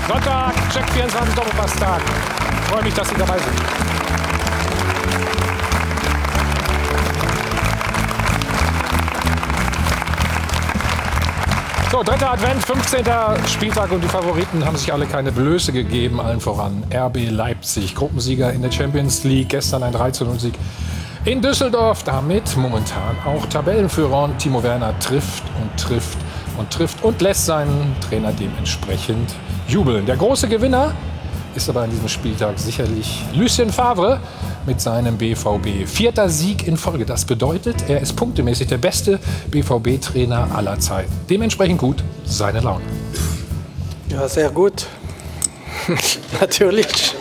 Sonntag, Check 24 Doppelpasstag. Ich freue mich, dass Sie dabei sind. So, dritter Advent, 15. Spieltag und die Favoriten haben sich alle keine Blöße gegeben, allen voran RB Leipzig, Gruppensieger in der Champions League, gestern ein 3:0-Sieg in Düsseldorf, damit momentan auch Tabellenführer. Und Timo Werner trifft und lässt seinen Trainer dementsprechend jubeln. Der große Gewinner ist aber an diesem Spieltag sicherlich Lucien Favre mit seinem BVB. 4. Sieg in Folge. Das bedeutet, er ist punktemäßig der beste BVB-Trainer aller Zeiten. Dementsprechend gut seine Laune. Ja, sehr gut. Natürlich.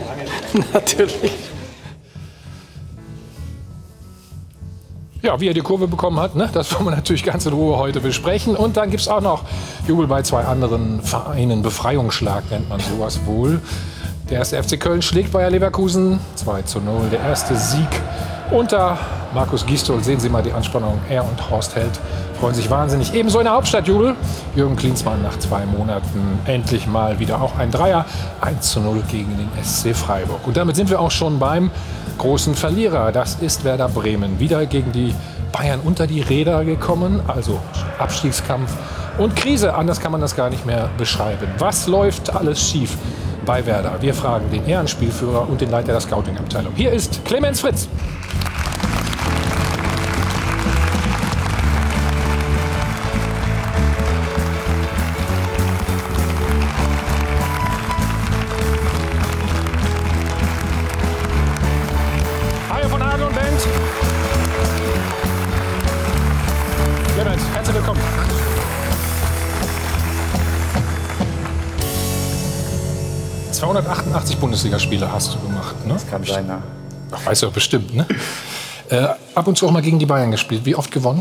Ja, wie er die Kurve bekommen hat, ne? Das wollen wir natürlich ganz in Ruhe heute besprechen. Und dann gibt es auch noch Jubel bei 2 anderen Vereinen. Befreiungsschlag nennt man sowas wohl. Der erste FC Köln schlägt Bayer Leverkusen 2:0. Der erste Sieg unter Markus Gisdol. Sehen Sie mal die Anspannung. Er und Horst Held freuen sich wahnsinnig. Ebenso in der Hauptstadt Jubel. Jürgen Klinsmann nach 2 Monaten endlich mal wieder auch ein Dreier. 1:0 gegen den SC Freiburg. Und damit sind wir auch schon beim großen Verlierer. Das ist Werder Bremen. Wieder gegen die Bayern unter die Räder gekommen. Also Abstiegskampf und Krise. Anders kann man das gar nicht mehr beschreiben. Was läuft alles schief bei Werder? Wir fragen den Ehrenspielführer und den Leiter der Scouting-Abteilung. Hier ist Clemens Fritz. Hi von Adel und Bent. Clemens, herzlich willkommen. – 288 Bundesligaspiele hast du gemacht, ne? Das kann sein, ja. Ach, weißt du doch bestimmt, ne? Ab und zu auch mal gegen die Bayern gespielt. Wie oft gewonnen?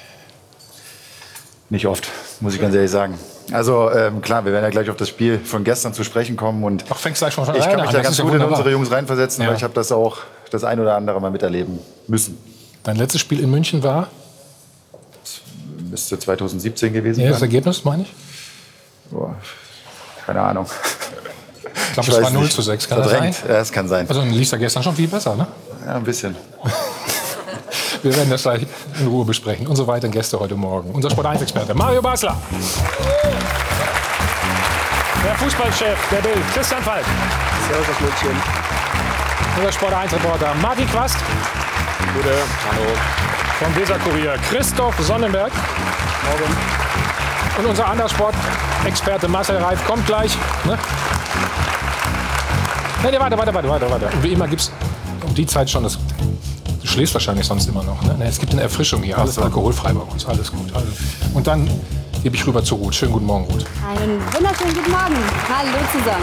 Nicht oft, muss ich ganz ehrlich sagen. Also klar, wir werden ja gleich auf das Spiel von gestern zu sprechen kommen. Und Ach, fängst gleich schon ich kann mich da ganz gut in unsere Jungs reinversetzen, Ja. weil ich habe das auch das ein oder andere mal miterleben müssen. Dein letztes Spiel in München war? Das müsste 2017 gewesen Ja, das sein. Ergebnis, meine ich? Boah, keine Ahnung. Ich glaube, es war 0:6. Kann das sein? Ja, das kann sein. Also dann lief er gestern schon viel besser, ne? Ja, ein bisschen. Wir werden das gleich in Ruhe besprechen. Unsere weiteren Gäste heute Morgen. Unser Sport1-Experte Mario Basler. Der Fußballchef der Bild, Christian Falk. Servus aus München. Unser Sport1-Reporter Martin Quast. Gute. Hallo. Vom Weser-Kurier Christoph Sonnenberg. Morgen. Und unser Andersport-Experte Marcel Reif kommt gleich. Ne? Nee, warte. Und wie immer gibt es um die Zeit schon das. Du schläfst wahrscheinlich sonst immer noch. Ne? Nee, es gibt eine Erfrischung hier. Alles alkoholfrei bei uns. Alles gut. Und dann gebe ich rüber zu Ruth. Schönen guten Morgen, Ruth. Einen wunderschönen guten Morgen. Hallo zusammen.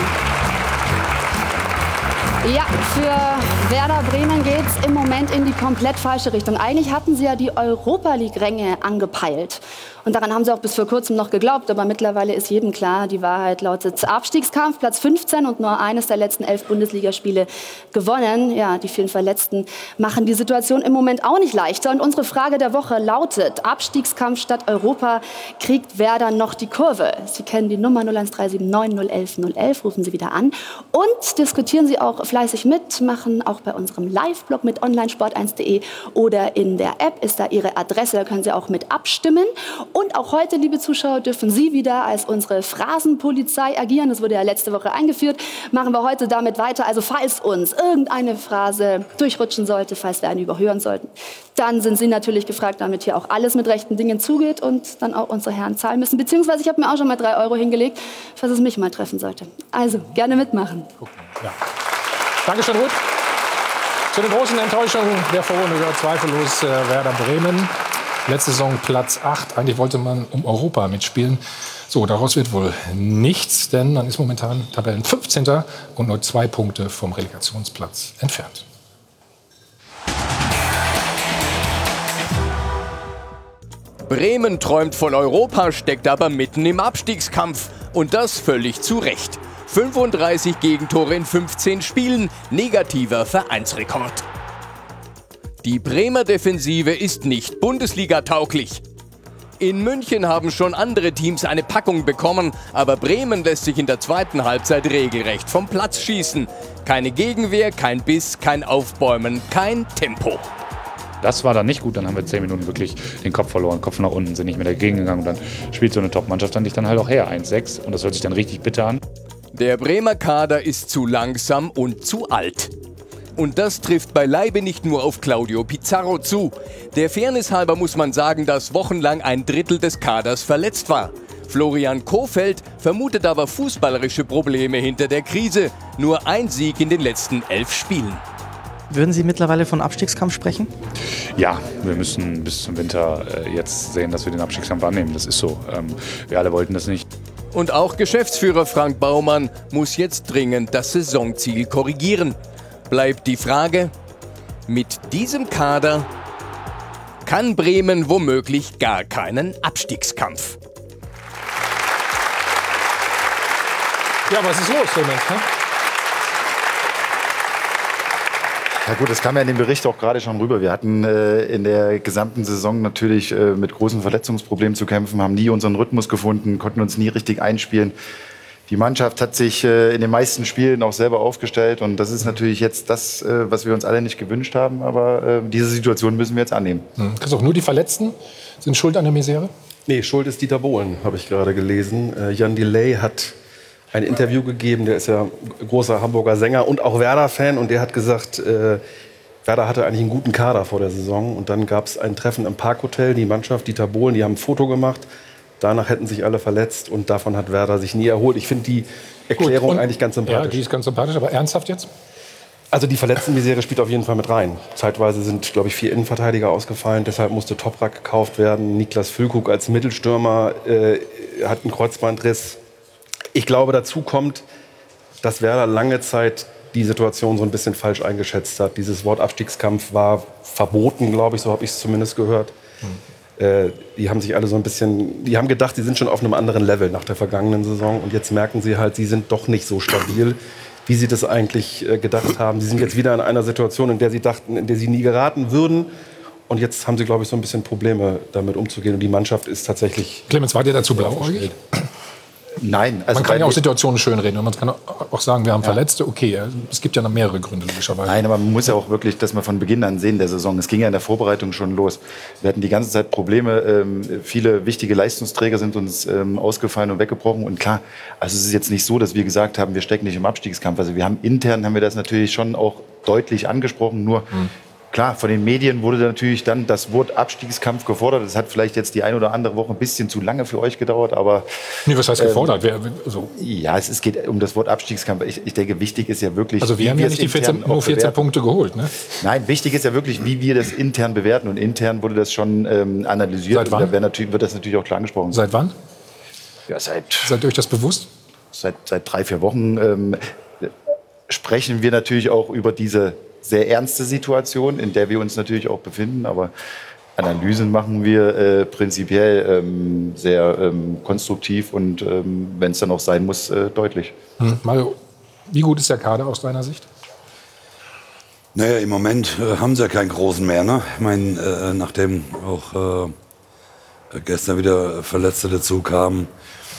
Ja, für Werder Bremen geht es im Moment in die komplett falsche Richtung. Eigentlich hatten sie ja die Europa-League-Ränge angepeilt. Und daran haben sie auch bis vor kurzem noch geglaubt. Aber mittlerweile ist jedem klar, die Wahrheit lautet Abstiegskampf, Platz 15 und nur eines der letzten 11 Bundesligaspiele gewonnen. Ja, die vielen Verletzten machen die Situation im Moment auch nicht leichter. Und unsere Frage der Woche lautet, Abstiegskampf statt Europa, kriegt Werder noch die Kurve? Sie kennen die Nummer 01379 011 011, rufen Sie wieder an. Und diskutieren Sie auch fleißig mit, machen auch bei unserem Live-Blog mit onlinesport1.de oder in der App ist da Ihre Adresse, da können Sie auch mit abstimmen. Und auch heute, liebe Zuschauer, dürfen Sie wieder als unsere Phrasenpolizei agieren. Das wurde ja letzte Woche eingeführt. Machen wir heute damit weiter. Also falls uns irgendeine Phrase durchrutschen sollte, falls wir eine überhören sollten, dann sind Sie natürlich gefragt, damit hier auch alles mit rechten Dingen zugeht und dann auch unsere Herren zahlen müssen. Beziehungsweise ich habe mir auch schon mal 3 Euro hingelegt, falls es mich mal treffen sollte. Also gerne mitmachen. Ja. Dankeschön, Ruth. Zu den großen Enttäuschungen der Vorrunde gehört zweifellos Werder Bremen. Letzte Saison Platz 8. Eigentlich wollte man um Europa mitspielen. So, daraus wird wohl nichts, denn man ist momentan Tabellen 15. und nur 2 Punkte vom Relegationsplatz entfernt. Bremen träumt von Europa, steckt aber mitten im Abstiegskampf. Und das völlig zu Recht. 35 Gegentore in 15 Spielen, negativer Vereinsrekord. Die Bremer Defensive ist nicht Bundesliga-tauglich. In München haben schon andere Teams eine Packung bekommen, aber Bremen lässt sich in der zweiten Halbzeit regelrecht vom Platz schießen. Keine Gegenwehr, kein Biss, kein Aufbäumen, kein Tempo. Das war dann nicht gut, dann haben wir 10 Minuten wirklich den Kopf verloren, Kopf nach unten, sind nicht mehr dagegen gegangen und dann spielt so eine Top-Mannschaft dann dich dann halt auch her, 1-6 und das hört sich dann richtig bitter an. Der Bremer Kader ist zu langsam und zu alt. Und das trifft beileibe nicht nur auf Claudio Pizarro zu. Der Fairness halber muss man sagen, dass wochenlang ein Drittel des Kaders verletzt war. Florian Kohfeldt vermutet aber fußballerische Probleme hinter der Krise. Nur ein Sieg in den letzten 11 Spielen. Würden Sie mittlerweile von Abstiegskampf sprechen? Ja, wir müssen bis zum Winter jetzt sehen, dass wir den Abstiegskampf annehmen. Das ist so. Wir alle wollten das nicht. Und auch Geschäftsführer Frank Baumann muss jetzt dringend das Saisonziel korrigieren. Bleibt die Frage, mit diesem Kader kann Bremen womöglich gar keinen Abstiegskampf. Ja, was ist los, Clemens? Ne? Ja gut, das kam ja in dem Bericht auch gerade schon rüber. Wir hatten in der gesamten Saison natürlich mit großen Verletzungsproblemen zu kämpfen, haben nie unseren Rhythmus gefunden, konnten uns nie richtig einspielen. Die Mannschaft hat sich in den meisten Spielen auch selber aufgestellt und das ist natürlich jetzt das, was wir uns alle nicht gewünscht haben, aber diese Situation müssen wir jetzt annehmen. Christoph, nur die Verletzten sind schuld an der Misere? Nee, schuld ist Dieter Bohlen, habe ich gerade gelesen. Jan Delay hat ein Interview gegeben, der ist ja großer Hamburger Sänger und auch Werder-Fan und der hat gesagt, Werder hatte eigentlich einen guten Kader vor der Saison und dann gab es ein Treffen im Parkhotel, die Mannschaft, Dieter Bohlen, die haben ein Foto gemacht. Danach hätten sich alle verletzt und davon hat Werder sich nie erholt. Ich finde die Erklärung eigentlich ganz sympathisch. Ja, die ist ganz sympathisch, aber ernsthaft jetzt? Also die Verletztenmisere spielt auf jeden Fall mit rein. Zeitweise sind, glaube ich, 4 Innenverteidiger ausgefallen. Deshalb musste Toprak gekauft werden. Niklas Füllkrug als Mittelstürmer hat einen Kreuzbandriss. Ich glaube, dazu kommt, dass Werder lange Zeit die Situation so ein bisschen falsch eingeschätzt hat. Dieses Wort Abstiegskampf war verboten, glaube ich, so habe ich es zumindest gehört. Die haben sich alle so ein bisschen, die haben gedacht, sie sind schon auf einem anderen Level nach der vergangenen Saison und jetzt merken sie halt, sie sind doch nicht so stabil, wie sie das eigentlich gedacht haben. Sie sind jetzt wieder in einer Situation, in der sie dachten, in der sie nie geraten würden und jetzt haben sie, glaube ich, so ein bisschen Probleme damit umzugehen und die Mannschaft ist tatsächlich... Clemens, war dir dazu blauäugig? Nein. Also man kann ja auch Situationen schönreden und man kann auch sagen, wir haben Verletzte, okay, es gibt ja noch mehrere Gründe logischerweise. Nein, aber man muss ja auch wirklich das mal von Beginn an sehen der Saison. Es ging ja in der Vorbereitung schon los. Wir hatten die ganze Zeit Probleme, viele wichtige Leistungsträger sind uns ausgefallen und weggebrochen und klar, also es ist jetzt nicht so, dass wir gesagt haben, wir stecken nicht im Abstiegskampf. Also wir haben intern, haben wir das natürlich schon auch deutlich angesprochen, nur klar, von den Medien wurde natürlich dann das Wort Abstiegskampf gefordert. Das hat vielleicht jetzt die eine oder andere Woche ein bisschen zu lange für euch gedauert, aber... Nee, was heißt gefordert? Ja, es geht um das Wort Abstiegskampf. Ich denke, wichtig ist ja wirklich... Also wir haben ja nicht die nur 14 Punkte geholt, ne? Nein, wichtig ist ja wirklich, wie wir das intern bewerten. Und intern wurde das schon analysiert. Seit wann? Und da wird das natürlich auch klar angesprochen. Seit wann? Ja, Seid ihr euch das bewusst? Seit 3-4 Wochen sprechen wir natürlich auch über diese sehr ernste Situation, in der wir uns natürlich auch befinden. Aber Analysen machen wir prinzipiell sehr konstruktiv und wenn es dann auch sein muss, deutlich. Mario, wie gut ist der Kader aus deiner Sicht? Naja, im Moment haben sie ja keinen großen mehr. Ne? Ich meine, nachdem auch gestern wieder Verletzte dazu kamen,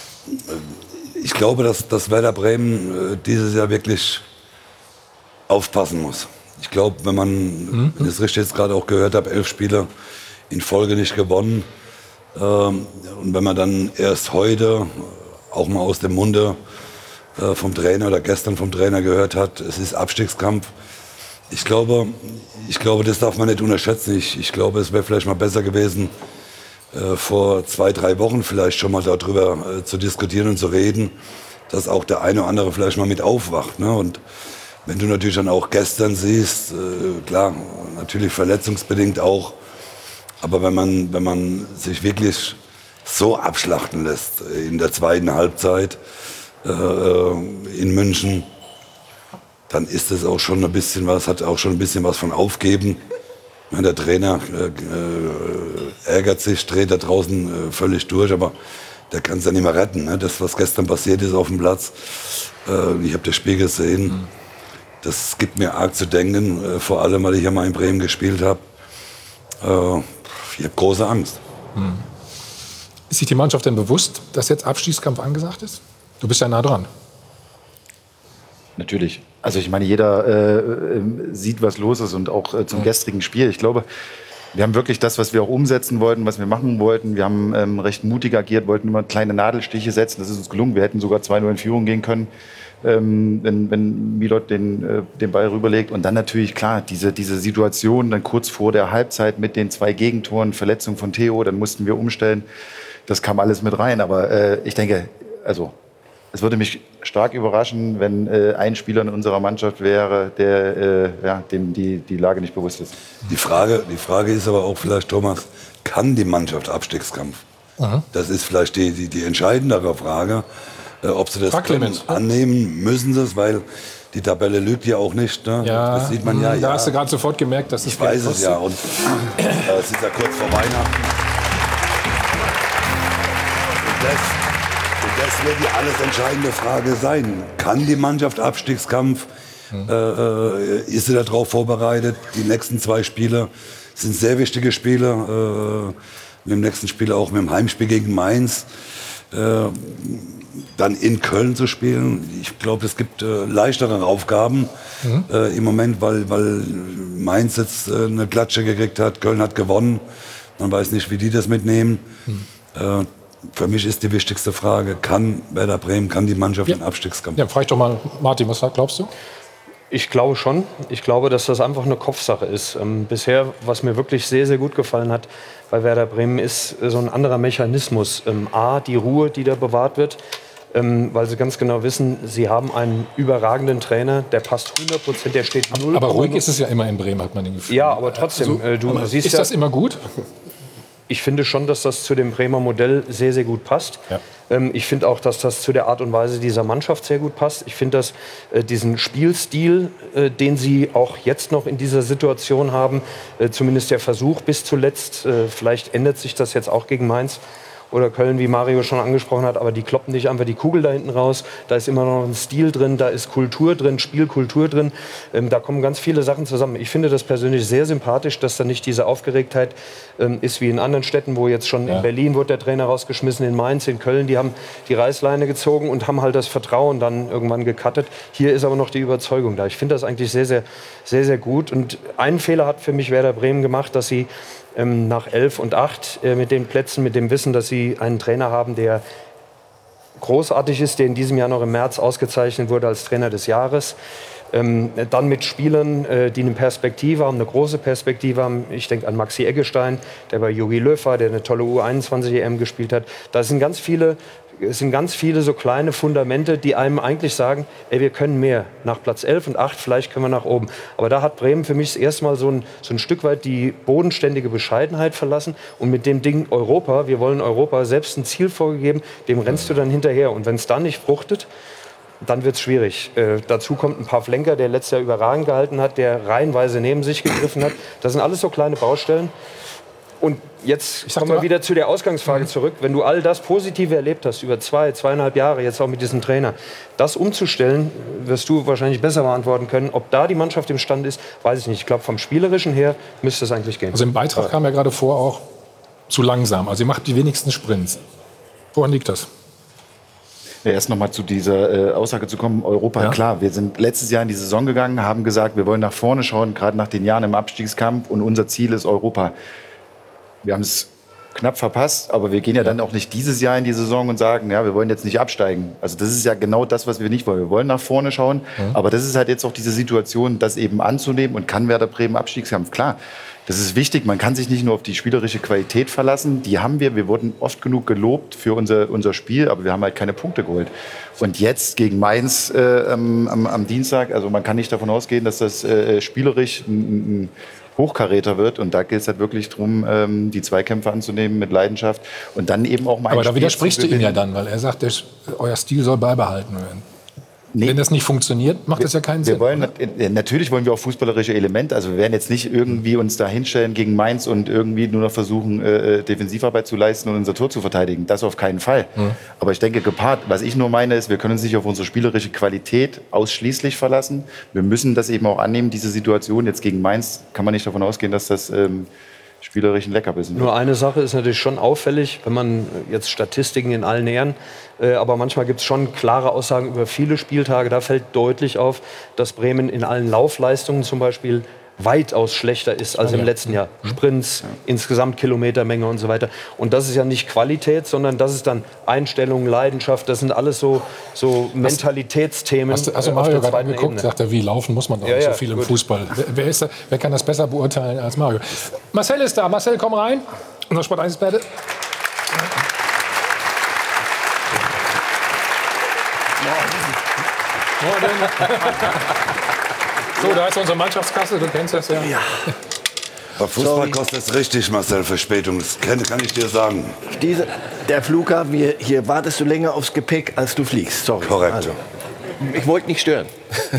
ich glaube, dass Werder Bremen dieses Jahr wirklich aufpassen muss. Ich glaube, wenn man, wenn ich es richtig jetzt gerade auch gehört habe, 11 Spiele in Folge nicht gewonnen. Und wenn man dann erst heute auch mal aus dem Munde vom Trainer oder gestern vom Trainer gehört hat, es ist Abstiegskampf. Ich glaube, das darf man nicht unterschätzen. Ich glaube, es wäre vielleicht mal besser gewesen, vor 2-3 Wochen vielleicht schon mal darüber zu diskutieren und zu reden, dass auch der eine oder andere vielleicht mal mit aufwacht. Ne? Und wenn du natürlich dann auch gestern siehst, klar, natürlich verletzungsbedingt auch, aber wenn man sich wirklich so abschlachten lässt in der zweiten Halbzeit in München, dann ist es auch schon ein bisschen was, hat auch schon ein bisschen was von Aufgeben. Der Trainer ärgert sich, dreht da draußen völlig durch, aber der kann es ja nicht mehr retten. Ne? Das, was gestern passiert ist auf dem Platz, ich habe das Spiel gesehen, das gibt mir arg zu denken, vor allem, weil ich ja mal in Bremen gespielt habe. Ich habe große Angst. Ist sich die Mannschaft denn bewusst, dass jetzt Abstiegskampf angesagt ist? Du bist ja nah dran. Natürlich. Also ich meine, jeder sieht, was los ist und auch zum gestrigen Spiel. Ich glaube, wir haben wirklich das, was wir auch umsetzen wollten, was wir machen wollten. Wir haben recht mutig agiert, wollten immer kleine Nadelstiche setzen. Das ist uns gelungen. Wir hätten sogar 2-0 in Führung gehen können, wenn Milot den Ball rüberlegt. Und dann natürlich, klar, diese Situation dann kurz vor der Halbzeit mit den 2 Gegentoren, Verletzung von Theo, dann mussten wir umstellen. Das kam alles mit rein. Aber ich denke, also es würde mich stark überraschen, wenn ein Spieler in unserer Mannschaft wäre, dem die Lage nicht bewusst ist. Die Frage ist aber auch vielleicht, Thomas, kann die Mannschaft Abstiegskampf? Aha. Das ist vielleicht die entscheidendere Frage. Ob sie das können, annehmen, müssen sie es, weil die Tabelle lügt ja auch nicht. Ne? Ja, das sieht man ja. Da hast du gerade sofort gemerkt, dass ich weiß es ja. Und es ist ja kurz vor Weihnachten. Und das wird die alles entscheidende Frage sein. Kann die Mannschaft Abstiegskampf? Ist sie darauf vorbereitet? Die nächsten 2 Spiele sind sehr wichtige Spiele. Mit dem nächsten Spiel auch mit dem Heimspiel gegen Mainz. Dann in Köln zu spielen. Ich glaube, es gibt leichtere Aufgaben im Moment, weil Mainz jetzt eine Klatsche gekriegt hat. Köln hat gewonnen. Man weiß nicht, wie die das mitnehmen. Für mich ist die wichtigste Frage, kann Werder Bremen, kann die Mannschaft den Abstiegskampf? Ja, frag ich doch mal Martin, was glaubst du? Ich glaube schon. Ich glaube, dass das einfach eine Kopfsache ist. Bisher, was mir wirklich sehr, sehr gut gefallen hat bei Werder Bremen, ist so ein anderer Mechanismus. A, die Ruhe, die da bewahrt wird, weil sie ganz genau wissen, sie haben einen überragenden Trainer, der passt 100%, der steht 0. Aber ruhig ist es ja immer in Bremen, hat man den Gefühl. Ja, aber trotzdem. Also, siehst ist das immer gut? Ich finde schon, dass das zu dem Bremer Modell sehr, sehr gut passt. Ja. Ich finde auch, dass das zu der Art und Weise dieser Mannschaft sehr gut passt. Ich finde, dass diesen Spielstil, den sie auch jetzt noch in dieser Situation haben, zumindest der Versuch bis zuletzt, vielleicht ändert sich das jetzt auch gegen Mainz oder Köln, wie Mario schon angesprochen hat, aber die kloppen nicht einfach die Kugel da hinten raus. Da ist immer noch ein Stil drin, da ist Kultur drin, Spielkultur drin. Da kommen ganz viele Sachen zusammen. Ich finde das persönlich sehr sympathisch, dass da nicht diese Aufgeregtheit ist wie in anderen Städten, wo jetzt schon in Berlin wurde der Trainer rausgeschmissen, in Mainz, in Köln, die haben die Reißleine gezogen und haben halt das Vertrauen dann irgendwann gecuttet. Hier ist aber noch die Überzeugung da. Ich finde das eigentlich sehr, sehr, sehr, sehr gut. Und einen Fehler hat für mich Werder Bremen gemacht, dass sie nach 11 und 8 mit den Plätzen, mit dem Wissen, dass sie einen Trainer haben, der großartig ist, der in diesem Jahr noch im März ausgezeichnet wurde als Trainer des Jahres. Dann mit Spielern, die eine Perspektive haben, eine große Perspektive haben. Ich denke an Maxi Eggestein, der bei Jogi Löw war, der eine tolle U21-EM gespielt hat. Da sind ganz viele so kleine Fundamente, die einem eigentlich sagen, ey, wir können mehr. Nach Platz 11 und 8, vielleicht können wir nach oben. Aber da hat Bremen für mich das erste Mal so ein Stück weit die bodenständige Bescheidenheit verlassen. Und mit dem Ding Europa, wir wollen Europa, selbst ein Ziel vorgegeben, dem rennst du dann hinterher. Und wenn es dann nicht fruchtet, dann wird es schwierig. Dazu kommt ein Pavlenka, der letztes Jahr überragend gehalten hat, der reihenweise neben sich gegriffen hat. Das sind alles so kleine Baustellen. Und jetzt kommen wir wieder zu der Ausgangsfrage zurück. Wenn du all das Positive erlebt hast, über 2,5 Jahre, jetzt auch mit diesem Trainer, das umzustellen, wirst du wahrscheinlich besser beantworten können. Ob da die Mannschaft imstande ist, weiß ich nicht. Ich glaube, vom Spielerischen her müsste es eigentlich gehen. Also im Beitrag kam ja gerade vor, auch zu langsam. Also ihr macht die wenigsten Sprints. Woran liegt das? Ja, erst noch mal zu dieser Aussage zu kommen, Europa, ja. Klar, wir sind letztes Jahr in die Saison gegangen, haben gesagt, wir wollen nach vorne schauen, gerade nach den Jahren im Abstiegskampf und unser Ziel ist Europa. Wir haben es knapp verpasst, aber wir gehen ja dann auch nicht dieses Jahr in die Saison und sagen, ja, wir wollen jetzt nicht absteigen. Also das ist ja genau das, was wir nicht wollen. Wir wollen nach vorne schauen, aber das ist halt jetzt auch diese Situation, das eben anzunehmen und kann Werder Bremen Abstiegskampf. Klar, das ist wichtig. Man kann sich nicht nur auf die spielerische Qualität verlassen. Die haben wir. Wir wurden oft genug gelobt für unser Spiel, aber wir haben halt keine Punkte geholt. Und jetzt gegen Mainz am Dienstag, also man kann nicht davon ausgehen, dass das spielerisch ein Hochkaräter wird. Und da geht es halt wirklich darum, die Zweikämpfe anzunehmen mit Leidenschaft und dann eben auch mal. Aber da widersprichst du ihm ja dann, weil er sagt, euer Stil soll beibehalten werden. Nee. Wenn das nicht funktioniert, macht das ja keinen Sinn. Natürlich wollen wir auch fußballerische Elemente. Also wir werden jetzt nicht irgendwie uns da hinstellen gegen Mainz und irgendwie nur noch versuchen, Defensivarbeit zu leisten und unser Tor zu verteidigen. Das auf keinen Fall. Aber ich denke, gepaart, was ich nur meine, ist, wir können uns nicht auf unsere spielerische Qualität ausschließlich verlassen. Wir müssen das eben auch annehmen, diese Situation. Jetzt gegen Mainz kann man nicht davon ausgehen, dass das spielerischen Leckerbissen. Nur eine Sache ist natürlich schon auffällig, wenn man jetzt Statistiken in allen nähern, aber manchmal gibt es schon klare Aussagen über viele Spieltage. Da fällt deutlich auf, dass Bremen in allen Laufleistungen zum Beispiel weitaus schlechter ist als im letzten Jahr. Sprints, insgesamt Kilometermenge und so weiter. Und das ist ja nicht Qualität, sondern das ist dann Einstellung, Leidenschaft. Das sind alles so Mentalitätsthemen. Hast du Mario gerade angeguckt? Sagt er, wie laufen muss man doch nicht so viel im Fußball. Wer kann das besser beurteilen als Mario? Marcel ist da. Marcel, komm rein. Unser Sport1-Experte. So, da ist unsere Mannschaftskasse, du kennst das ja. Bei Fußball kostet es richtig, Marcel, Verspätung. Das kann ich dir sagen. Der Flughafen, hier wartest du länger aufs Gepäck, als du fliegst. Sorry. Korrekt. Also, ich wollte nicht stören.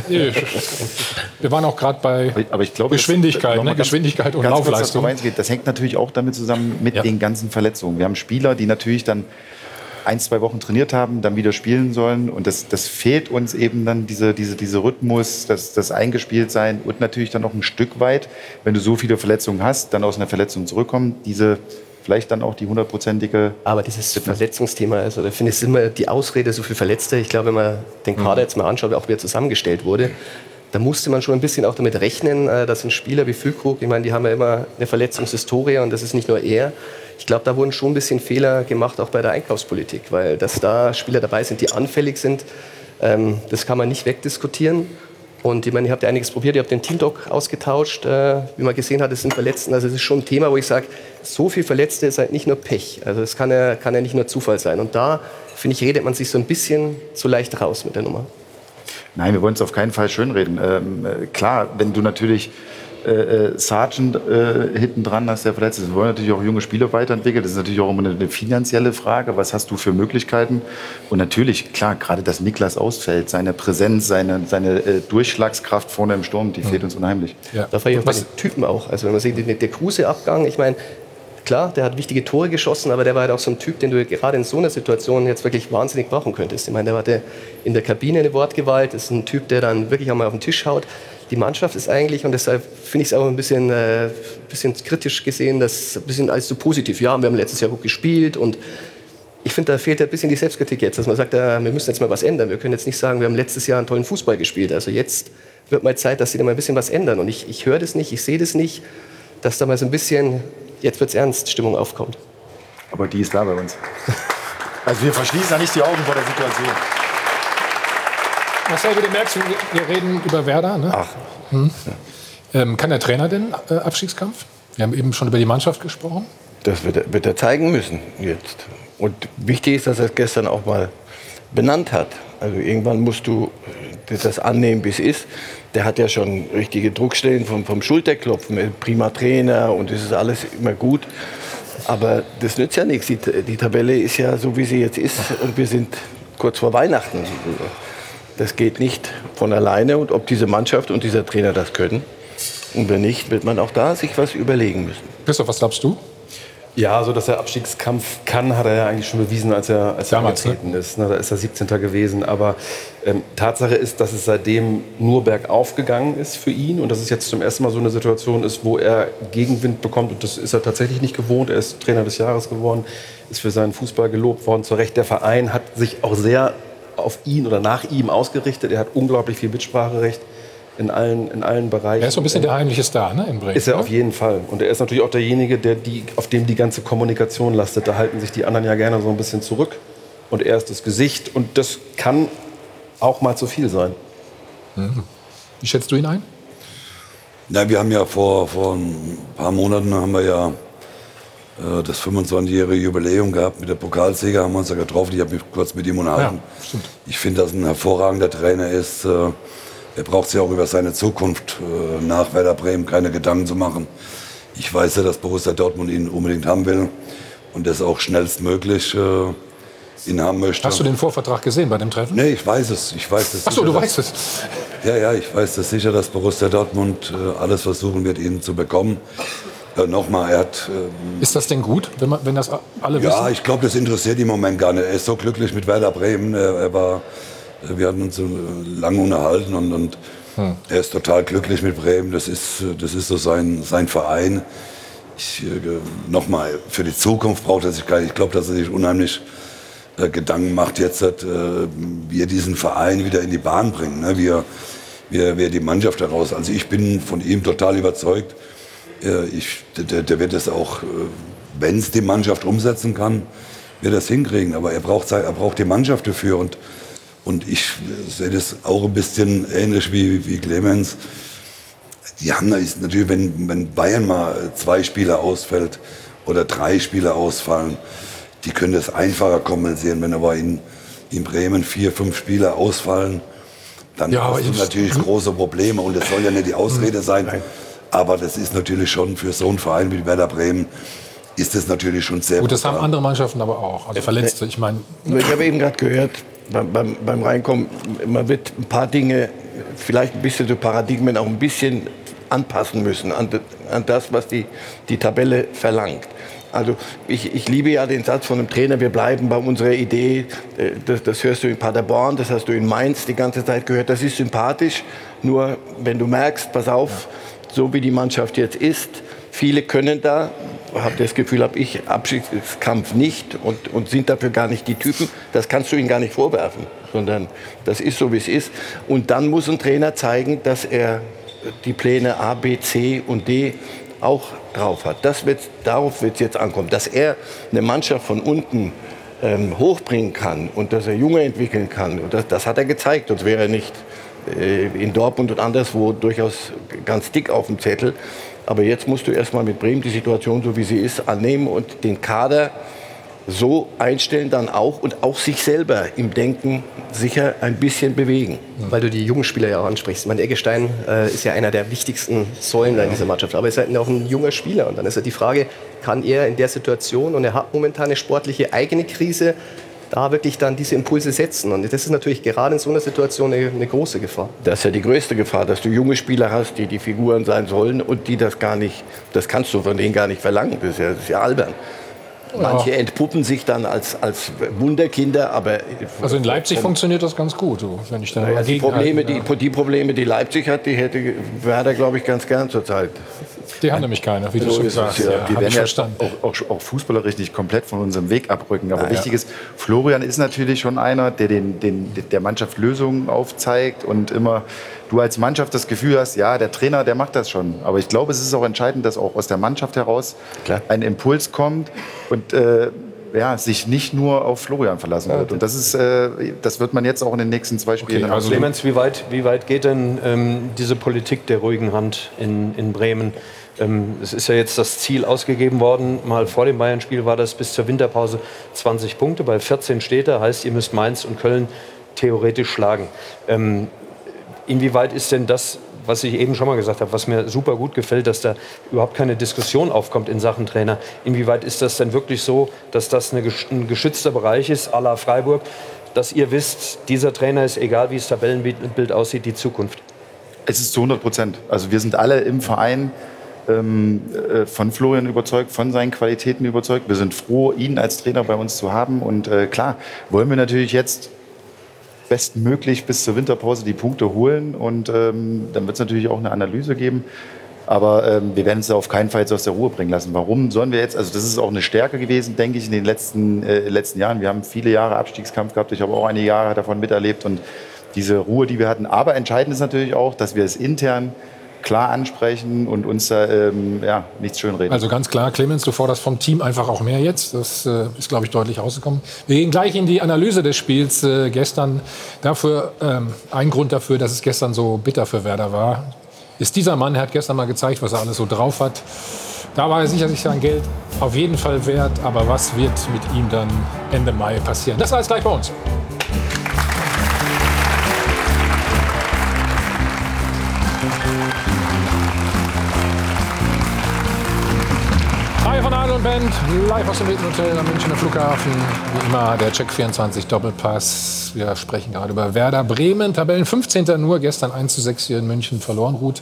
Wir waren auch gerade bei Geschwindigkeit, Geschwindigkeit und Laufleistung. Das hängt natürlich auch damit zusammen mit den ganzen Verletzungen. Wir haben Spieler, die natürlich dann 1-2 Wochen trainiert haben, dann wieder spielen sollen. Und das fehlt uns eben dann, diese Rhythmus, das Eingespieltsein und natürlich dann auch ein Stück weit, wenn du so viele Verletzungen hast, dann aus einer Verletzung zurückkommen, vielleicht dann auch die 100%ige... Aber dieses Verletzungsthema, also da finde ich immer die Ausrede, so viel Verletzte. Ich glaube, wenn man den Kader jetzt mal anschaut, auch wie er zusammengestellt wurde, da musste man schon ein bisschen auch damit rechnen, dass ein Spieler wie Füllkrug, ich meine, die haben ja immer eine Verletzungshistorie und das ist nicht nur er. Ich glaube, da wurden schon ein bisschen Fehler gemacht, auch bei der Einkaufspolitik, weil dass da Spieler dabei sind, die anfällig sind, das kann man nicht wegdiskutieren. Und ich meine, ihr habt ja einiges probiert, ihr habt den Teamdoc ausgetauscht, wie man gesehen hat, es sind Verletzte. Also es ist schon ein Thema, wo ich sage, so viel Verletzte ist halt nicht nur Pech. Also das kann ja nicht nur Zufall sein. Und da, finde ich, redet man sich so ein bisschen zu leicht raus mit der Nummer. Nein, wir wollen es auf keinen Fall schönreden. Klar, wenn du natürlich Sargent hinten dran hast, der verletzt ist, wir wollen natürlich auch junge Spieler weiterentwickeln. Das ist natürlich auch immer eine finanzielle Frage. Was hast du für Möglichkeiten? Und natürlich, klar, gerade dass Niklas ausfällt, seine Präsenz, seine Durchschlagskraft vorne im Sturm, die fehlt uns unheimlich. Ja. Da war ich auch bei den Typen auch. Also wenn man sieht, der Kruse-Abgang, ich meine, klar, der hat wichtige Tore geschossen, aber der war halt auch so ein Typ, den du gerade in so einer Situation jetzt wirklich wahnsinnig brauchen könntest. Ich meine, der hatte in der Kabine eine Wortgewalt, das ist ein Typ, der dann wirklich auch mal auf den Tisch haut. Die Mannschaft ist eigentlich, und deshalb finde ich es auch ein bisschen kritisch gesehen, das ein bisschen alles so positiv. Ja, wir haben letztes Jahr gut gespielt und ich finde, da fehlt ein bisschen die Selbstkritik jetzt, dass man sagt, wir müssen jetzt mal was ändern. Wir können jetzt nicht sagen, wir haben letztes Jahr einen tollen Fußball gespielt. Also jetzt wird mal Zeit, dass sie da mal ein bisschen was ändern. Und ich höre das nicht, ich sehe das nicht, dass da mal so ein bisschen, jetzt wird's ernst, Stimmung aufkommt. Aber die ist da bei uns. Also wir verschließen da nicht die Augen vor der Situation. Marcel, du merkst, wir reden über Werder. Ne? Kann der Trainer denn Abstiegskampf? Wir haben eben schon über die Mannschaft gesprochen. Das wird er zeigen müssen jetzt. Und wichtig ist, dass er es gestern auch mal benannt hat. Also irgendwann musst du das annehmen, wie es ist. Der hat ja schon richtige Druckstellen vom Schulterklopfen. Prima Trainer und es ist alles immer gut. Aber das nützt ja nichts. Die Tabelle ist ja so, wie sie jetzt ist. Und wir sind kurz vor Weihnachten. Das geht nicht von alleine. Und ob diese Mannschaft und dieser Trainer das können und wenn nicht, wird man auch da sich was überlegen müssen. Christoph, was glaubst du? Ja, also dass er Abstiegskampf kann, hat er ja eigentlich schon bewiesen, als er angetreten ist. Da ist er 17. gewesen. Aber Tatsache ist, dass es seitdem nur bergauf gegangen ist für ihn. Und dass es jetzt zum ersten Mal so eine Situation ist, wo er Gegenwind bekommt. Und das ist er tatsächlich nicht gewohnt. Er ist Trainer des Jahres geworden, ist für seinen Fußball gelobt worden. Zu Recht, der Verein hat sich auch sehr auf ihn oder nach ihm ausgerichtet. Er hat unglaublich viel Mitspracherecht in allen Bereichen. Er ist so ein bisschen der heimliche Star, ne, in Bremen. Ist er auf jeden Fall. Und er ist natürlich auch derjenige, auf dem die ganze Kommunikation lastet. Da halten sich die anderen ja gerne so ein bisschen zurück. Und er ist das Gesicht. Und das kann auch mal zu viel sein. Wie schätzt du ihn ein? Na, wir haben ja vor ein paar Monaten haben wir ja das 25-jährige Jubiläum gehabt mit der Pokalsieger, haben wir uns ja getroffen. Ich habe mich kurz mit ihm unterhalten. Ja, ich finde, dass er ein hervorragender Trainer ist. Er braucht sich auch über seine Zukunft nach Werder Bremen keine Gedanken zu machen. Ich weiß ja, dass Borussia Dortmund ihn unbedingt haben will und das auch schnellstmöglich ihn haben möchte. Hast du den Vorvertrag gesehen bei dem Treffen? Nee, ich weiß es. Ach so, du weißt es. Ja, ich weiß das sicher, dass Borussia Dortmund alles versuchen wird, ihn zu bekommen. Nochmal, er hat... ist das denn gut, wenn das alle wissen? Ja, ich glaube, das interessiert ihn im Moment gar nicht. Er ist so glücklich mit Werder Bremen. Wir hatten uns so lange unterhalten und er ist total glücklich mit Bremen. Das ist so sein Verein. Nochmal, für die Zukunft braucht er sich gar nicht. Ich glaube, dass er sich unheimlich Gedanken macht jetzt, wie er diesen Verein wieder in die Bahn bringt, ne? wie er die Mannschaft heraus. Also ich bin von ihm total überzeugt. Der wird es auch, wenn es die Mannschaft umsetzen kann, wird das hinkriegen. Aber er braucht die Mannschaft dafür. Und ich sehe das auch ein bisschen ähnlich wie Clemens. Die haben natürlich, wenn Bayern mal 2 Spieler ausfällt oder 3 Spieler ausfallen, die können das einfacher kompensieren. Wenn aber in Bremen 4, 5 Spieler ausfallen, dann hast du natürlich große Probleme. Und das soll ja nicht die Ausrede sein. Aber das ist natürlich schon für so einen Verein wie Werder Bremen, ist das natürlich schon sehr gut. Das haben andere Mannschaften aber auch. Also Verletzte, ich meine. Ich habe eben gerade gehört, beim Reinkommen, man wird ein paar Dinge, vielleicht ein bisschen so Paradigmen auch ein bisschen anpassen müssen an das, was die Tabelle verlangt. Also ich liebe ja den Satz von einem Trainer, wir bleiben bei unserer Idee, das hörst du in Paderborn, das hast du in Mainz die ganze Zeit gehört, das ist sympathisch, nur wenn du merkst, pass auf, so wie die Mannschaft jetzt ist, viele können da, habe das Gefühl, habe ich, Abstiegskampf nicht und sind dafür gar nicht die Typen, das kannst du ihnen gar nicht vorwerfen, sondern das ist so, wie es ist. Und dann muss ein Trainer zeigen, dass er die Pläne A, B, C und D auch drauf hat. Darauf wird es jetzt ankommen. Dass er eine Mannschaft von unten hochbringen kann und dass er Junge entwickeln kann, das hat er gezeigt. Sonst wäre er nicht in Dortmund und anderswo durchaus ganz dick auf dem Zettel. Aber jetzt musst du erst mal mit Bremen die Situation, so wie sie ist, annehmen und den Kader so einstellen dann auch und auch sich selber im Denken sicher ein bisschen bewegen. Weil du die jungen Spieler ja auch ansprichst. Ich meine, Eggestein ist ja einer der wichtigsten Säulen in dieser Mannschaft, aber er ist halt auch ein junger Spieler. Und dann ist ja die Frage, kann er in der Situation, und er hat momentan eine sportliche eigene Krise, da wirklich dann diese Impulse setzen. Und das ist natürlich gerade in so einer Situation eine große Gefahr. Das ist ja die größte Gefahr, dass du junge Spieler hast, die die Figuren sein sollen und die das gar nicht, das kannst du von denen gar nicht verlangen. Das ist ja albern. Manche entpuppen sich dann als Wunderkinder, aber... Also in Leipzig funktioniert das ganz gut, wenn ich da die Probleme, die Leipzig hat, die hätte Werder, glaube ich, ganz gern zurzeit. Die haben nämlich keine, wie du schon sagst. Wir werden ja auch fußballerisch nicht komplett von unserem Weg abrücken. Aber wichtig ist, Florian ist natürlich schon einer, der der Mannschaft Lösungen aufzeigt und immer du als Mannschaft das Gefühl hast, ja, der Trainer, der macht das schon. Aber ich glaube, es ist auch entscheidend, dass auch aus der Mannschaft heraus ein Impuls kommt und sich nicht nur auf Florian verlassen wird. Und das wird man jetzt auch in den nächsten 2 Spielen. Okay, also Clemens, wie weit geht denn diese Politik der ruhigen Hand in Bremen? Es ist ja jetzt das Ziel ausgegeben worden, mal vor dem Bayern-Spiel war das bis zur Winterpause 20 Punkte, bei 14 steht da, heißt, ihr müsst Mainz und Köln theoretisch schlagen. Inwieweit ist denn das, was ich eben schon mal gesagt habe, was mir super gut gefällt, dass da überhaupt keine Diskussion aufkommt in Sachen Trainer. Inwieweit ist das denn wirklich so, dass das ein geschützter Bereich ist, à la Freiburg, dass ihr wisst, dieser Trainer ist, egal wie das Tabellenbild aussieht, die Zukunft? Es ist zu 100%. Also wir sind alle im Verein von Florian überzeugt, von seinen Qualitäten überzeugt. Wir sind froh, ihn als Trainer bei uns zu haben. Und klar, wollen wir natürlich jetzt bestmöglich bis zur Winterpause die Punkte holen. Und dann wird es natürlich auch eine Analyse geben. Aber wir werden es auf keinen Fall jetzt aus der Ruhe bringen lassen. Warum sollen wir jetzt, also das ist auch eine Stärke gewesen, denke ich, in den letzten Jahren. Wir haben viele Jahre Abstiegskampf gehabt. Ich habe auch einige Jahre davon miterlebt. Und diese Ruhe, die wir hatten. Aber entscheidend ist natürlich auch, dass wir es intern klar ansprechen und uns da nichts schönreden. Also ganz klar, Clemens, du forderst vom Team einfach auch mehr jetzt. Das ist, glaube ich, deutlich rausgekommen. Wir gehen gleich in die Analyse des Spiels gestern. Ein Grund dafür, dass es gestern so bitter für Werder war, ist dieser Mann. Er hat gestern mal gezeigt, was er alles so drauf hat. Da war er sicher sich sein Geld auf jeden Fall wert. Aber was wird mit ihm dann Ende Mai passieren? Das war jetzt gleich bei uns. Hi von Adel und Band, live aus dem Hilton Hotel am Münchner Flughafen. Wie immer der Check24 Doppelpass. Wir sprechen gerade über Werder Bremen. Tabellen 15. nur, gestern 1:6 hier in München verloren. Ruth,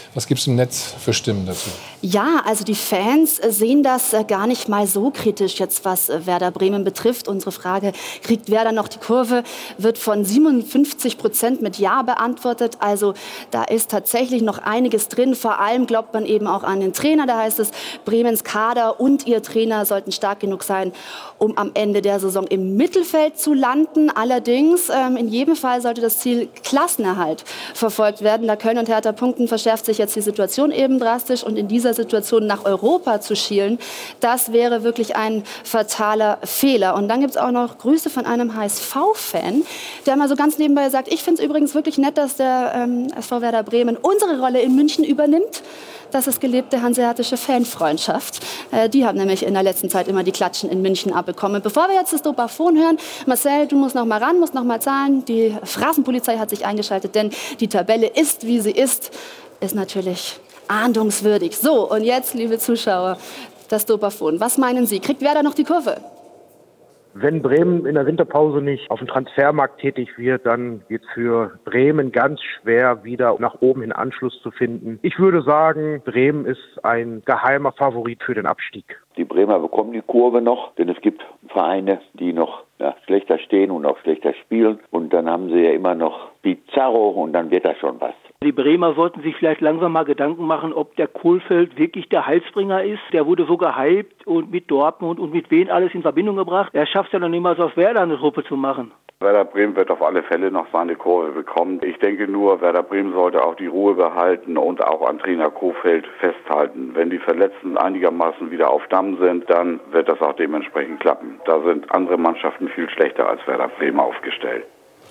Was gibt es im Netz für Stimmen dazu? Ja, also die Fans sehen das gar nicht mal so kritisch jetzt, was Werder Bremen betrifft. Unsere Frage, kriegt Werder noch die Kurve, wird von 57% mit Ja beantwortet. Also da ist tatsächlich noch einiges drin. Vor allem glaubt man eben auch an den Trainer. Da heißt es, Bremens Kader und ihr Trainer sollten stark genug sein, um am Ende der Saison im Mittelfeld zu landen. Allerdings, in jedem Fall sollte das Ziel Klassenerhalt verfolgt werden. Da Köln und Hertha punkten, verschärft sich jetzt die Situation eben drastisch. Und in dieser Situation nach Europa zu schielen, das wäre wirklich ein fataler Fehler. Und dann gibt es auch noch Grüße von einem HSV-Fan, der mal so ganz nebenbei sagt, ich finde es übrigens wirklich nett, dass der SV Werder Bremen unsere Rolle in München übernimmt. Das ist gelebte hanseatische Fanfreundschaft. Die haben nämlich in der letzten Zeit immer die Klatschen in München abbekommen. Bevor wir jetzt das Dopafon hören, Marcel, du musst noch mal ran, musst noch mal zahlen. Die Phrasenpolizei hat sich eingeschaltet, denn die Tabelle ist, wie sie ist natürlich ahndungswürdig. So, und jetzt, liebe Zuschauer, das Dopafon. Was meinen Sie? Kriegt Werder noch die Kurve? Wenn Bremen in der Winterpause nicht auf dem Transfermarkt tätig wird, dann wird es für Bremen ganz schwer, wieder nach oben hin Anschluss zu finden. Ich würde sagen, Bremen ist ein geheimer Favorit für den Abstieg. Die Bremer bekommen die Kurve noch, denn es gibt Vereine, die noch schlechter stehen und auch schlechter spielen. Und dann haben sie ja immer noch Pizarro und dann wird das schon was. Die Bremer sollten sich vielleicht langsam mal Gedanken machen, ob der Kohlfeld wirklich der Heilsbringer ist. Der wurde so gehypt und mit Dortmund und mit wen alles in Verbindung gebracht. Er schafft es ja noch niemals aus Werder eine Truppe zu machen. Werder Bremen wird auf alle Fälle noch seine Kurve bekommen. Ich denke nur, Werder Bremen sollte auch die Ruhe behalten und auch an Trainer Kohfeldt festhalten. Wenn die Verletzten einigermaßen wieder auf Damm sind, dann wird das auch dementsprechend klappen. Da sind andere Mannschaften viel schlechter als Werder Bremen aufgestellt.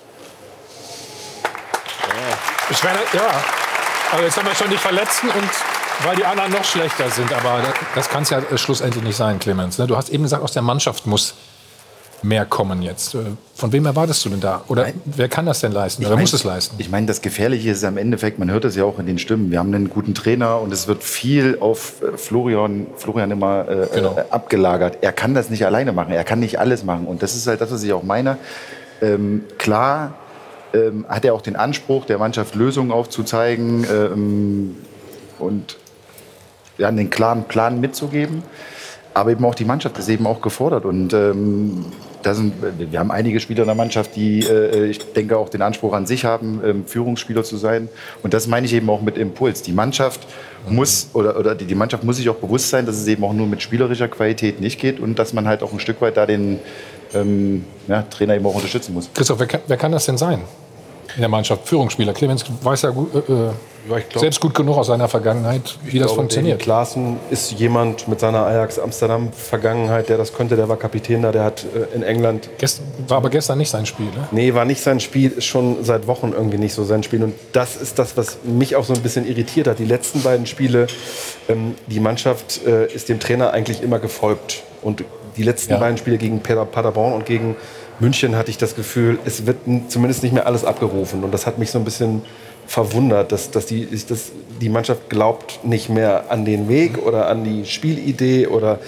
Ja, aber jetzt haben wir schon die Verletzten und weil die anderen noch schlechter sind. Aber das kann es ja schlussendlich nicht sein, Clemens. Du hast eben gesagt, aus der Mannschaft muss mehr kommen jetzt. Von wem erwartest du denn da? Oder wer kann das denn leisten? Wer muss es leisten? Ich meine, das Gefährliche ist am Endeffekt, man hört das ja auch in den Stimmen, wir haben einen guten Trainer und es wird viel auf Florian immer abgelagert. Er kann das nicht alleine machen, er kann nicht alles machen. Und das ist halt das, was ich auch meine. Klar hat er auch den Anspruch, der Mannschaft Lösungen aufzuzeigen und einen klaren Plan mitzugeben. Aber eben auch die Mannschaft ist eben auch gefordert. Und wir haben einige Spieler in der Mannschaft, die, ich denke, auch den Anspruch an sich haben, Führungsspieler zu sein. Und das meine ich eben auch mit Impuls. Die Mannschaft muss die Mannschaft muss sich auch bewusst sein, dass es eben auch nur mit spielerischer Qualität nicht geht und dass man halt auch ein Stück weit da den Trainer eben auch unterstützen muss. Christoph, wer kann das denn sein in der Mannschaft? Führungsspieler. Clemens weiß ja gut, selbst gut genug aus seiner Vergangenheit, wie das funktioniert. Klaassen ist jemand mit seiner Ajax-Amsterdam-Vergangenheit, der das könnte. Der war Kapitän da, der hat in England... War aber gestern nicht sein Spiel, ne? Nee, war nicht sein Spiel, ist schon seit Wochen irgendwie nicht so sein Spiel. Und das ist das, was mich auch so ein bisschen irritiert hat. Die letzten beiden Spiele, die Mannschaft ist dem Trainer eigentlich immer gefolgt. Und die letzten beiden Spiele gegen Paderborn und gegen München hatte ich das Gefühl, es wird zumindest nicht mehr alles abgerufen. Und das hat mich so ein bisschen verwundert, dass die Mannschaft glaubt nicht mehr an den Weg oder an die Spielidee oder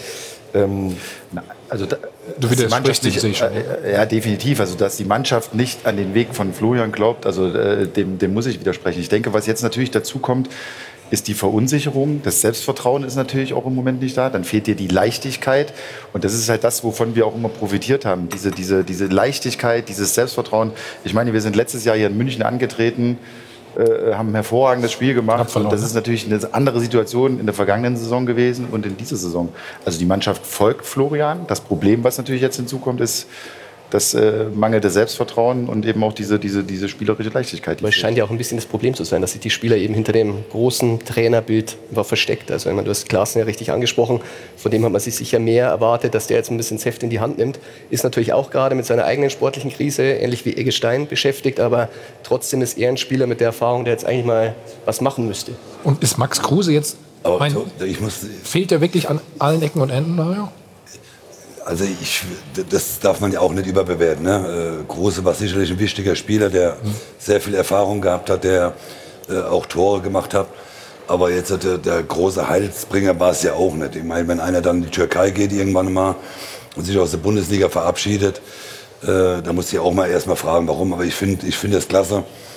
du widersprichst dich, sehe ich schon. Ja, definitiv. Also dass die Mannschaft nicht an den Weg von Florian glaubt, also dem muss ich widersprechen. Ich denke, was jetzt natürlich dazu kommt, ist die Verunsicherung. Das Selbstvertrauen ist natürlich auch im Moment nicht da. Dann fehlt dir die Leichtigkeit. Und das ist halt das, wovon wir auch immer profitiert haben. Diese Leichtigkeit, dieses Selbstvertrauen. Ich meine, wir sind letztes Jahr hier in München angetreten, haben ein hervorragendes Spiel gemacht. Und das ist natürlich eine andere Situation in der vergangenen Saison gewesen und in dieser Saison. Also die Mannschaft folgt Florian. Das Problem, was natürlich jetzt hinzukommt, ist das mangelnde Selbstvertrauen und eben auch diese spielerische Leichtigkeit. Aber es scheint ja auch ein bisschen das Problem zu sein, dass sich die Spieler eben hinter dem großen Trainerbild versteckt. Also du hast Klaassen ja richtig angesprochen, von dem hat man sich sicher mehr erwartet, dass der jetzt ein bisschen das Heft in die Hand nimmt. Ist natürlich auch gerade mit seiner eigenen sportlichen Krise, ähnlich wie Eggestein, beschäftigt, aber trotzdem ist er ein Spieler mit der Erfahrung, der jetzt eigentlich mal was machen müsste. Und ist Max Kruse jetzt, fehlt er wirklich an allen Ecken und Enden, Mario? Also das darf man ja auch nicht überbewerten. Ne? Kruse war sicherlich ein wichtiger Spieler, der sehr viel Erfahrung gehabt hat, der auch Tore gemacht hat. Aber jetzt der große Heilsbringer war es ja auch nicht. Ich meine, wenn einer dann in die Türkei geht irgendwann mal und sich aus der Bundesliga verabschiedet, da muss ich auch mal erstmal fragen, warum. Aber ich finde das klasse,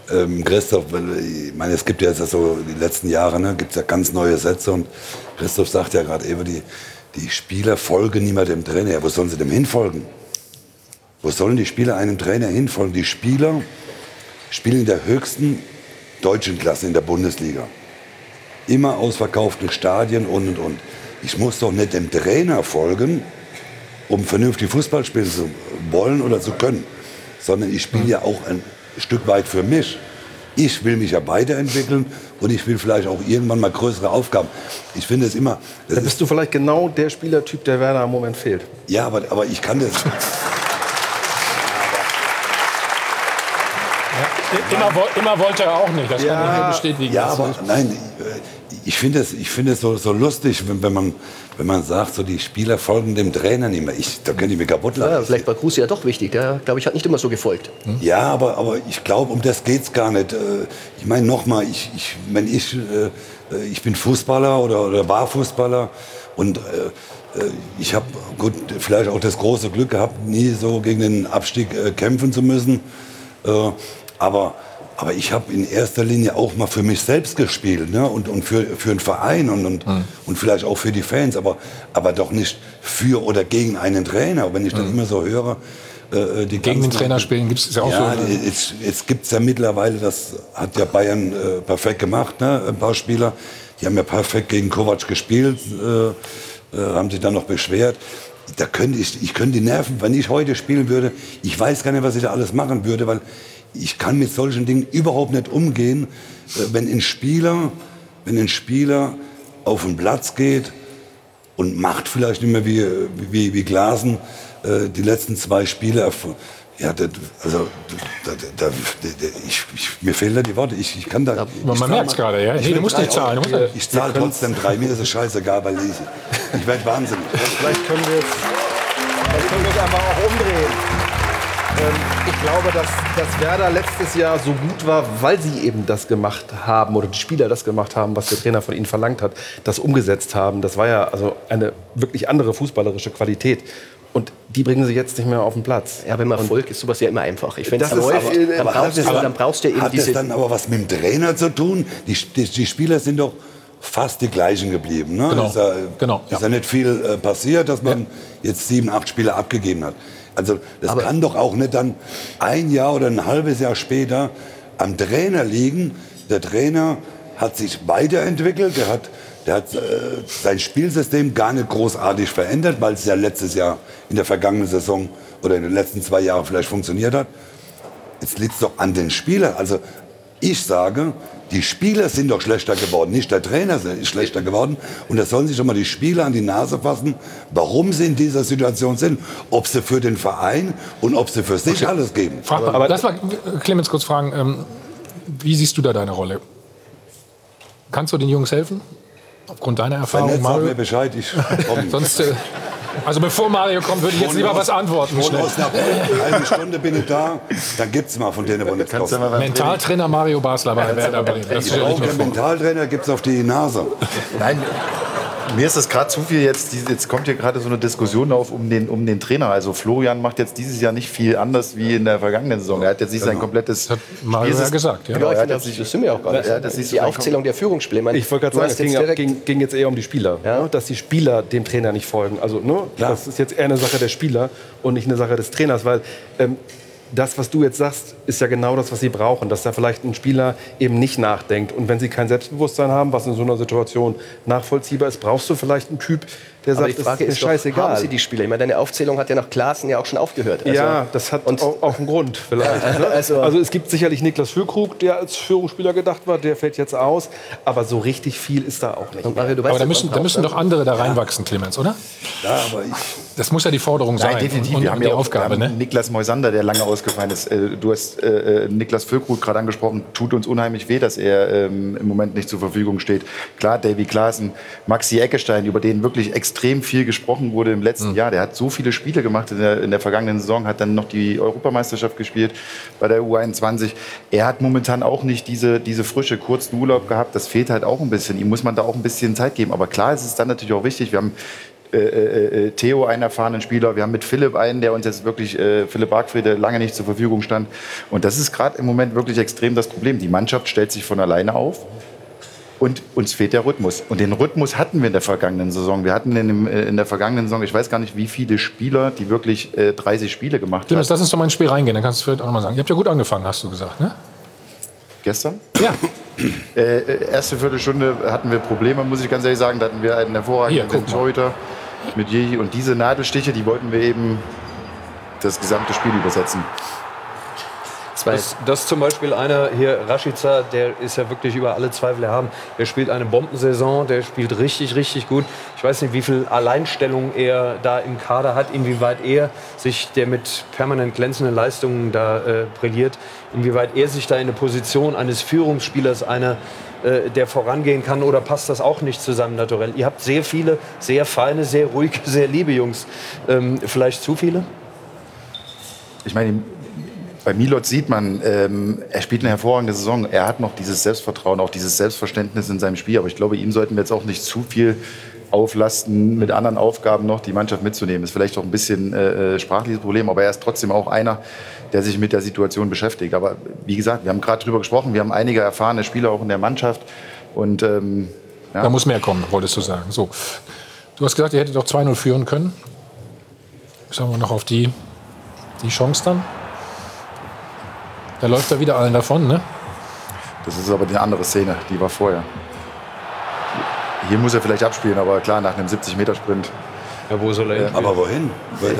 Christoph, ich meine, es gibt ja jetzt so die letzten Jahre, ne, gibt es ja ganz neue Sätze und Christoph sagt ja gerade eben, die Spieler folgen nicht mehr dem Trainer. Ja, wo sollen sie dem hinfolgen? Wo sollen die Spieler einem Trainer hinfolgen? Die Spieler spielen in der höchsten deutschen Klasse in der Bundesliga. Immer ausverkaufte Stadien und. Ich muss doch nicht dem Trainer folgen, um vernünftig Fußball spielen zu wollen oder zu können, sondern ich spiele ja auch ein Stück weit für mich. Ich will mich ja weiterentwickeln und ich will vielleicht auch irgendwann mal größere Aufgaben. Ich finde es immer... Da bist du vielleicht genau der Spielertyp, der Werder im Moment fehlt. Ja, aber ich kann das... Immer wollte er auch nicht, das kann ich hier bestätigen. Ja, aber nein, ich finde es so lustig, wenn man sagt, so die Spieler folgen dem Trainer nicht mehr. Da könnte ich mich kaputt lachen. Ja, vielleicht war Kruse ja doch wichtig. Der, glaube ich, hat nicht immer so gefolgt. Ja, aber ich glaube, um das geht's gar nicht. Ich meine, nochmal, ich bin Fußballer oder war Fußballer und ich habe vielleicht auch das große Glück gehabt, nie so gegen den Abstieg kämpfen zu müssen. Aber ich habe in erster Linie auch mal für mich selbst gespielt, ne? und für einen Verein und vielleicht auch für die Fans, aber doch nicht für oder gegen einen Trainer. Wenn ich dann immer so höre, gegen den Trainer spielen gibt es ja auch so. Jetzt gibt es ja mittlerweile, das hat ja Bayern perfekt gemacht, ne? Ein paar Spieler, die haben ja perfekt gegen Kovac gespielt, haben sich dann noch beschwert. Ich könnte die Nerven, wenn ich heute spielen würde, ich weiß gar nicht, was ich da alles machen würde, weil ich kann mit solchen Dingen überhaupt nicht umgehen, wenn ein Spieler auf den Platz geht und macht vielleicht nicht mehr wie Glasner die letzten 2 Spiele. Ja, mir fehlen da die Worte. Ich kann da. Man merkt es gerade, ja. Du musst nicht zahlen. Ich zahle trotzdem 3. Mir ist es scheißegal, weil ich werde wahnsinnig. Vielleicht können wir es einfach auch umdrehen. Ich glaube, dass Werder letztes Jahr so gut war, weil sie eben das gemacht haben oder die Spieler das gemacht haben, was der Trainer von ihnen verlangt hat, das umgesetzt haben. Das war ja also eine wirklich andere fußballerische Qualität. Und die bringen sie jetzt nicht mehr auf den Platz. Ja, beim Erfolg ist sowas ja immer einfach. Wenn es läuft, dann brauchst du eben hat das dann aber was mit dem Trainer zu tun? Die Spieler sind doch fast die gleichen geblieben. Ne? Genau. Ist ja nicht viel passiert, dass man jetzt 7, 8 Spieler abgegeben hat. Also das kann doch auch nicht dann ein Jahr oder ein halbes Jahr später am Trainer liegen. Der Trainer hat sich weiterentwickelt, der hat sein Spielsystem gar nicht großartig verändert, weil es ja letztes Jahr in der vergangenen Saison oder in den letzten 2 Jahren vielleicht funktioniert hat. Jetzt liegt es doch an den Spielern. Also ich sage, die Spieler sind doch schlechter geworden, nicht der Trainer ist schlechter geworden. Und da sollen sich doch mal die Spieler an die Nase fassen, warum sie in dieser Situation sind. Ob sie für den Verein und ob sie für sich alles geben. Aber lass mal Clemens kurz fragen, wie siehst du da deine Rolle? Kannst du den Jungs helfen? Aufgrund deiner Erfahrung, Mario? Mario? Sag mir Bescheid, ich komme. Sonst, also bevor Mario kommt, würde ich jetzt lieber was antworten. Nach einer halben Stunde bin ich da, dann gibt es mal von denen, wo nichts kommt. Mentaltrainer Mario Basler bei Werder Bremen. Der Mentaltrainer gibt es auf die Nase. Nein, mir ist das gerade zu viel. Jetzt kommt hier gerade so eine Diskussion auf um den Trainer. Also Florian macht jetzt dieses Jahr nicht viel anders wie in der vergangenen Saison. Er hat jetzt nicht sein komplettes... Hat Mario ja gesagt. Ja. Genau, das sind wir auch gar nicht. Das ist die Aufzählung der Führungsspieler. Ich wollte gerade sagen, es ging jetzt eher um die Spieler. Ja? Dass die Spieler dem Trainer nicht folgen. Also das ist jetzt eher eine Sache der Spieler und nicht eine Sache des Trainers. Weil das, was du jetzt sagst, ist ja genau das, was sie brauchen. Dass da vielleicht ein Spieler eben nicht nachdenkt. Und wenn sie kein Selbstbewusstsein haben, was in so einer Situation nachvollziehbar ist, brauchst du vielleicht einen Typ, der sagt, die Frage ist scheißegal. Haben sie die Spieler? Ich meine, deine Aufzählung hat ja nach Klaassen ja auch schon aufgehört. Also, ja, das hat auch einen Grund vielleicht. Also es gibt sicherlich Niklas Füllkrug, der als Führungsspieler gedacht war, der fällt jetzt aus. Aber so richtig viel ist da auch nicht. Mario, aber da müssen doch andere da reinwachsen, Clemens, oder? Ja, aber das muss ja die Forderung sein. Definitiv. Und wir haben die ja auch Aufgabe. Ne? Niklas Moisander, der lange ausgefallen ist. Du hast Niklas Füllkrug gerade angesprochen. Tut uns unheimlich weh, dass er im Moment nicht zur Verfügung steht. Klar, Davy Klaassen, Maxi Eckestein, über den wirklich extrem viel gesprochen wurde im letzten Jahr. Der hat so viele Spiele gemacht in der vergangenen Saison, hat dann noch die Europameisterschaft gespielt bei der U21. Er hat momentan auch nicht diese Frische, kurzen Urlaub gehabt. Das fehlt halt auch ein bisschen. Ihm muss man da auch ein bisschen Zeit geben. Aber klar, es ist dann natürlich auch wichtig. Wir haben Theo, einen erfahrenen Spieler. Wir haben mit Philipp einen, der uns jetzt wirklich, Philipp Bargfried, der lange nicht zur Verfügung stand. Und das ist gerade im Moment wirklich extrem das Problem. Die Mannschaft stellt sich von alleine auf und uns fehlt der Rhythmus. Und den Rhythmus hatten wir in der vergangenen Saison. Wir hatten in der vergangenen Saison, ich weiß gar nicht, wie viele Spieler, die wirklich 30 Spiele gemacht haben. Lass uns doch mal ins Spiel reingehen, dann kannst du vielleicht auch noch mal sagen. Ihr habt ja gut angefangen, hast du gesagt, ne? Gestern? Ja. Erste Viertelstunde hatten wir Probleme, muss ich ganz ehrlich sagen. Da hatten wir einen hervorragenden Torhüter mit Jehi. Und diese Nadelstiche, die wollten wir eben das gesamte Spiel übersetzen. Das zum Beispiel einer hier, Rashica, der ist ja wirklich über alle Zweifel erhaben. Der spielt eine Bombensaison, der spielt richtig, richtig gut. Ich weiß nicht, wie viel Alleinstellung er da im Kader hat, inwieweit er sich, der mit permanent glänzenden Leistungen da brilliert, inwieweit er sich da in eine Position eines Führungsspielers, der vorangehen kann, oder passt das auch nicht zu seinem Naturell? Ihr habt sehr viele, sehr feine, sehr ruhige, sehr liebe Jungs. Vielleicht zu viele? Ich meine, bei Milot sieht man, er spielt eine hervorragende Saison. Er hat noch dieses Selbstvertrauen, auch dieses Selbstverständnis in seinem Spiel. Aber ich glaube, ihm sollten wir jetzt auch nicht zu viel auflasten, mit anderen Aufgaben noch die Mannschaft mitzunehmen. Ist vielleicht auch ein bisschen sprachliches Problem, aber er ist trotzdem auch einer, der sich mit der Situation beschäftigt. Aber wie gesagt, wir haben gerade drüber gesprochen, wir haben einige erfahrene Spieler auch in der Mannschaft. Und, ja. Da muss mehr kommen, wolltest du sagen. So. Du hast gesagt, ihr hättet doch 2-0 führen können. Schauen wir noch auf die Chance dann. Da läuft er wieder allen davon, ne? Das ist aber eine andere Szene, die war vorher. Hier muss er vielleicht abspielen, aber klar, nach einem 70-Meter-Sprint. Ja, wo soll er hin? Aber wohin? Nein,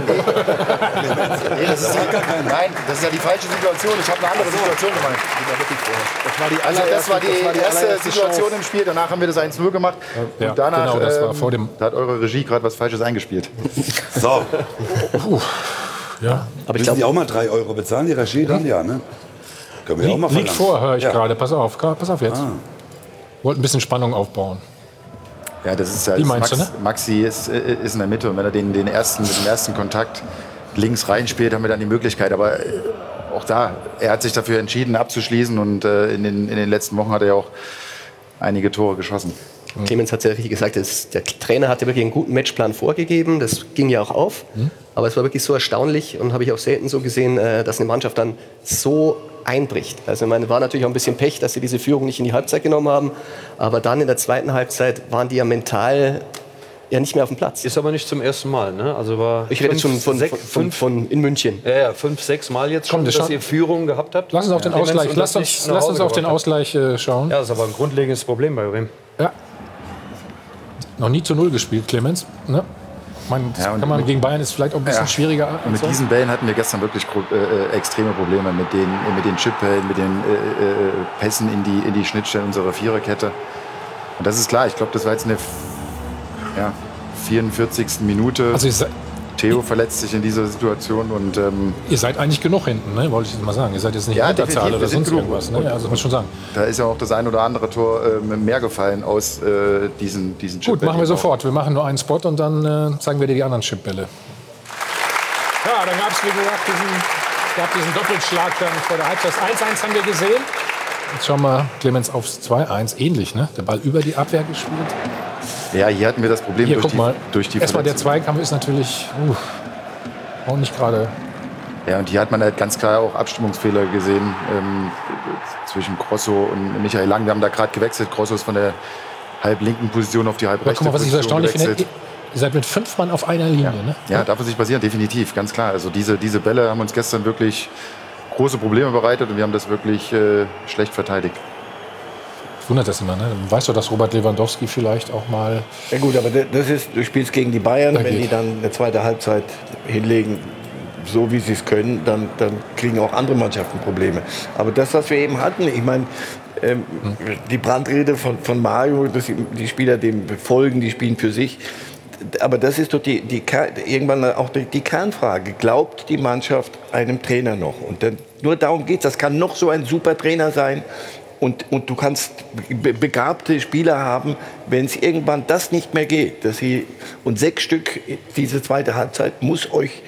das ist ja die falsche Situation. Ich habe eine andere Situation gemeint. Das war die erste Situation im Spiel. Danach haben wir das 1-0 gemacht. Ja, und danach genau, das war vor dem da hat eure Regie gerade was Falsches eingespielt. So. Ja. Aber ich glaube, die auch mal 3 Euro bezahlen, die Regie dann, ja, ne? Können wir auch mal Liegt vor, höre ich gerade. Pass auf jetzt. Ah. Wollt ein bisschen Spannung aufbauen. Ja, das ist ja. Wie meinst du, ne? Maxi ist in der Mitte und wenn er mit dem ersten Kontakt links reinspielt, haben wir dann die Möglichkeit. Aber auch da, er hat sich dafür entschieden, abzuschließen und in den letzten Wochen hat er ja auch einige Tore geschossen. Clemens hat es ja richtig gesagt, der Trainer hatte wirklich einen guten Matchplan vorgegeben, das ging ja auch auf, aber es war wirklich so erstaunlich und habe ich auch selten so gesehen, dass eine Mannschaft dann so einbricht. Also ich meine, war natürlich auch ein bisschen Pech, dass sie diese Führung nicht in die Halbzeit genommen haben, aber dann in der zweiten Halbzeit waren die ja mental ja nicht mehr auf dem Platz. Ist aber nicht zum ersten Mal, ne? Also war ich rede jetzt schon von in München. Ja, 5, 6 Mal jetzt schon, dass ihr Führung gehabt habt. Lass uns auf den Ausgleich, lass uns auf den Ausgleich schauen. Ja, das ist aber ein grundlegendes Problem bei Bremen. Ja. Noch nie zu 0 gespielt, Clemens. Ne? Kann man gegen Bayern ist vielleicht auch ein bisschen schwieriger. Und mit diesen Bällen hatten wir gestern wirklich extreme Probleme mit den Chip-Bällen, mit den Pässen in die Schnittstellen unserer Viererkette. Und das ist klar, ich glaube, das war jetzt eine 44. Minute. Also Theo verletzt sich in dieser Situation und ihr seid eigentlich genug hinten, ne? Wollte ich mal sagen. Ihr seid jetzt nicht in Unterzahl oder sonst irgendwas. Ne? Also muss schon sagen. Da ist ja auch das ein oder andere Tor mehr gefallen aus diesen Chipbällen. Gut, machen wir sofort. Wir machen nur einen Spot und dann zeigen wir dir die anderen Chipbälle. Ja, dann gab es, wie gesagt, diesen Doppelschlag dann vor der Halbzeit. 1-1 haben wir gesehen. Jetzt schauen wir Clemens aufs 2-1. Ähnlich, ne? Der Ball über die Abwehr gespielt. Ja, hier hatten wir das Problem durch die Erstmal der Zweikampf ist natürlich auch nicht gerade. Ja, und hier hat man halt ganz klar auch Abstimmungsfehler gesehen zwischen Grosso und Michael Lang. Wir haben da gerade gewechselt. Grosso ist von der halblinken Position auf die halbrechte Guck mal, was ich so erstaunlich finde. Ihr seid mit 5 Mann auf einer Linie. Ja, ne? Ja, darf es nicht passieren, definitiv, ganz klar. Also diese Bälle haben uns gestern wirklich große Probleme bereitet und wir haben das wirklich schlecht verteidigt. Wundert das immer, ne? Weißt du, dass Robert Lewandowski vielleicht auch mal. Ja gut, aber das ist, du spielst gegen die Bayern, wenn die dann eine zweite Halbzeit hinlegen, so wie sie es können, dann kriegen auch andere Mannschaften Probleme. Aber das, was wir eben hatten, ich meine, die Brandrede von Mario, dass die Spieler dem folgen, die spielen für sich. Aber das ist doch irgendwann auch die Kernfrage. Glaubt die Mannschaft einem Trainer noch? Und dann, nur darum geht es. Das kann noch so ein super Trainer sein. Und du kannst begabte Spieler haben, wenn es irgendwann das nicht mehr geht. Und 6 Stück, diese zweite Halbzeit, muss euch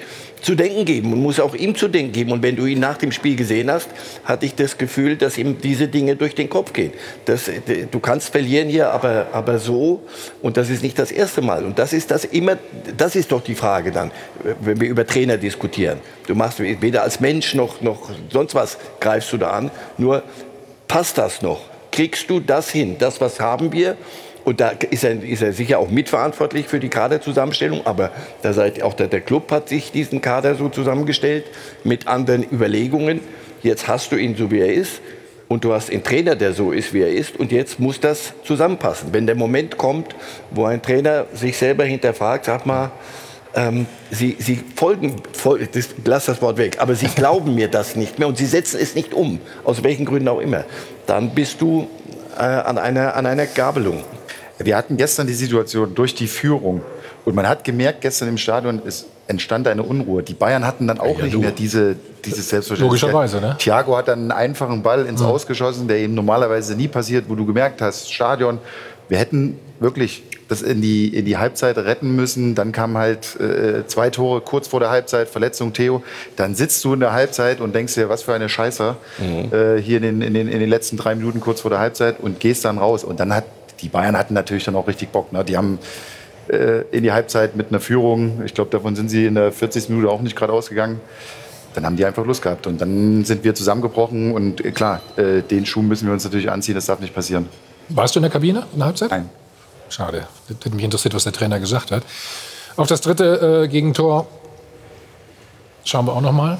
zu denken geben und muss auch ihm zu denken geben. Und wenn du ihn nach dem Spiel gesehen hast, hatte ich das Gefühl, dass ihm diese Dinge durch den Kopf gehen. Du kannst verlieren hier, aber so, und das ist nicht das erste Mal. Und das ist doch die Frage dann, wenn wir über Trainer diskutieren. Du machst weder als Mensch noch sonst was greifst du da an, nur passt das noch? Kriegst du das hin? Das, was haben wir? Und da ist er sicher auch mitverantwortlich für die Kaderzusammenstellung. Aber auch der Club hat sich diesen Kader so zusammengestellt mit anderen Überlegungen. Jetzt hast du ihn so, wie er ist. Und du hast einen Trainer, der so ist, wie er ist. Und jetzt muss das zusammenpassen. Wenn der Moment kommt, wo ein Trainer sich selber hinterfragt, sag mal, Sie lass das Wort weg, aber Sie glauben mir das nicht mehr und Sie setzen es nicht um, aus welchen Gründen auch immer, dann bist du an einer Gabelung. Wir hatten gestern die Situation durch die Führung und man hat gemerkt, gestern im Stadion entstand eine Unruhe. Die Bayern hatten dann auch nicht mehr dieses Selbstverständnis. Logischerweise, ne? Thiago hat dann einen einfachen Ball ins Aus geschossen, der eben normalerweise nie passiert, wo du gemerkt hast, Stadion, wir hätten wirklich das in die Halbzeit retten müssen. Dann kamen halt 2 Tore kurz vor der Halbzeit, Verletzung Theo. Dann sitzt du in der Halbzeit und denkst dir, was für eine Scheiße, hier in den letzten 3 Minuten kurz vor der Halbzeit und gehst dann raus. Und dann die Bayern hatten natürlich dann auch richtig Bock. Ne? Die haben in die Halbzeit mit einer Führung, ich glaube, davon sind sie in der 40. Minute auch nicht gerade ausgegangen. Dann haben die einfach Lust gehabt. Und dann sind wir zusammengebrochen. Und klar, den Schuh müssen wir uns natürlich anziehen. Das darf nicht passieren. Warst du in der Kabine in der Halbzeit? Nein. Schade. Das hätte mich interessiert, was der Trainer gesagt hat. Auf das dritte Gegentor schauen wir auch noch mal.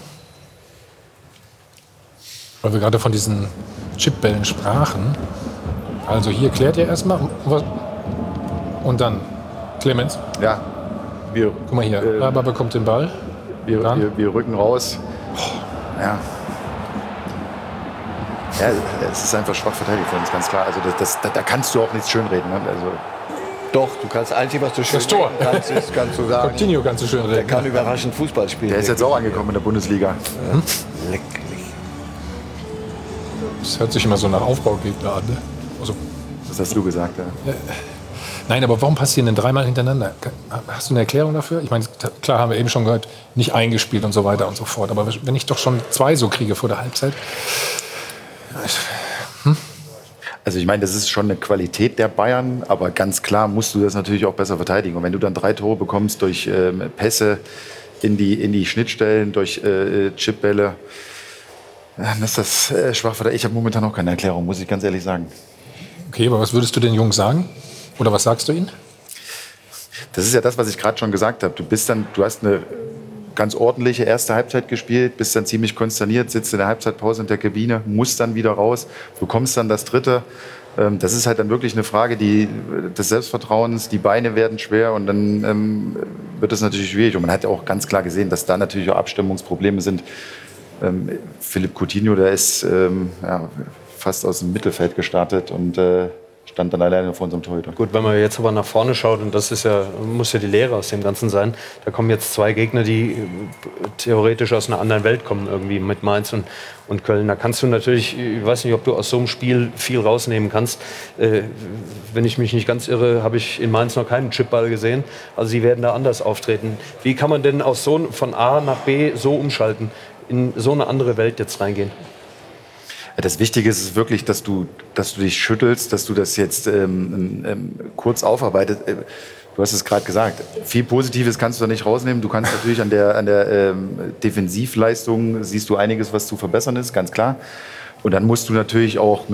Weil wir gerade von diesen Chipbällen sprachen. Also hier klärt ihr erstmal. Und dann Clemens. Ja. Guck mal hier. Alaba bekommt den Ball. Wir rücken raus. Ja. Ja, es ist einfach schwach verteidigt von uns, ganz klar. Also da kannst du auch nichts schönreden. Ne? Also doch, du kannst einzig, was du schön das Tor. Kannst du sagen. Coutinho kannst du schön reden. Der kann überraschend Fußball spielen. Der ist jetzt auch angekommen in der Bundesliga. Lecklich. Das hört sich immer so nach Aufbaugegner an. Ne? Also, das hast du gesagt, ja. Nein, aber warum passieren denn 3-mal hintereinander? Hast du eine Erklärung dafür? Ich meine, klar haben wir eben schon gehört, nicht eingespielt und so weiter und so fort. Aber wenn ich doch schon 2 so kriege vor der Halbzeit. Also ich meine, das ist schon eine Qualität der Bayern, aber ganz klar musst du das natürlich auch besser verteidigen. Und wenn du dann 3 Tore bekommst durch Pässe in die Schnittstellen, durch Chipbälle, dann ist das schwach verteidigt. Ich habe momentan noch keine Erklärung, muss ich ganz ehrlich sagen. Okay, aber was würdest du den Jungs sagen? Oder was sagst du ihnen? Das ist ja das, was ich gerade schon gesagt habe. Du hast eine ganz ordentliche erste Halbzeit gespielt, bist dann ziemlich konsterniert, sitzt in der Halbzeitpause in der Kabine, musst dann wieder raus, bekommst dann das dritte. Das ist halt dann wirklich eine Frage des Selbstvertrauens, die Beine werden schwer und dann wird es natürlich schwierig. Und man hat ja auch ganz klar gesehen, dass da natürlich auch Abstimmungsprobleme sind. Philipp Coutinho, der ist fast aus dem Mittelfeld gestartet und stand dann alleine vor unserem Torhüter. Gut, wenn man jetzt aber nach vorne schaut, und das muss ja die Lehre aus dem Ganzen sein, da kommen jetzt 2 Gegner, die theoretisch aus einer anderen Welt kommen, irgendwie mit Mainz und Köln. Da kannst du natürlich, ich weiß nicht, ob du aus so einem Spiel viel rausnehmen kannst. Wenn ich mich nicht ganz irre, habe ich in Mainz noch keinen Chipball gesehen. Also sie werden da anders auftreten. Wie kann man denn von A nach B so umschalten, in so eine andere Welt jetzt reingehen? Das Wichtige ist wirklich, dass du dich schüttelst, dass du das jetzt kurz aufarbeitest. Du hast es gerade gesagt, viel Positives kannst du da nicht rausnehmen. Du kannst natürlich an der Defensivleistung siehst du einiges, was zu verbessern ist, ganz klar. Und dann musst du natürlich auch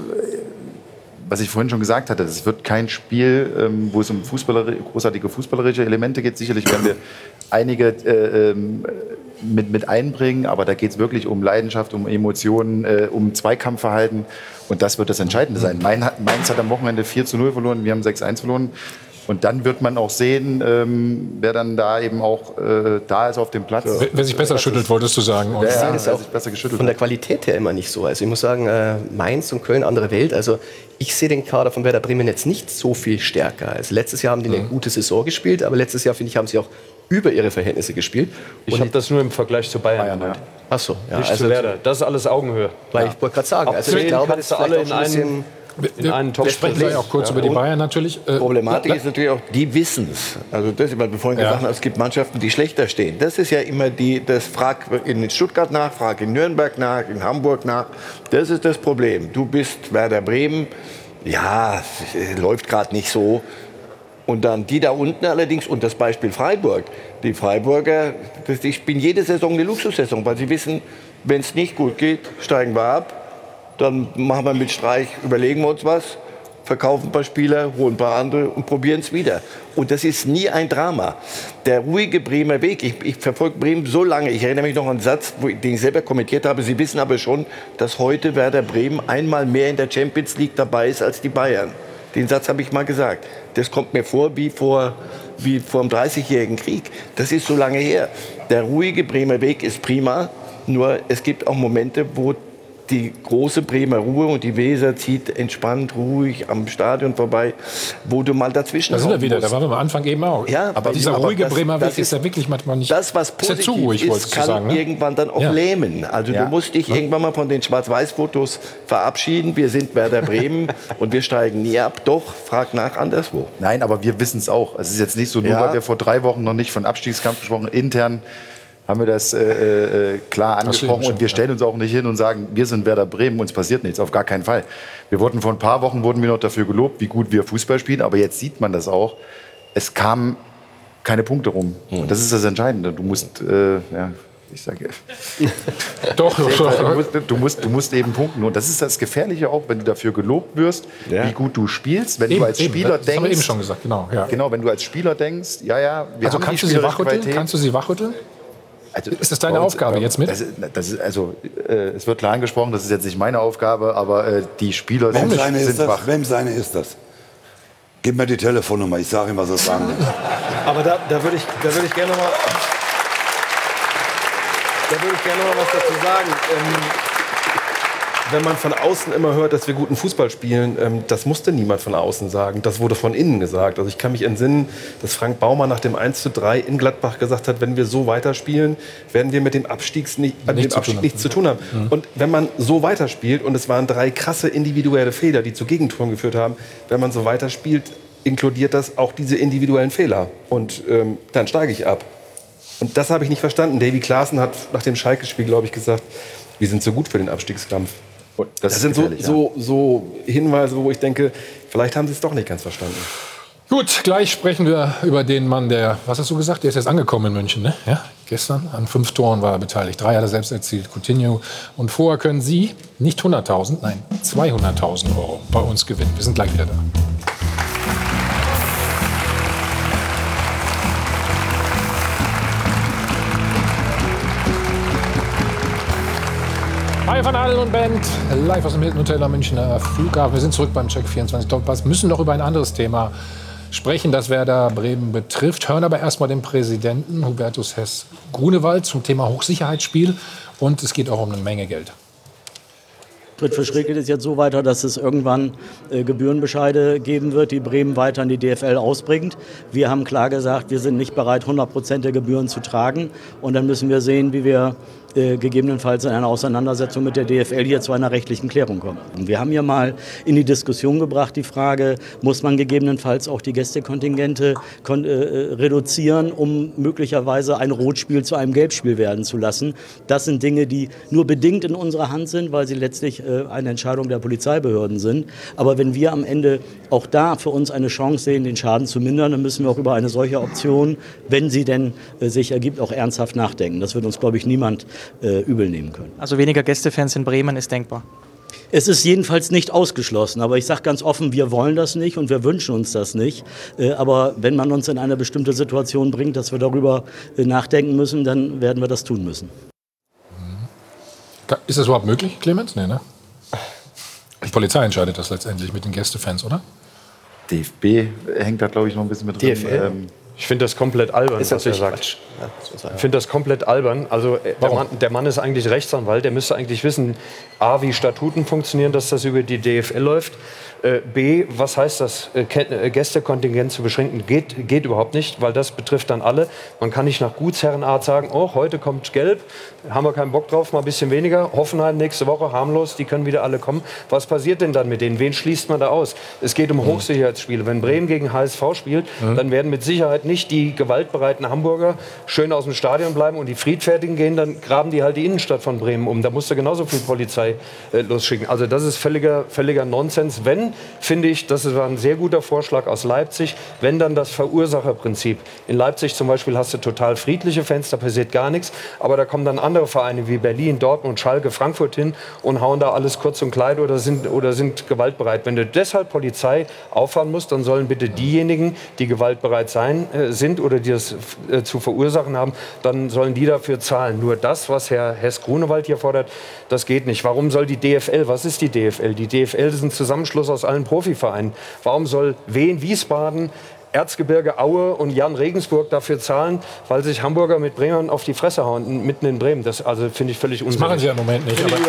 was ich vorhin schon gesagt hatte, es wird kein Spiel, wo es um großartige fußballerische Elemente geht. Sicherlich werden wir einige mit einbringen, aber da geht es wirklich um Leidenschaft, um Emotionen, um Zweikampfverhalten und das wird das Entscheidende sein. Mainz hat am Wochenende 4:0 verloren, wir haben 6:1 verloren. Und dann wird man auch sehen, wer dann da eben auch da ist auf dem Platz. Wer sich besser schüttelt, wolltest du sagen. Ich sehe das auch von der Qualität her immer nicht so. Also ich muss sagen, Mainz und Köln, andere Welt. Also ich sehe den Kader von Werder Bremen jetzt nicht so viel stärker. Also letztes Jahr haben die eine gute Saison gespielt, aber letztes Jahr, finde ich, haben sie auch über ihre Verhältnisse gespielt. Ich habe das nur im Vergleich zu Bayern. Ach so, ja. Nicht zu Werder. Das ist alles Augenhöhe. Weil ich wollte gerade sagen, also ich glaube, das ist alle in einen Wir sprechen gleich auch kurz über die Bayern natürlich. Problematik ist natürlich auch, die wissen es. Also das, weil wir vorhin gesagt haben, es gibt Mannschaften, die schlechter stehen. Das ist ja immer das frag in Stuttgart nach, frag in Nürnberg nach, in Hamburg nach. Das ist das Problem. Du bist Werder Bremen, ja, läuft gerade nicht so. Und dann die da unten allerdings, und das Beispiel Freiburg. Die Freiburger, die spielen jede Saison eine Luxussaison, weil sie wissen, wenn es nicht gut geht, steigen wir ab. Dann machen wir mit Streich, überlegen wir uns was, verkaufen ein paar Spieler, holen ein paar andere und probieren es wieder. Und das ist nie ein Drama. Der ruhige Bremer Weg, ich verfolge Bremen so lange, ich erinnere mich noch an einen Satz, den ich selber kommentiert habe, Sie wissen aber schon, dass heute Werder Bremen einmal mehr in der Champions League dabei ist als die Bayern. Den Satz habe ich mal gesagt. Das kommt mir vor wie vor dem 30-jährigen Krieg. Das ist so lange her. Der ruhige Bremer Weg ist prima, nur es gibt auch Momente, wo die große Bremer Ruhe und die Weser zieht entspannt, ruhig am Stadion vorbei, wo du mal dazwischen Da sind wir wieder, da waren wir am Anfang eben auch. Ja, aber dieser ruhige Bremer Weg ist ja wirklich manchmal nicht. Das, was positiv zu ruhig, ist, kann sagen, ne? irgendwann dann auch lähmen. Also du musst dich irgendwann mal von den Schwarz-Weiß-Fotos verabschieden. Wir sind Werder Bremen und wir steigen nie ab. Doch, frag nach anderswo. Nein, aber wir wissen es auch. Es ist jetzt nicht so, nur weil wir vor 3 Wochen noch nicht von Abstiegskampf gesprochen haben, intern haben wir das klar angesprochen und wir stellen uns auch nicht hin und sagen, wir sind Werder Bremen, uns passiert nichts, auf gar keinen Fall. Vor ein paar Wochen wurden wir noch dafür gelobt, wie gut wir Fußball spielen, aber jetzt sieht man das auch. Es kamen keine Punkte rum. Und das ist das Entscheidende. Du musst, ich sage, du musst eben punkten. Und das ist das Gefährliche auch, wenn du dafür gelobt wirst, wie gut du spielst. Wenn du als Spieler denkst, das haben wir eben schon gesagt, genau. Ja. Genau, wenn du als Spieler denkst, wir also haben kannst du sie wachrütteln? Kannst du sie wachrütteln? Also, ist das deine Aufgabe jetzt mit? Es wird klar angesprochen, das ist jetzt nicht meine Aufgabe, aber die Spieler sind wach. Wem seine ist das? Gib mir die Telefonnummer, ich sage ihm, was er sagen will. Aber da würde ich gerne noch mal was dazu sagen. Wenn man von außen immer hört, dass wir guten Fußball spielen, das musste niemand von außen sagen. Das wurde von innen gesagt. Also ich kann mich entsinnen, dass Frank Baumann nach dem 1:3 in Gladbach gesagt hat, wenn wir so weiterspielen, werden wir mit dem Abstieg nichts zu tun haben. Mhm. Und wenn man so weiterspielt, und es waren 3 krasse individuelle Fehler, die zu Gegentoren geführt haben, wenn man so weiterspielt, inkludiert das auch diese individuellen Fehler. Und dann steige ich ab. Und das habe ich nicht verstanden. Davy Klaassen hat nach dem Schalke-Spiel, glaube ich, gesagt, wir sind so gut für den Abstiegskampf. Das sind so Hinweise, wo ich denke, vielleicht haben sie es doch nicht ganz verstanden. Gut, gleich sprechen wir über den Mann, der, was hast du gesagt, der ist jetzt angekommen in München, ne? Ja, gestern an 5 Toren war er beteiligt. 3 hat er selbst erzielt, Coutinho. Und vorher können Sie nicht 100.000, nein, 200.000 € bei uns gewinnen. Wir sind gleich wieder da. Hi von Adel und Band, live aus dem Hilton Hotel am Münchner Flughafen. Wir sind zurück beim Check 24 Doppelpass. Müssen noch über ein anderes Thema sprechen, das Werder Bremen betrifft. Hören aber erstmal den Präsidenten Hubertus Hess-Grunewald zum Thema Hochsicherheitsspiel. Und es geht auch um eine Menge Geld. Schritt für Schritt geht es jetzt so weiter, dass es irgendwann Gebührenbescheide geben wird, die Bremen weiter an die DFL ausbringt. Wir haben klar gesagt, wir sind nicht bereit, 100% der Gebühren zu tragen. Und dann müssen wir sehen, wie wir gegebenenfalls in einer Auseinandersetzung mit der DFL hier zu einer rechtlichen Klärung kommen. Wir haben ja mal in die Diskussion gebracht die Frage, muss man gegebenenfalls auch die Gästekontingente reduzieren, um möglicherweise ein Rotspiel zu einem Gelbspiel werden zu lassen. Das sind Dinge, die nur bedingt in unserer Hand sind, weil sie letztlich eine Entscheidung der Polizeibehörden sind. Aber wenn wir am Ende auch da für uns eine Chance sehen, den Schaden zu mindern, dann müssen wir auch über eine solche Option, wenn sie denn sich ergibt, auch ernsthaft nachdenken. Das wird uns, glaube ich, niemand übel nehmen können. Also weniger Gästefans in Bremen ist denkbar? Es ist jedenfalls nicht ausgeschlossen, aber ich sage ganz offen, wir wollen das nicht und wir wünschen uns das nicht. Aber wenn man uns in eine bestimmte Situation bringt, dass wir darüber nachdenken müssen, dann werden wir das tun müssen. Ist das überhaupt möglich, Clemens? Nee, ne? Die Polizei entscheidet das letztendlich mit den Gästefans, oder? DFB hängt da, glaube ich, noch ein bisschen mit drin. DFL? Ich finde das komplett albern, Ist was er natürlich sagt. Quatsch. Ja, das muss man sagen. Ich finde das komplett albern. Also der Mann ist eigentlich Rechtsanwalt. Der müsste eigentlich wissen, A, wie Statuten funktionieren, dass das über die DFL läuft. B, was heißt das, Gästekontingent zu beschränken? Geht überhaupt nicht, weil das betrifft dann alle. Man kann nicht nach Gutsherrenart sagen, oh, heute kommt Gelb, haben wir keinen Bock drauf, mal ein bisschen weniger. Hoffenheim nächste Woche, harmlos, die können wieder alle kommen. Was passiert denn dann mit denen? Wen schließt man da aus? Es geht um Hochsicherheitsspiele. Wenn Bremen gegen HSV spielt, dann werden mit Sicherheit nicht die gewaltbereiten Hamburger schön aus dem Stadion bleiben und die Friedfertigen gehen, dann graben die halt die Innenstadt von Bremen um. Da musst du genauso viel Polizei losschicken. Also das ist völliger Nonsens. Wenn, finde ich, das war ein sehr guter Vorschlag aus Leipzig, wenn dann das Verursacherprinzip. In Leipzig zum Beispiel hast du total friedliche Fans, da passiert gar nichts, aber da kommen dann andere Vereine wie Berlin, Dortmund, Schalke, Frankfurt hin und hauen da alles kurz und klein oder sind gewaltbereit. Wenn du deshalb Polizei auffahren musst, dann sollen bitte diejenigen, die gewaltbereit sind oder die das zu verursachen haben, dann sollen die dafür zahlen. Nur das, was Herr Hess-Grunewald hier fordert, das geht nicht. Warum soll die DFL, was ist die DFL? Die DFL ist ein Zusammenschluss aus allen Profivereinen. Warum soll Wien, Wiesbaden, Erzgebirge, Aue und Jan Regensburg dafür zahlen, weil sich Hamburger mit Bremern auf die Fresse hauen, mitten in Bremen? Das also finde ich völlig unsinnig. Das machen sie ja im Moment nicht. Aber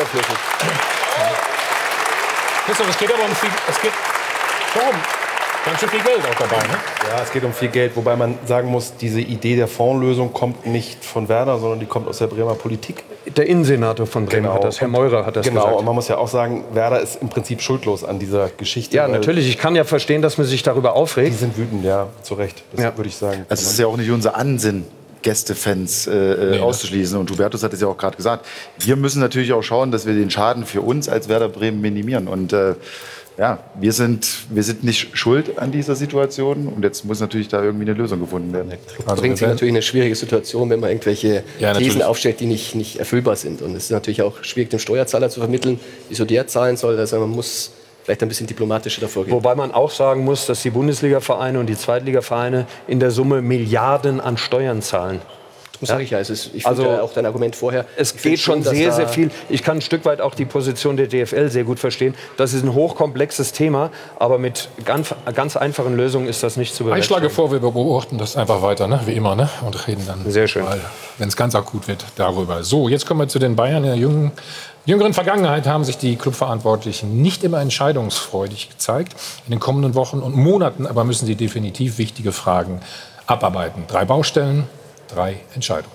Christoph, es geht aber um viel, ganz schön viel Geld auch dabei, ne? Ja, es geht um viel Geld, wobei man sagen muss, diese Idee der Fondslösung kommt nicht von Werder, sondern die kommt aus der Bremer Politik. Der Innensenator von Bremen hat das, Herr Meurer hat das gesagt. Genau, und man muss ja auch sagen, Werder ist im Prinzip schuldlos an dieser Geschichte. Ja, natürlich. Ich kann ja verstehen, dass man sich darüber aufregt. Die sind wütend, ja, zu Recht. Das würde ich sagen. Also es ist ja auch nicht unser Ansinnen, Gästefans auszuschließen. Und Hubertus hat es ja auch gerade gesagt. Wir müssen natürlich auch schauen, dass wir den Schaden für uns als Werder Bremen minimieren. Und ja, wir sind nicht schuld an dieser Situation und jetzt muss natürlich da irgendwie eine Lösung gefunden werden. Das bringt sich natürlich in eine schwierige Situation, wenn man irgendwelche Thesen aufstellt, die nicht erfüllbar sind. Und es ist natürlich auch schwierig, dem Steuerzahler zu vermitteln, wieso der zahlen soll. Also man muss vielleicht ein bisschen diplomatischer davor gehen. Wobei man auch sagen muss, dass die Bundesliga-Vereine und die Zweitliga-Vereine in der Summe Milliarden an Steuern zahlen. Das sage ich ja. Ich finde auch dein Argument vorher. Es geht schon sehr viel. Ich kann ein Stück weit auch die Position der DFL sehr gut verstehen. Das ist ein hochkomplexes Thema, aber mit ganz einfachen Lösungen ist das nicht zu bewerkstelligen. Ich schlage vor, wir beobachten das einfach weiter, ne? Wie immer, ne? Und reden dann, sehr schön, wenn es ganz akut wird, darüber. So, jetzt kommen wir zu den Bayern. In der jüngeren Vergangenheit haben sich die Clubverantwortlichen nicht immer entscheidungsfreudig gezeigt. In den kommenden Wochen und Monaten aber müssen sie definitiv wichtige Fragen abarbeiten. 3 Baustellen, 3 Entscheidungen.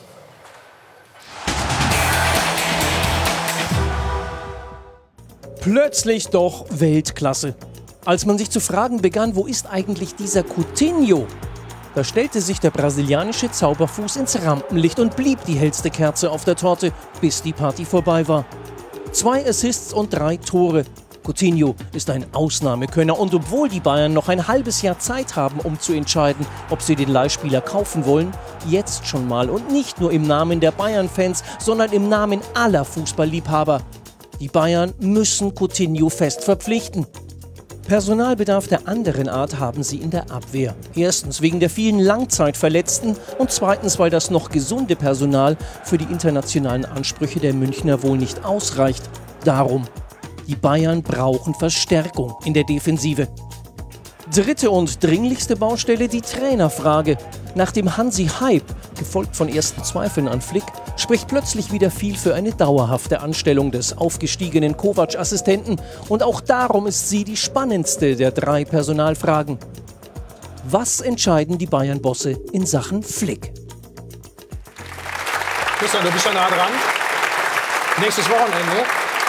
Plötzlich doch Weltklasse. Als man sich zu fragen begann, wo ist eigentlich dieser Coutinho? Da stellte sich der brasilianische Zauberfuß ins Rampenlicht und blieb die hellste Kerze auf der Torte, bis die Party vorbei war. 2 Assists und 3 Tore. Coutinho ist ein Ausnahmekönner und obwohl die Bayern noch ein halbes Jahr Zeit haben, um zu entscheiden, ob sie den Leihspieler kaufen wollen, jetzt schon mal und nicht nur im Namen der Bayern-Fans, sondern im Namen aller Fußballliebhaber. Die Bayern müssen Coutinho fest verpflichten. Personalbedarf der anderen Art haben sie in der Abwehr. Erstens wegen der vielen Langzeitverletzten und zweitens, weil das noch gesunde Personal für die internationalen Ansprüche der Münchner wohl nicht ausreicht. Darum, die Bayern brauchen Verstärkung in der Defensive. Dritte und dringlichste Baustelle, die Trainerfrage. Nach dem Hansi-Hype, gefolgt von ersten Zweifeln an Flick, spricht plötzlich wieder viel für eine dauerhafte Anstellung des aufgestiegenen Kovac-Assistenten. Und auch darum ist sie die spannendste der 3 Personalfragen. Was entscheiden die Bayern-Bosse in Sachen Flick? Christian, du bist ja nah dran. Nächstes Wochenende.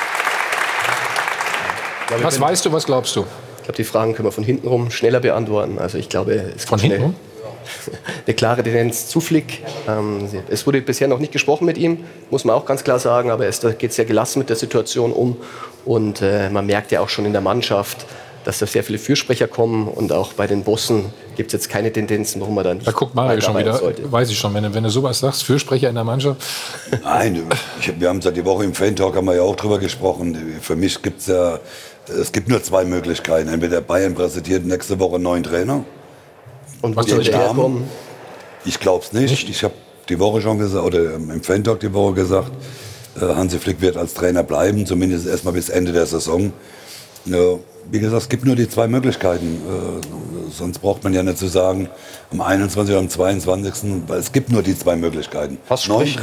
Was weißt du, was glaubst du? Ich glaube, die Fragen können wir von hinten rum schneller beantworten. Also ich glaube, es von hinten rum? Eine klare Tendenz zu Flick. Es wurde bisher noch nicht gesprochen mit ihm, muss man auch ganz klar sagen, aber es geht sehr gelassen mit der Situation um. Und man merkt ja auch schon in der Mannschaft, dass da sehr viele Fürsprecher kommen und auch bei den Bossen gibt es jetzt keine Tendenzen, warum man da nicht. Da guckt Mario schon wieder, sollte. Weiß ich schon, wenn du sowas sagst, Fürsprecher in der Mannschaft. Nein, wir haben seit der Woche im Fan-Talk haben wir ja auch drüber gesprochen. Für mich gibt es gibt nur 2 Möglichkeiten. Entweder Bayern präsentiert nächste Woche einen neuen Trainer. Und was soll herkommen? Ich glaube es nicht. Ich habe die Woche schon gesagt, oder im Fan-Talk die Woche gesagt, Hansi Flick wird als Trainer bleiben, zumindest erstmal bis Ende der Saison. Wie gesagt, es gibt nur die 2 Möglichkeiten. sonst braucht man ja nicht zu sagen, am 21. oder am 22., weil es gibt nur die zwei Möglichkeiten. Was spricht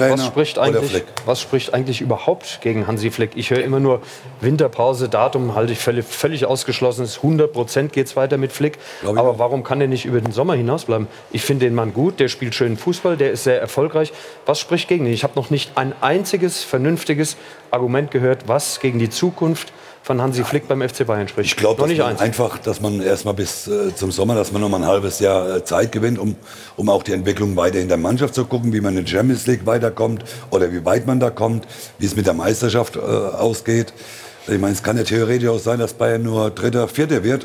eigentlich überhaupt gegen Hansi Flick? Ich höre immer nur Winterpause, Datum halte ich völlig ausgeschlossen. 100% geht es weiter mit Flick. Aber warum kann er nicht über den Sommer hinausbleiben? Ich finde den Mann gut, der spielt schönen Fußball, der ist sehr erfolgreich. Was spricht gegen ihn? Ich habe noch nicht ein einziges vernünftiges Argument gehört, was gegen die Zukunft von Hansi Flick beim FC Bayern spricht. Ich glaube einfach, dass man erstmal bis zum Sommer, dass man noch mal ein halbes Jahr Zeit gewinnt, um auch die Entwicklung weiter in der Mannschaft zu gucken, wie man in der Champions League weiterkommt oder wie weit man da kommt, wie es mit der Meisterschaft ausgeht. Ich meine, es kann ja theoretisch auch sein, dass Bayern nur Dritter, Vierter wird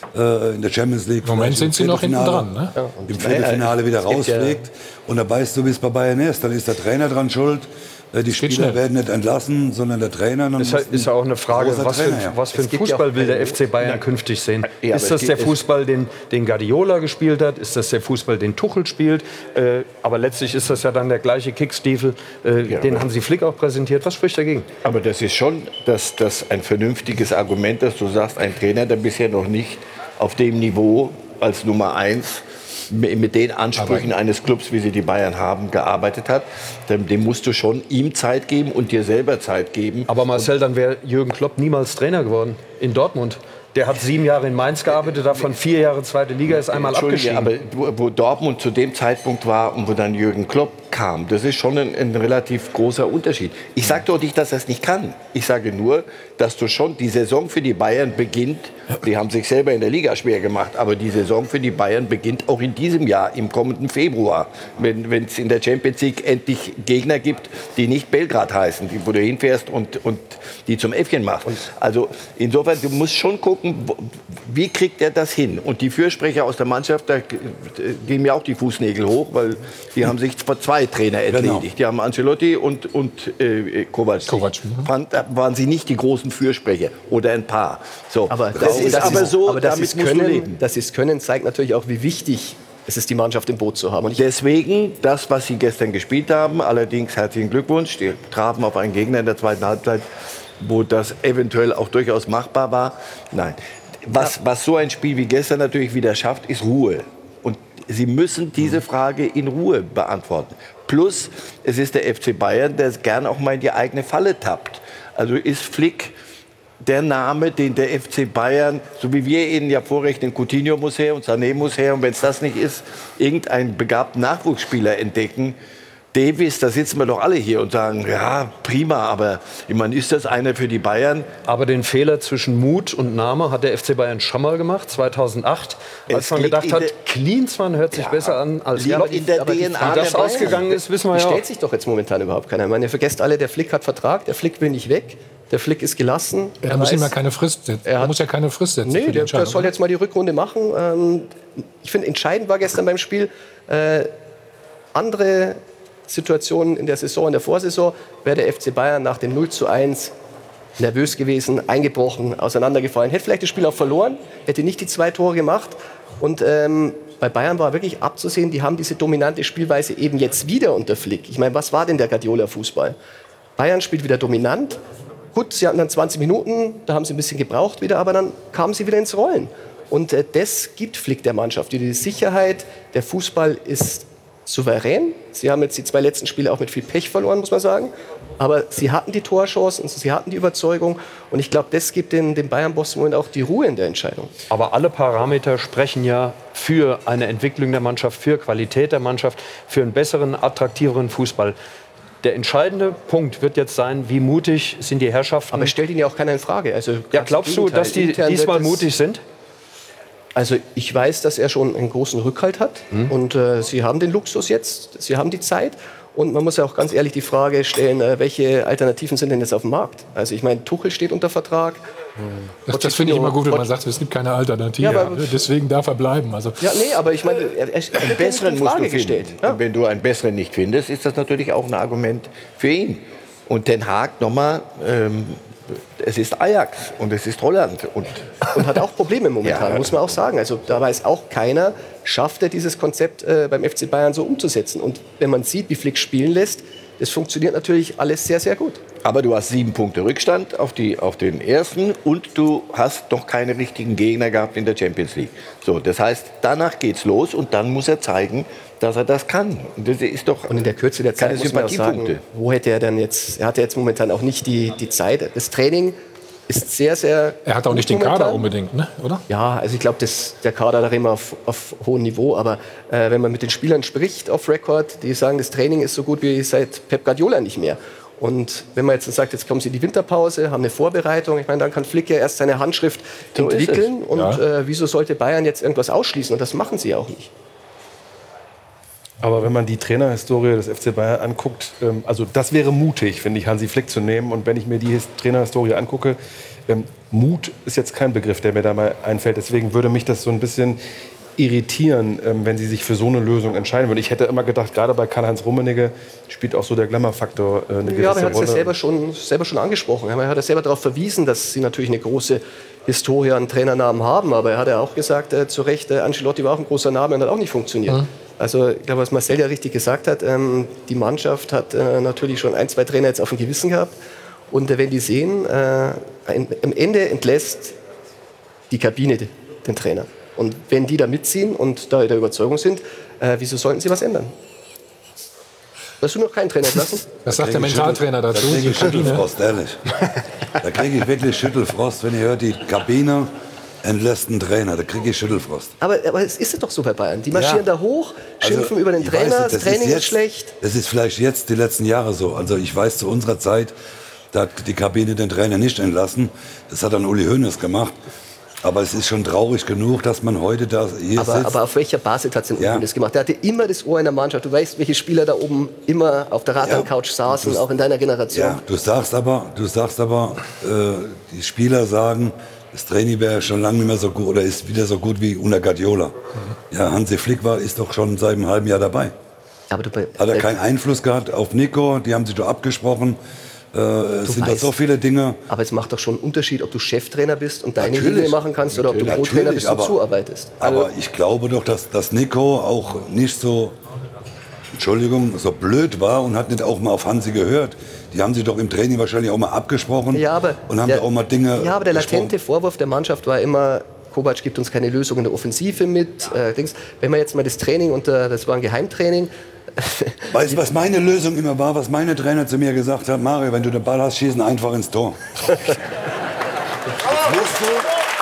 in der Champions League. Im Moment sind sie noch hinten dran. Ne? Ja, im Viertelfinale wieder rausfliegt. Und da weißt du, wie es bei Bayern ist. Dann ist der Trainer dran schuld. Die Spieler werden nicht entlassen, sondern der Trainer. Ist ja auch eine Frage, was für ein Fußball will der FC Bayern künftig sehen? Ist das der Fußball, den Guardiola gespielt hat? Ist das der Fußball, den Tuchel spielt? Aber letztlich ist das ja dann der gleiche Kickstiefel, den Hansi Flick auch präsentiert. Was spricht dagegen? Aber das ist schon das ein vernünftiges Argument, dass du sagst, ein Trainer, der bisher noch nicht auf dem Niveau als Nummer 1 mit den Ansprüchen eines Clubs, wie sie die Bayern haben, gearbeitet hat, dem musst du schon ihm Zeit geben und dir selber Zeit geben. Aber Marcel, dann wäre Jürgen Klopp niemals Trainer geworden in Dortmund. Der hat 7 Jahre in Mainz gearbeitet, davon 4 Jahre zweite Liga, ist einmal abgestiegen. Aber wo Dortmund zu dem Zeitpunkt war und wo dann Jürgen Klopp kam, das ist schon ein relativ großer Unterschied. Ich sage doch nicht, dass er es nicht kann. Ich sage nur, dass du schon die Saison für die Bayern beginnt. Die haben sich selber in der Liga schwer gemacht, aber die Saison für die Bayern beginnt auch in diesem Jahr, im kommenden Februar, wenn es in der Champions League endlich Gegner gibt, die nicht Belgrad heißen, wo du hinfährst und die zum Äffchen machst. Also insofern, du musst schon gucken, wie kriegt er das hin? Und die Fürsprecher aus der Mannschaft, da gehen mir auch die Fußnägel hoch, weil die haben sich vor 2 Trainer entledigt. Genau. Die haben Ancelotti und Kovac. Da waren sie nicht die großen Fürsprecher oder ein paar. So. Aber dass sie es können, zeigt natürlich auch, wie wichtig es ist, die Mannschaft im Boot zu haben. Und deswegen, das, was sie gestern gespielt haben, allerdings herzlichen Glückwunsch, die trafen auf einen Gegner in der zweiten Halbzeit, wo das eventuell auch durchaus machbar war. Nein, was so ein Spiel wie gestern natürlich wieder schafft, ist Ruhe. Und sie müssen diese Frage in Ruhe beantworten. Plus, es ist der FC Bayern, der gern auch mal in die eigene Falle tappt. Also ist Flick der Name, den der FC Bayern, so wie wir ihn ja vorrechnen, Coutinho muss her und Sané muss her. Und wenn es das nicht ist, irgendeinen begabten Nachwuchsspieler entdecken. Davis, da sitzen wir doch alle hier und sagen, ja, prima, aber ich meine, ist das einer für die Bayern? Aber den Fehler zwischen Mut und Name hat der FC Bayern schon mal gemacht, 2008, als man gedacht hat, Klinsmann hört sich besser an als Klopp. In der DNA wie das ausgegangen ist, wissen wir ja. Stellt sich doch jetzt momentan überhaupt keiner. Ich meine, ihr vergesst alle, der Flick hat Vertrag, der Flick will nicht weg. Der Flick ist gelassen. Er muss ihm ja keine Frist setzen. Er muss ja keine Frist setzen. Nee, der soll jetzt mal die Rückrunde machen. Ich finde, entscheidend war gestern beim Spiel andere Situationen in der Saison, in der Vorsaison, wäre der FC Bayern nach dem 0:1 nervös gewesen, eingebrochen, auseinandergefallen. Hätte vielleicht das Spiel auch verloren, hätte nicht die 2 Tore gemacht. Und bei Bayern war wirklich abzusehen, die haben diese dominante Spielweise eben jetzt wieder unter Flick. Ich meine, was war denn der Guardiola-Fußball? Bayern spielt wieder dominant. Gut, sie hatten dann 20 Minuten, da haben sie ein bisschen gebraucht wieder, aber dann kamen sie wieder ins Rollen. Und das gibt Flick der Mannschaft. Die Sicherheit, der Fußball ist souverän. Sie haben jetzt die 2 letzten Spiele auch mit viel Pech verloren, muss man sagen. Aber sie hatten die Torchancen, sie hatten die Überzeugung. Und ich glaube, das gibt den Bayern-Boss im Moment auch die Ruhe in der Entscheidung. Aber alle Parameter sprechen ja für eine Entwicklung der Mannschaft, für Qualität der Mannschaft, für einen besseren, attraktiveren Fußball. Der entscheidende Punkt wird jetzt sein, wie mutig sind die Herrschaften. Aber es stellt ihn ja auch keiner in Frage. Also ja, glaubst du, dass die diesmal mutig sind? Also ich weiß, dass er schon einen großen Rückhalt hat. Und sie haben den Luxus jetzt, sie haben die Zeit. Und man muss ja auch ganz ehrlich die Frage stellen, welche Alternativen sind denn jetzt auf dem Markt? Also ich meine, Tuchel steht unter Vertrag. Das finde ich immer gut, wenn man sagt, es gibt keine Alternative. Ja, deswegen darf er bleiben. Also ja, nee, aber ich meine, einen besseren musst du finden. Ja? Und wenn du einen besseren nicht findest, ist das natürlich auch ein Argument für ihn. Und Den Haag nochmal, es ist Ajax und es ist Holland. Und hat auch Probleme momentan, muss man auch sagen. Also da weiß auch keiner, schafft er dieses Konzept beim FC Bayern so umzusetzen. Und wenn man sieht, wie Flick spielen lässt, Das funktioniert natürlich alles sehr, sehr gut. Aber du hast 7 Punkte Rückstand auf den ersten und du hast noch keine richtigen Gegner gehabt in der Champions League. So, das heißt, danach geht's los und dann muss er zeigen, dass er das kann. Und das ist doch und in der Kürze der Zeit keine muss man auch Sympathiepunkte. sagen, wo hätte er denn jetzt? Er hat ja jetzt momentan auch nicht die Zeit. Das Training ist sehr, sehr. Er hat auch nicht den Kader unbedingt, ne? Oder? Ja, also ich glaube, der Kader da immer auf hohem Niveau. Aber wenn man mit den Spielern spricht auf Record, die sagen, das Training ist so gut wie seit Pep Guardiola nicht mehr. Und wenn man jetzt sagt, jetzt kommen sie in die Winterpause, haben eine Vorbereitung, ich meine, dann kann Flick ja erst seine Handschrift entwickeln. Und wieso sollte Bayern jetzt irgendwas ausschließen? Und das machen sie auch nicht. Aber wenn man die Trainerhistorie des FC Bayern anguckt, also das wäre mutig, finde ich, Hansi Flick zu nehmen. Und wenn ich mir die Trainerhistorie angucke, Mut ist jetzt kein Begriff, der mir da mal einfällt. Deswegen würde mich das so ein bisschen irritieren, wenn sie sich für so eine Lösung entscheiden würden. Ich hätte immer gedacht, gerade bei Karl-Heinz Rummenigge spielt auch so der Glamour-Faktor eine gewisse Rolle. Ja, aber er hat es ja selber schon angesprochen. Er hat ja selber darauf verwiesen, dass sie natürlich eine große Historie an Trainernamen haben. Aber er hat ja auch gesagt, zu Recht, Ancelotti war auch ein großer Name und hat auch nicht funktioniert. Mhm. Also ich glaube, was Marcel ja richtig gesagt hat, die Mannschaft hat natürlich schon 1, 2 Trainer jetzt auf dem Gewissen gehabt. Und wenn die sehen, am Ende entlässt die Kabine den Trainer. Und wenn die da mitziehen und da der Überzeugung sind, wieso sollten sie was ändern? Hast du noch keinen Trainer entlassen? Was sagt der Mentaltrainer dazu? Da kriege ich Schüttelfrost, ehrlich. Da kriege ich wirklich Schüttelfrost, wenn ihr hört, die Kabine entlässt einen Trainer. Da kriege ich Schüttelfrost. Aber es ist doch so bei Bayern. Die marschieren da hoch, schimpfen über den Trainer, das Training ist schlecht. Das ist vielleicht jetzt die letzten Jahre so. Also ich weiß, zu unserer Zeit, da hat die Kabine den Trainer nicht entlassen. Das hat dann Uli Hoeneß gemacht. Aber es ist schon traurig genug, dass man heute da hier sitzt. Aber auf welcher Basis hat es denn Uli das gemacht? Der hatte immer das Ohr in der Mannschaft. Du weißt, welche Spieler da oben immer auf der Radl-Couch saßen, auch in deiner Generation. Ja, du sagst aber, die Spieler sagen, das Training wäre schon lange nicht mehr so gut oder ist wieder so gut wie unter Guardiola. Ja, Hansi Flick ist doch schon seit einem halben Jahr dabei. Aber hat er keinen Einfluss gehabt auf Nico? Die haben sich doch abgesprochen. Es sind doch so viele Dinge. Aber es macht doch schon einen Unterschied, ob du Cheftrainer bist und deine Dinge machen kannst oder ob du Co-Trainer bist und zuarbeitest. Aber ich glaube doch, dass Nico auch nicht so, Entschuldigung, so blöd war und hat nicht auch mal auf Hansi gehört. Die haben sich doch im Training wahrscheinlich auch mal abgesprochen und haben da auch mal Dinge Ja, aber der latente Vorwurf der Mannschaft war immer, Kovac gibt uns keine Lösung in der Offensive mit. Wenn man jetzt mal das Training, das war ein Geheimtraining. Weißt du, was meine Lösung immer war, was meine Trainer zu mir gesagt haben? Mario, wenn du den Ball hast, schießen einfach ins Tor. Jetzt musst du...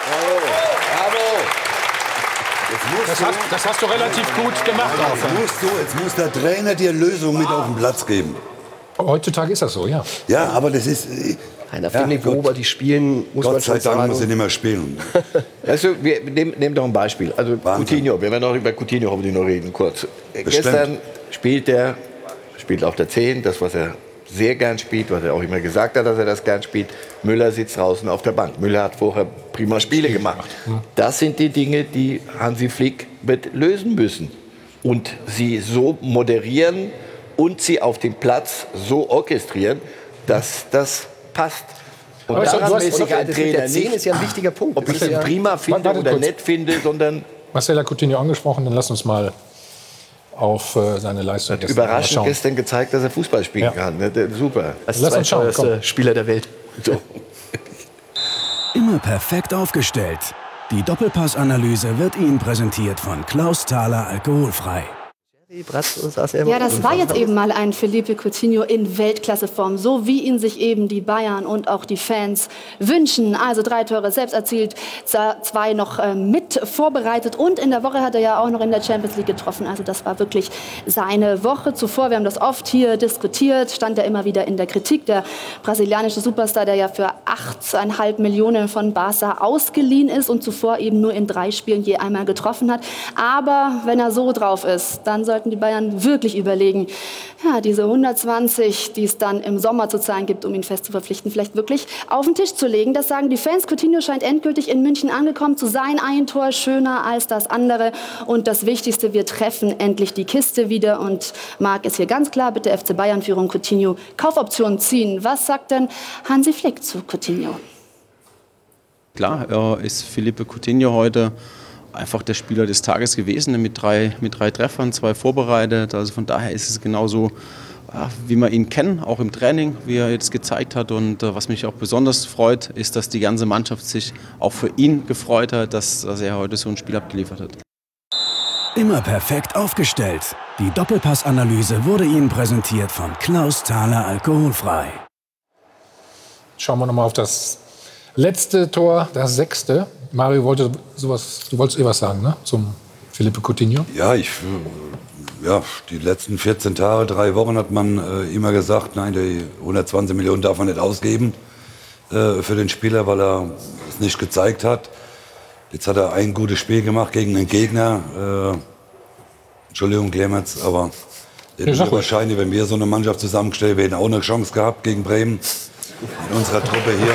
Das hast du relativ gut gemacht. Jetzt muss der Trainer dir Lösungen mit auf den Platz geben. Heutzutage ist das so, ja. Ja, aber das ist... Auf dem Niveau, wo die spielen, muss man schon sagen. Gott sei Dank muss er nicht mehr spielen. Also, wir nehmen doch ein Beispiel. Also Coutinho, wenn wir noch über Coutinho reden, kurz. Gestern spielt auf der 10, das, was er sehr gern spielt, was er auch immer gesagt hat, dass er das gern spielt. Müller sitzt draußen auf der Bank. Müller hat vorher prima Spiele gemacht. Das sind die Dinge, die Hansi Flick wird lösen müssen. Und sie so moderieren und sie auf dem Platz so orchestrieren, dass das passt. Und daran messe ich einen Trainer nicht, ist ja ein wichtiger Punkt. ob ich ihn prima finde oder nett finde, sondern... Marcel hat Coutinho angesprochen, dann lass uns mal auf seine Leistung gestern überraschend gestern gezeigt, dass er Fußball spielen kann. Super. Als zweiteuerster Spieler der Welt. So. Immer perfekt aufgestellt. Die Doppelpass-Analyse wird Ihnen präsentiert von Klaus Thaler Alkoholfrei. Ja, das war jetzt eben mal ein Philippe Coutinho in Weltklasseform, so wie ihn sich eben die Bayern und auch die Fans wünschen. Also 3 Tore selbst erzielt, 2 noch mit vorbereitet und in der Woche hat er ja auch noch in der Champions League getroffen. Also das war wirklich seine Woche zuvor. Wir haben das oft hier diskutiert, stand er immer wieder in der Kritik. Der brasilianische Superstar, der ja für 8,5 Millionen von Barca ausgeliehen ist und zuvor eben nur in 3 Spielen je einmal getroffen hat. Aber wenn er so drauf ist, dann sollten die Bayern wirklich überlegen, ja, diese 120, die es dann im Sommer zu zahlen gibt, um ihn fest zu verpflichten, vielleicht wirklich auf den Tisch zu legen. Das sagen die Fans. Coutinho scheint endgültig in München angekommen zu sein. Ein Tor schöner als das andere. Und das Wichtigste, wir treffen endlich die Kiste wieder. Und Marc ist hier ganz klar, bitte FC Bayern-Führung Coutinho Kaufoption ziehen. Was sagt denn Hansi Flick zu Coutinho? Klar, ist Philippe Coutinho heute einfach der Spieler des Tages gewesen, mit drei Treffern, 2 vorbereitet. Also von daher ist es genauso wie wir ihn kennen, auch im Training, wie er jetzt gezeigt hat. Und was mich auch besonders freut, ist, dass die ganze Mannschaft sich auch für ihn gefreut hat, dass er heute so ein Spiel abgeliefert hat. Immer perfekt aufgestellt. Die Doppelpassanalyse wurde Ihnen präsentiert von Klaus Thaler Alkoholfrei. Schauen wir nochmal auf das letzte Tor, das 6. Mario, du wolltest was sagen, ne? Zum Philippe Coutinho? Ja, die letzten 14 Tage, 3 Wochen hat man immer gesagt, nein, die 120 Millionen darf man nicht ausgeben für den Spieler, weil er es nicht gezeigt hat. Jetzt hat er ein gutes Spiel gemacht gegen einen Gegner. Entschuldigung, Clemens, aber wahrscheinlich, wenn wir so eine Mannschaft zusammengestellt hätten, auch eine Chance gehabt gegen Bremen in unserer Truppe hier.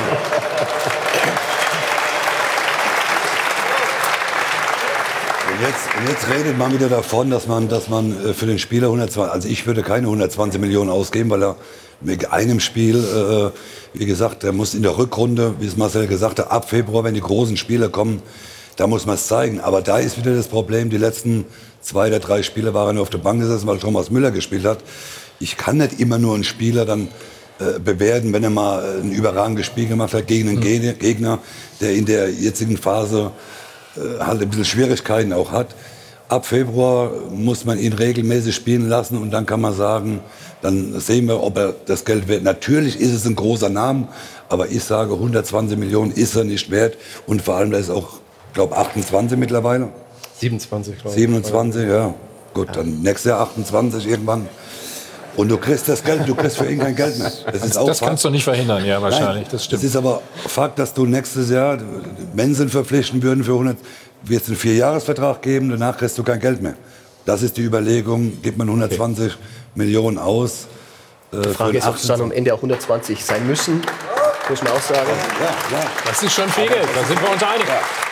Und jetzt redet man wieder davon, dass man für den Spieler 120, also ich würde keine 120 Millionen ausgeben, weil er mit einem Spiel, wie gesagt, der muss in der Rückrunde, wie es Marcel gesagt hat, ab Februar, wenn die großen Spiele kommen, da muss man es zeigen. Aber da ist wieder das Problem, die letzten 2 oder 3 Spiele waren er auf der Bank gesessen, weil Thomas Müller gespielt hat. Ich kann nicht immer nur einen Spieler dann bewerten, wenn er mal ein überragendes Spiel gemacht hat gegen einen Gegner, der in der jetzigen Phase halt ein bisschen Schwierigkeiten auch hat. Ab Februar muss man ihn regelmäßig spielen lassen und dann kann man sagen, dann sehen wir, ob er das Geld wert. Natürlich ist es ein großer Name, aber ich sage, 120 Millionen ist er nicht wert und vor allem, da ist auch, ich glaube, 28 mittlerweile. 27, glaube ich. 27, ja. Gut, dann nächstes Jahr 28 irgendwann. Und du kriegst das Geld, du kriegst für ihn kein Geld mehr. Das kannst du nicht verhindern, ja, wahrscheinlich. Nein, das stimmt. Es ist aber Fakt, dass du nächstes Jahr Mensen verpflichten würden für 100, wird es einen 4-Jahres-Vertrag geben, danach kriegst du kein Geld mehr. Das ist die Überlegung, gibt man 120 Millionen aus. Die Frage ist, ob es dann am Ende auch 120 sein müssen, muss man auch sagen. Ja. Das ist schon viel Geld, da sind wir uns einig.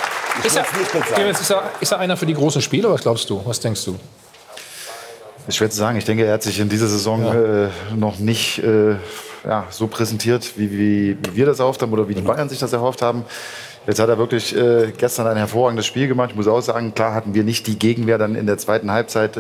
Ist er einer für die großen Spiele, was glaubst du? Was denkst du? Ist schwer zu sagen. Ich denke, er hat sich in dieser Saison noch nicht so präsentiert, wie wir das erhofft haben oder wie die Bayern sich das erhofft haben. Jetzt hat er wirklich gestern ein hervorragendes Spiel gemacht. Ich muss auch sagen, klar hatten wir nicht die Gegenwehr dann in der zweiten Halbzeit,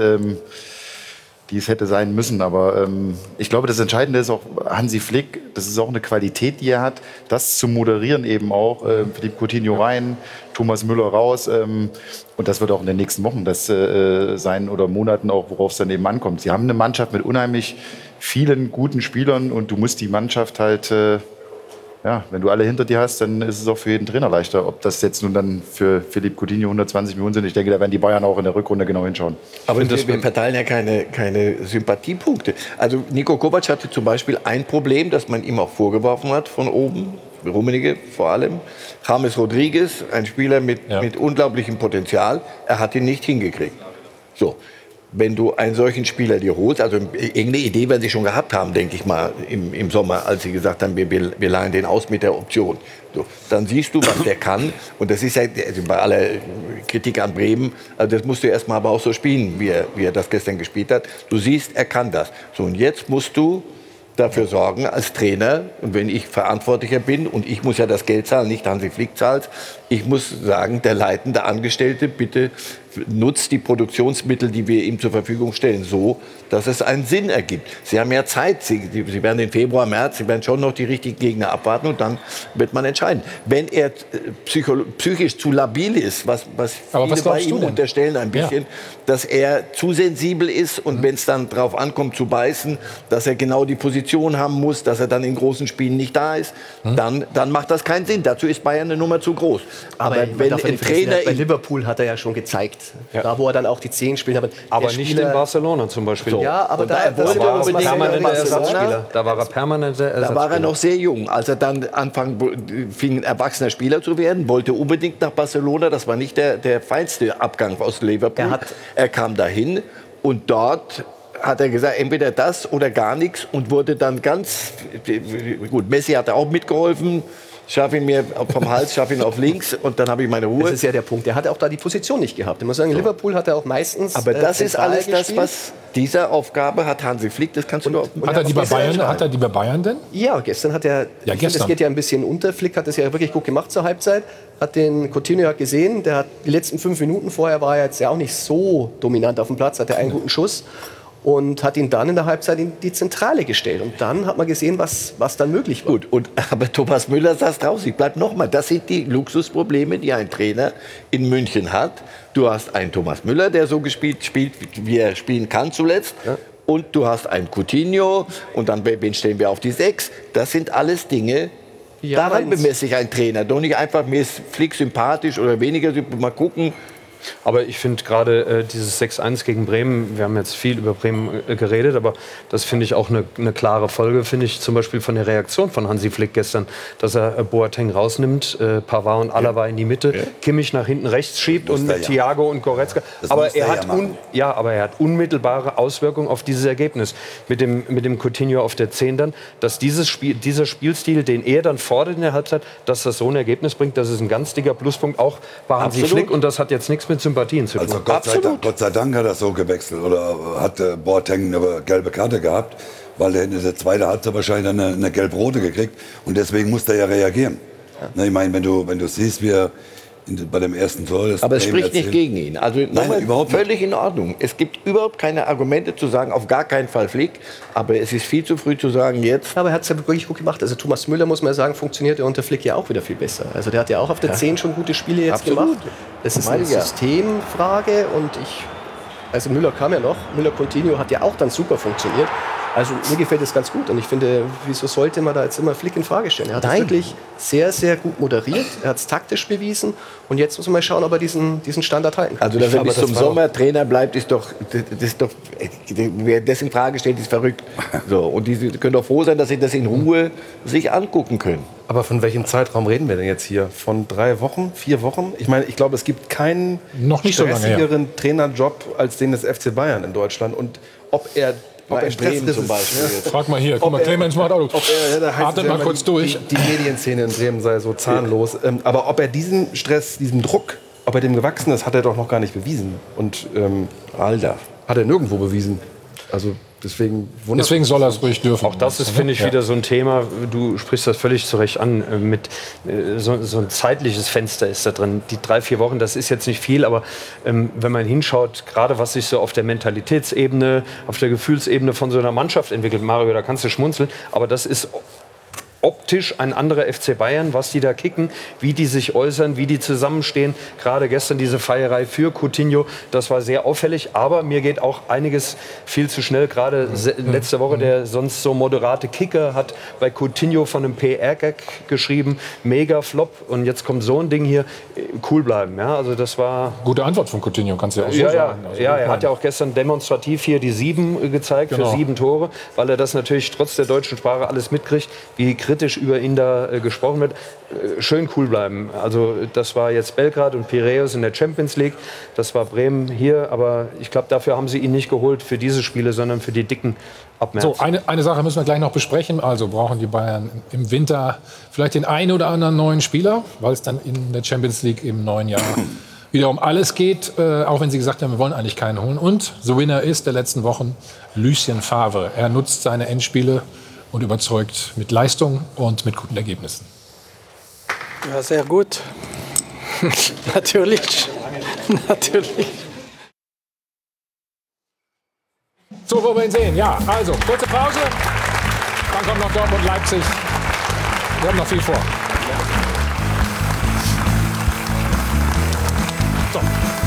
die es hätte sein müssen. Aber ich glaube, das Entscheidende ist auch Hansi Flick. Das ist auch eine Qualität, die er hat, das zu moderieren eben auch. Philippe Coutinho rein, Thomas Müller raus. Und das wird auch in den nächsten Wochen das sein oder Monaten auch, worauf es dann eben ankommt. Sie haben eine Mannschaft mit unheimlich vielen guten Spielern und du musst die Mannschaft halt, wenn du alle hinter dir hast, dann ist es auch für jeden Trainer leichter. Ob das jetzt nun dann für Philippe Coutinho 120 Millionen sind, ich denke, da werden die Bayern auch in der Rückrunde genau hinschauen. Aber wir verteilen ja keine Sympathiepunkte. Also Niko Kovac hatte zum Beispiel ein Problem, das man ihm auch vorgeworfen hat von oben, Rummenigge vor allem. James Rodriguez, ein Spieler mit unglaublichem Potenzial, er hat ihn nicht hingekriegt. So. Wenn du einen solchen Spieler dir holst, also irgendeine Idee werden sie schon gehabt haben, denke ich mal, im Sommer, als sie gesagt haben, wir leihen den aus mit der Option. So, dann siehst du, was der kann. Und das ist ja, also bei aller Kritik an Bremen, also das musst du erst mal aber auch so spielen, wie er das gestern gespielt hat. Du siehst, er kann das. So, und jetzt musst du dafür sorgen als Trainer, und wenn ich Verantwortlicher bin und ich muss ja das Geld zahlen, nicht Hansi Flick zahlt, ich muss sagen, der leitende Angestellte, bitte nutzt die Produktionsmittel, die wir ihm zur Verfügung stellen, so, dass es einen Sinn ergibt. Sie haben ja Zeit, Sie werden im Februar, März, Sie werden schon noch die richtigen Gegner abwarten und dann wird man entscheiden. Wenn er psychisch zu labil ist, was viele bei ihm unterstellen ein bisschen, dass er zu sensibel ist und wenn es dann drauf ankommt zu beißen, dass er genau die Position haben muss, dass er dann in großen Spielen nicht da ist, dann macht das keinen Sinn. Dazu ist Bayern eine Nummer zu groß. Aber wenn ein Trainer bei Liverpool hat er ja schon gezeigt, da wo er dann auch die 10 spielt. Aber nicht in Barcelona zum Beispiel. So. Ja, aber da war er permanenter Ersatzspieler. Da war er permanenter Ersatzspieler. Da war er noch sehr jung. Als er dann fing, ein erwachsener Spieler zu werden, wollte unbedingt nach Barcelona. Das war nicht der feinste Abgang aus Liverpool. Er kam dahin und dort hat er gesagt, entweder das oder gar nichts und wurde dann ganz gut. Messi hat auch mitgeholfen. Schaff ihn mir vom Hals, schaff ihn auf links und dann habe ich meine Ruhe. Das ist ja der Punkt. Er hat auch da die Position nicht gehabt. Ich muss sagen, Liverpool hat er auch meistens. Aber das ist alles das, was diese Aufgabe hat Hansi Flick. Das kannst du doch. Hat er die bei Bayern denn? Ja, gestern hat er. Ja, das geht ja ein bisschen unter. Flick hat das ja wirklich gut gemacht zur Halbzeit. Hat den Coutinho gesehen. Der hat die letzten 5 Minuten vorher war er jetzt ja auch nicht so dominant auf dem Platz. Hatte einen guten Schuss. und hat ihn dann in der Halbzeit in die Zentrale gestellt. Und dann hat man gesehen, was dann möglich war. Gut, aber Thomas Müller saß draußen. Ich bleib nochmal, das sind die Luxusprobleme, die ein Trainer in München hat. Du hast einen Thomas Müller, der so spielt, wie er spielen kann zuletzt. Ja. Und du hast einen Coutinho. Und dann, wen stellen wir auf die 6? Das sind alles Dinge, daran bemesse ich einen Trainer. Doch nicht einfach, mir ist Flick sympathisch oder weniger, mal gucken. Aber ich finde gerade dieses 6-1 gegen Bremen, wir haben jetzt viel über Bremen geredet, aber das finde ich auch eine klare Folge, finde ich zum Beispiel von der Reaktion von Hansi Flick gestern, dass er Boateng rausnimmt, Pavard und Alaba in die Mitte, Kimmich nach hinten rechts schiebt und Thiago und Goretzka. Aber er hat unmittelbare Auswirkungen auf dieses Ergebnis. Mit dem Coutinho auf der 10 dann, dass dieser Spielstil, den er dann fordert in der Halbzeit, dass das so ein Ergebnis bringt, das ist ein ganz dicker Pluspunkt auch bei Hansi Flick und das hat jetzt nichts mit Sympathien zu tun. Also Gott sei Dank hat er so gewechselt oder hat Boateng eine gelbe Karte gehabt, weil er in der zweiten Halbzeit wahrscheinlich eine gelb-rote gekriegt und deswegen musste er ja reagieren. Ja. Ich meine, wenn du siehst, wie er bei dem ersten Tor... Aber es spricht nicht gegen ihn. Also nein, überhaupt völlig in Ordnung. Es gibt überhaupt keine Argumente zu sagen, auf gar keinen Fall Flick. Aber es ist viel zu früh zu sagen, jetzt... Aber er hat es ja wirklich gut gemacht. Also Thomas Müller, muss man ja sagen, funktioniert ja unter Flick ja auch wieder viel besser. Also der hat ja auch auf der 10 schon gute Spiele jetzt gemacht. Das ist eine Systemfrage und also Müller kam ja noch. Müller-Coutinho hat ja auch dann super funktioniert. Also mir gefällt das ganz gut und ich finde, wieso sollte man da jetzt immer Flick in Frage stellen? Er hat es wirklich sehr, sehr gut moderiert, er hat es taktisch bewiesen und jetzt muss man mal schauen, ob er diesen Standard halten kann. Also dass er bis zum Sommer Trainer bleibt, ist doch, wer das in Frage stellt, ist verrückt. So, und die können doch froh sein, dass sie das in Ruhe sich angucken können. Aber von welchem Zeitraum reden wir denn jetzt hier? Von 3 Wochen, 4 Wochen? Ich meine, ich glaube, es gibt keinen stressigeren Trainerjob als den des FC Bayern in Deutschland. Und ob er Bremen zum Beispiel. Frag mal hier, guck mal, Clemens macht auch. Atmet mal kurz durch. Die Medienszene in Bremen sei so zahnlos. Aber ob er diesen Stress, diesen Druck, ob er dem gewachsen ist, hat er doch noch gar nicht bewiesen. Und Alter, hat er nirgendwo bewiesen. Also deswegen soll er es ruhig dürfen. Auch das ist, finde ich, wieder so ein Thema. Du sprichst das völlig zu Recht an. So ein zeitliches Fenster ist da drin. Die 3-4 Wochen, das ist jetzt nicht viel, aber wenn man hinschaut, gerade was sich so auf der Mentalitätsebene, auf der Gefühlsebene von so einer Mannschaft entwickelt, Mario, da kannst du schmunzeln, aber das ist optisch ein anderer FC Bayern, was die da kicken, wie die sich äußern, wie die zusammenstehen. Gerade gestern diese Feierei für Coutinho, das war sehr auffällig. Aber mir geht auch einiges viel zu schnell. Gerade letzte Woche der sonst so moderate Kicker hat bei Coutinho von einem PR-Gag geschrieben, mega Flop. Und jetzt kommt so ein Ding hier, cool bleiben. Ja, also das war... Gute Antwort von Coutinho, kannst du ja auch so sagen. Also er hat ja auch gestern demonstrativ hier die 7 gezeigt für 7 Tore, weil er das natürlich trotz der deutschen Sprache alles mitkriegt, wie kritisch über ihn da gesprochen wird. Schön cool bleiben. Also das war jetzt Belgrad und Piräus in der Champions League. Das war Bremen hier. Aber ich glaube, dafür haben sie ihn nicht geholt für diese Spiele, sondern für die dicken ab März. So, eine Sache müssen wir gleich noch besprechen. Also brauchen die Bayern im Winter vielleicht den einen oder anderen neuen Spieler, weil es dann in der Champions League im neuen Jahr wieder um alles geht. Auch wenn sie gesagt haben, wir wollen eigentlich keinen holen. Und the winner ist der letzten Wochen Lucien Favre. Er nutzt seine Endspiele und überzeugt mit Leistung und mit guten Ergebnissen. Ja, sehr gut. Natürlich. So, wo wir ihn sehen. Ja, also, kurze Pause. Dann kommt noch Dortmund, Leipzig. Wir haben noch viel vor. So.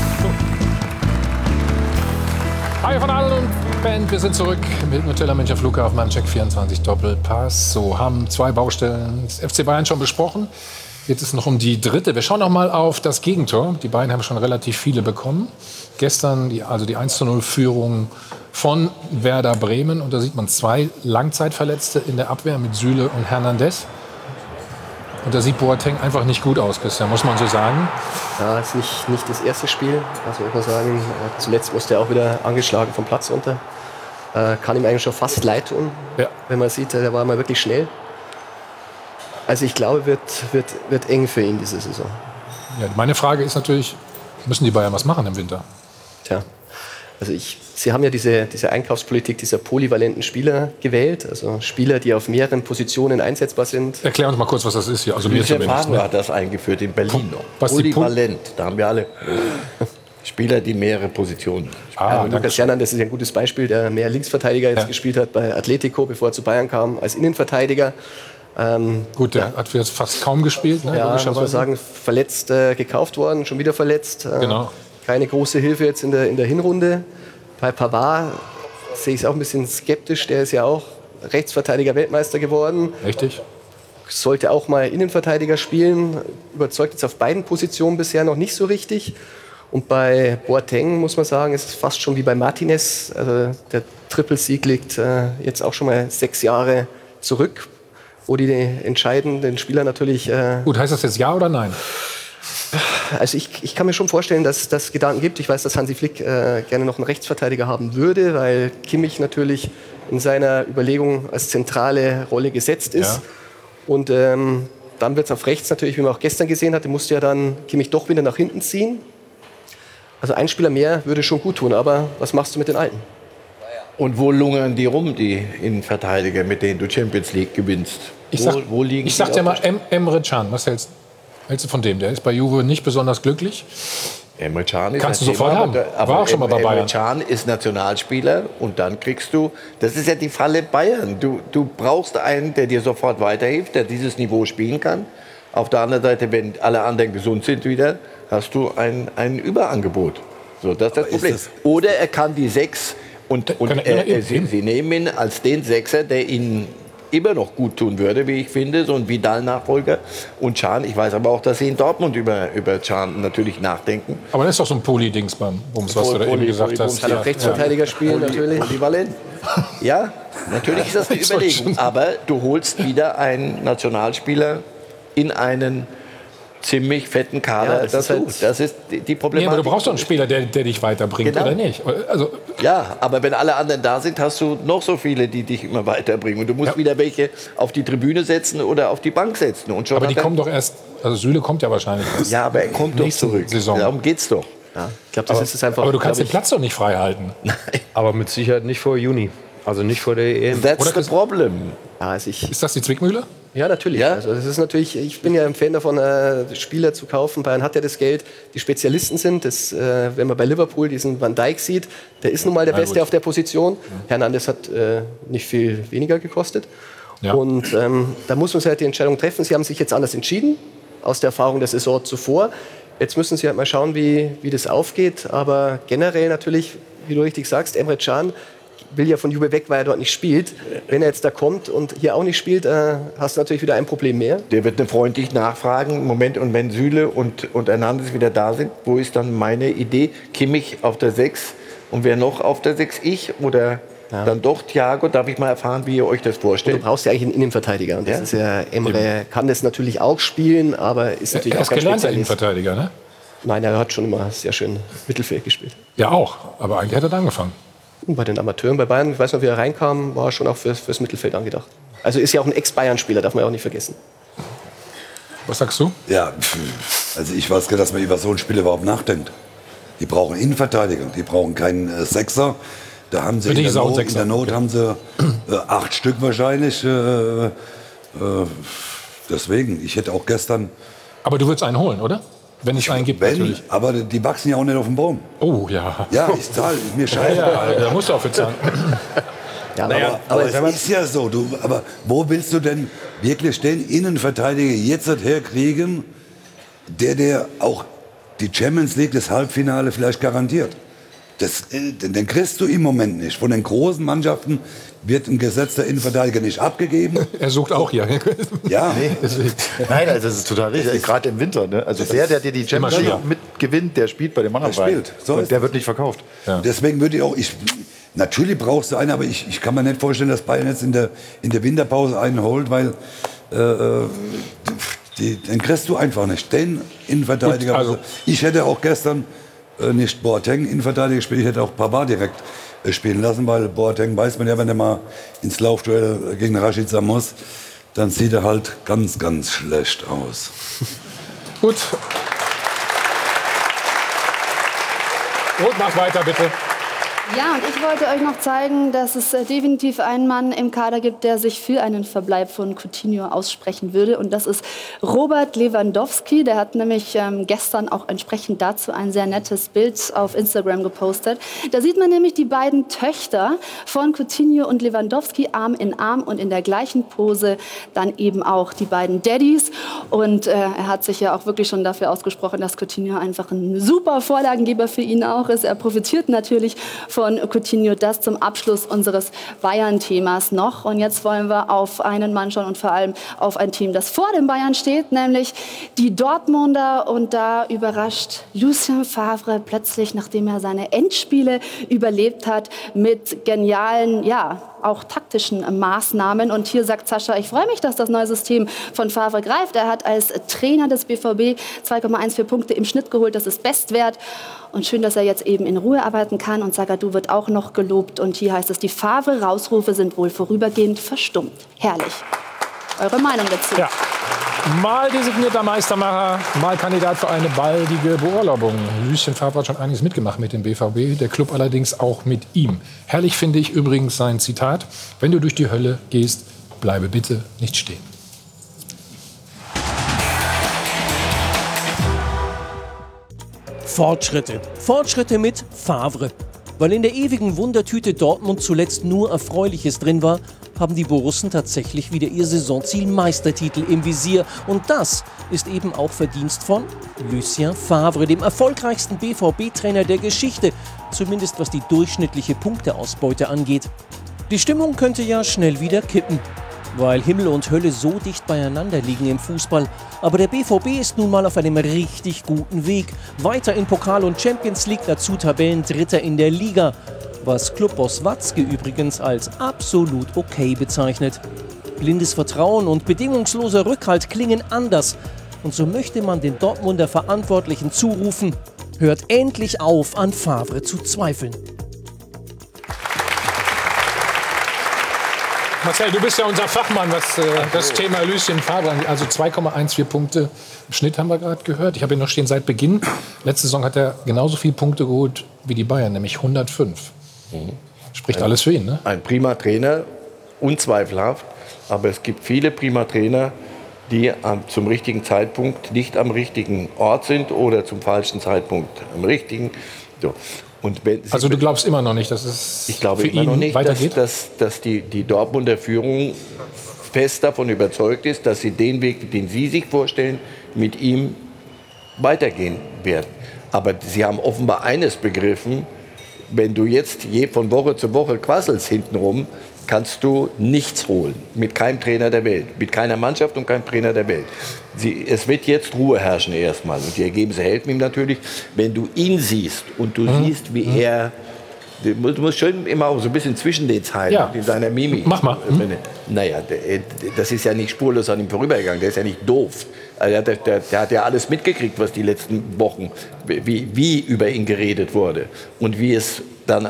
Hi von Adel und Band, wir sind zurück mit Nutella Münchner Flughafen beim Check 24 Doppelpass. So, haben 2 Baustellen des FC Bayern schon besprochen. Jetzt ist noch um die dritte. Wir schauen noch mal auf das Gegentor. Die beiden haben schon relativ viele bekommen. Gestern die 1:0-Führung von Werder Bremen. Und da sieht man 2 Langzeitverletzte in der Abwehr mit Süle und Hernandez. Und da sieht Boateng einfach nicht gut aus, Christian, muss man so sagen. Ja, ist nicht das erste Spiel. Also muss man sagen, zuletzt musste er auch wieder angeschlagen vom Platz runter. Kann ihm eigentlich schon fast leid tun, wenn man sieht, der war mal wirklich schnell. Also ich glaube, wird eng für ihn diese Saison. Ja, meine Frage ist natürlich, müssen die Bayern was machen im Winter? Tja, also sie haben ja diese Einkaufspolitik dieser polyvalenten Spieler gewählt, also Spieler, die auf mehreren Positionen einsetzbar sind. Erklär uns mal kurz, was das ist hier. Also Lucien Favre hat das eingeführt in Berlin noch. Polyvalent, da haben wir alle. Spieler, die mehrere Positionen spielen. Lukas Jannan, das ist ein gutes Beispiel, der mehr Linksverteidiger jetzt gespielt hat bei Atletico, bevor er zu Bayern kam, als Innenverteidiger. Gut, der hat jetzt fast kaum gespielt, ne, muss man sagen, verletzt gekauft worden, schon wieder verletzt. Genau. Keine große Hilfe jetzt in der Hinrunde. Bei Pavard sehe ich es auch ein bisschen skeptisch, der ist ja auch Rechtsverteidiger Weltmeister geworden. Richtig. Sollte auch mal Innenverteidiger spielen, überzeugt jetzt auf beiden Positionen bisher noch nicht so richtig. Und bei Boateng muss man sagen, ist es fast schon wie bei Martinez. Also der Trippelsieg liegt jetzt auch schon mal 6 Jahre zurück, wo die entscheidenden Spieler natürlich... Gut, heißt das jetzt ja oder nein? Also ich kann mir schon vorstellen, dass das Gedanken gibt. Ich weiß, dass Hansi Flick gerne noch einen Rechtsverteidiger haben würde, weil Kimmich natürlich in seiner Überlegung als zentrale Rolle gesetzt ist. Ja. Und dann wird es auf rechts natürlich, wie man auch gestern gesehen hatte, musste ja dann Kimmich doch wieder nach hinten ziehen. Also ein Spieler mehr würde schon gut tun, aber was machst du mit den Alten? Und wo lungern die rum, die Innenverteidiger, mit denen du Champions League gewinnst? Ich sag dir mal Emre Can, was hältst du von dem? Der ist bei Juve nicht besonders glücklich. Emre Can ist Kannst du sofort haben. War auch schon mal bei Bayern. Emre Can ist Nationalspieler und dann kriegst du, das ist ja die Falle Bayern. Du brauchst einen, der dir sofort weiterhilft, der dieses Niveau spielen kann. Auf der anderen Seite, wenn alle anderen gesund sind wieder, hast du ein Überangebot. So, das ist das Problem. Oder er kann die 6 und sie nehmen ihn als den Sechser, der ihnen immer noch gut tun würde, wie ich finde, so ein Vidal-Nachfolger. Und Can, ich weiß aber auch, dass sie in Dortmund über Can natürlich nachdenken. Aber das ist doch so ein Poli-Dings beim Bums, was du da eben gesagt hast. Kann auch Rechtsverteidiger spielen, natürlich. Polyvalent. Ja, natürlich ist das eine Überlegung. Aber du holst wieder einen Nationalspieler in einen ziemlich fetten Kader. Ja, das ist die Problematik. Ja, aber du brauchst doch einen Spieler, der dich weiterbringt, Genau. oder nicht? Also, ja, aber wenn alle anderen da sind, hast du noch so viele, die dich immer weiterbringen. Und du musst wieder welche auf die Tribüne setzen oder auf die Bank setzen. Und schon aber die kommen doch erst, also Süle kommt ja wahrscheinlich erst. Ja, aber er kommt doch zurück. Saison. Darum geht's doch. Ja, ich glaube, das ist es einfach. Aber du kannst den Platz doch nicht frei halten. Aber mit Sicherheit nicht vor Juni. Also nicht vor der EM. That's the problem. Ja, also ist das die Zwickmühle? Ja, natürlich. Ja? Also das ist natürlich, ich bin ja ein Fan davon, Spieler zu kaufen. Bayern hat ja das Geld, die Spezialisten sind. Das, wenn man bei Liverpool diesen Van Dijk sieht, der ist nun mal der Beste auf der Position. Hernandez hat nicht viel weniger gekostet. Ja. Und da muss man sich halt die Entscheidung treffen. Sie haben sich jetzt anders entschieden, aus der Erfahrung der Saison zuvor. Jetzt müssen sie halt mal schauen, wie das aufgeht. Aber generell natürlich, wie du richtig sagst, Emre Can will ja von Juve weg, weil er dort nicht spielt. Wenn er jetzt da kommt und hier auch nicht spielt, hast du natürlich wieder ein Problem mehr. Der wird freundlich nachfragen, Moment, und wenn Süle und Hernandez wieder da sind, wo ist dann meine Idee? Kimmich auf der 6 und wer noch auf der 6? Ich oder dann doch Thiago? Darf ich mal erfahren, wie ihr euch das vorstellt? Und du brauchst ja eigentlich einen Innenverteidiger. Und das ist ja, Emre kann das natürlich auch spielen, aber ist natürlich auch kein Spezialist. Innenverteidiger, ne? Nein, er hat schon immer sehr schön Mittelfeld gespielt. Ja, auch. Aber eigentlich hat er da angefangen. Bei den Amateuren bei Bayern, ich weiß noch, wie er reinkam, war er schon auch fürs Mittelfeld angedacht. Also ist ja auch ein Ex-Bayern-Spieler, darf man ja auch nicht vergessen. Was sagst du? Ja, also ich weiß gar nicht, dass man über so ein Spiel überhaupt nachdenkt. Die brauchen Innenverteidiger, die brauchen keinen Sechser. Da haben sie in der Not haben sie 8 Stück wahrscheinlich. Deswegen, ich hätte auch gestern... Aber du würdest einen holen, oder? Wenn es einen gibt, natürlich. Aber die wachsen ja auch nicht auf dem Baum. Oh, ja. Ja, ich zahle, mir scheiße. Ja, da musst du auch für zahlen. Ja, aber es ist ja so. Aber wo willst du denn wirklich den Innenverteidiger jetzt herkriegen, der auch die Champions League, das Halbfinale vielleicht garantiert? Den kriegst du im Moment nicht. Von den großen Mannschaften wird ein gesetzter Innenverteidiger nicht abgegeben. Er sucht auch hier. Ja. Nee. Nein, also das ist total richtig. Gerade im Winter. Ne? Also der dir die Champions League mitgewinnt, der spielt bei dem anderen Verein. So und der wird nicht verkauft. Ja. Deswegen würde ich auch... Natürlich brauchst du einen, aber ich kann mir nicht vorstellen, dass Bayern jetzt in der Winterpause einen holt, weil den kriegst du einfach nicht. Den Innenverteidiger. Gut, also ich hätte auch gestern nicht Boateng Innenverteidiger gespielt, ich hätte auch Pavard direkt spielen lassen, weil Boateng weiß man ja, wenn er mal ins Laufduell gegen Rashica muss, dann sieht er halt ganz, ganz schlecht aus. Gut. Und mach weiter, bitte. Ja, und ich wollte euch noch zeigen, dass es definitiv einen Mann im Kader gibt, der sich für einen Verbleib von Coutinho aussprechen würde. Und das ist Robert Lewandowski. Der hat nämlich gestern auch entsprechend dazu ein sehr nettes Bild auf Instagram gepostet. Da sieht man nämlich die beiden Töchter von Coutinho und Lewandowski Arm in Arm und in der gleichen Pose dann eben auch die beiden Daddys. Und er hat sich ja auch wirklich schon dafür ausgesprochen, dass Coutinho einfach ein super Vorlagengeber für ihn auch ist. Er profitiert natürlich von Coutinho. Das zum Abschluss unseres Bayern-Themas noch. Und jetzt wollen wir auf einen Mann schauen und vor allem auf ein Team, das vor dem Bayern steht, nämlich die Dortmunder. Und da überrascht Lucien Favre plötzlich, nachdem er seine Endspiele überlebt hat, mit genialen, ja, auch taktischen Maßnahmen. Und hier sagt Sascha, ich freue mich, dass das neue System von Favre greift. Er hat als Trainer des BVB 2,14 Punkte im Schnitt geholt. Das ist Bestwert. Und schön, dass er jetzt eben in Ruhe arbeiten kann. Und Zagadou wird auch noch gelobt. Und hier heißt es, die Favre-Rausrufe sind wohl vorübergehend verstummt. Herrlich. Eure Meinung dazu? Ja. Mal designierter Meistermacher, mal Kandidat für eine baldige Beurlaubung. Lucien Favre hat schon einiges mitgemacht mit dem BVB, der Club allerdings auch mit ihm. Herrlich finde ich übrigens sein Zitat: Wenn du durch die Hölle gehst, bleibe bitte nicht stehen. Fortschritte. Fortschritte mit Favre. Weil in der ewigen Wundertüte Dortmund zuletzt nur Erfreuliches drin war, haben die Borussen tatsächlich wieder ihr Saisonziel Meistertitel im Visier. Und das ist eben auch Verdienst von Lucien Favre, dem erfolgreichsten BVB-Trainer der Geschichte, zumindest was die durchschnittliche Punkteausbeute angeht. Die Stimmung könnte ja schnell wieder kippen, weil Himmel und Hölle so dicht beieinander liegen im Fußball. Aber der BVB ist nun mal auf einem richtig guten Weg. Weiter in Pokal und Champions League, dazu Tabellendritter in der Liga. Was Clubboss Watzke übrigens als absolut okay bezeichnet. Blindes Vertrauen und bedingungsloser Rückhalt klingen anders. Und so möchte man den Dortmunder Verantwortlichen zurufen: Hört endlich auf, an Favre zu zweifeln. Marcel, du bist ja unser Fachmann, was das Thema Lucien Favre angeht. Also 2,14 Punkte im Schnitt haben wir gerade gehört. Ich habe ihn noch stehen seit Beginn. Letzte Saison hat er genauso viele Punkte geholt wie die Bayern, nämlich 105. Spricht alles für ihn, ne? Ein prima Trainer, unzweifelhaft. Aber es gibt viele prima Trainer, die zum richtigen Zeitpunkt nicht am richtigen Ort sind oder zum falschen Zeitpunkt am richtigen. So. Und also du glaubst immer noch nicht, dass es ich glaube für immer ihn noch nicht, weitergeht? dass die Dortmunder Führung fest davon überzeugt ist, dass sie den Weg, den sie sich vorstellen, mit ihm weitergehen werden. Aber sie haben offenbar eines begriffen: Wenn du jetzt von Woche zu Woche quasselst hintenrum, kannst du nichts holen. Mit keinem Trainer der Welt. Mit keiner Mannschaft und keinem Trainer der Welt. Es wird jetzt Ruhe herrschen erstmal. Und die Ergebnisse helfen ihm natürlich. Wenn du ihn siehst und du siehst, wie er... Du musst schon immer auch so ein bisschen zwischen den Zeilen, in seiner Mimik. Mach mal. Naja, das ist ja nicht spurlos an ihm vorübergegangen. Der ist ja nicht doof. Also der hat ja alles mitgekriegt, was die letzten Wochen, wie über ihn geredet wurde. Und wie es dann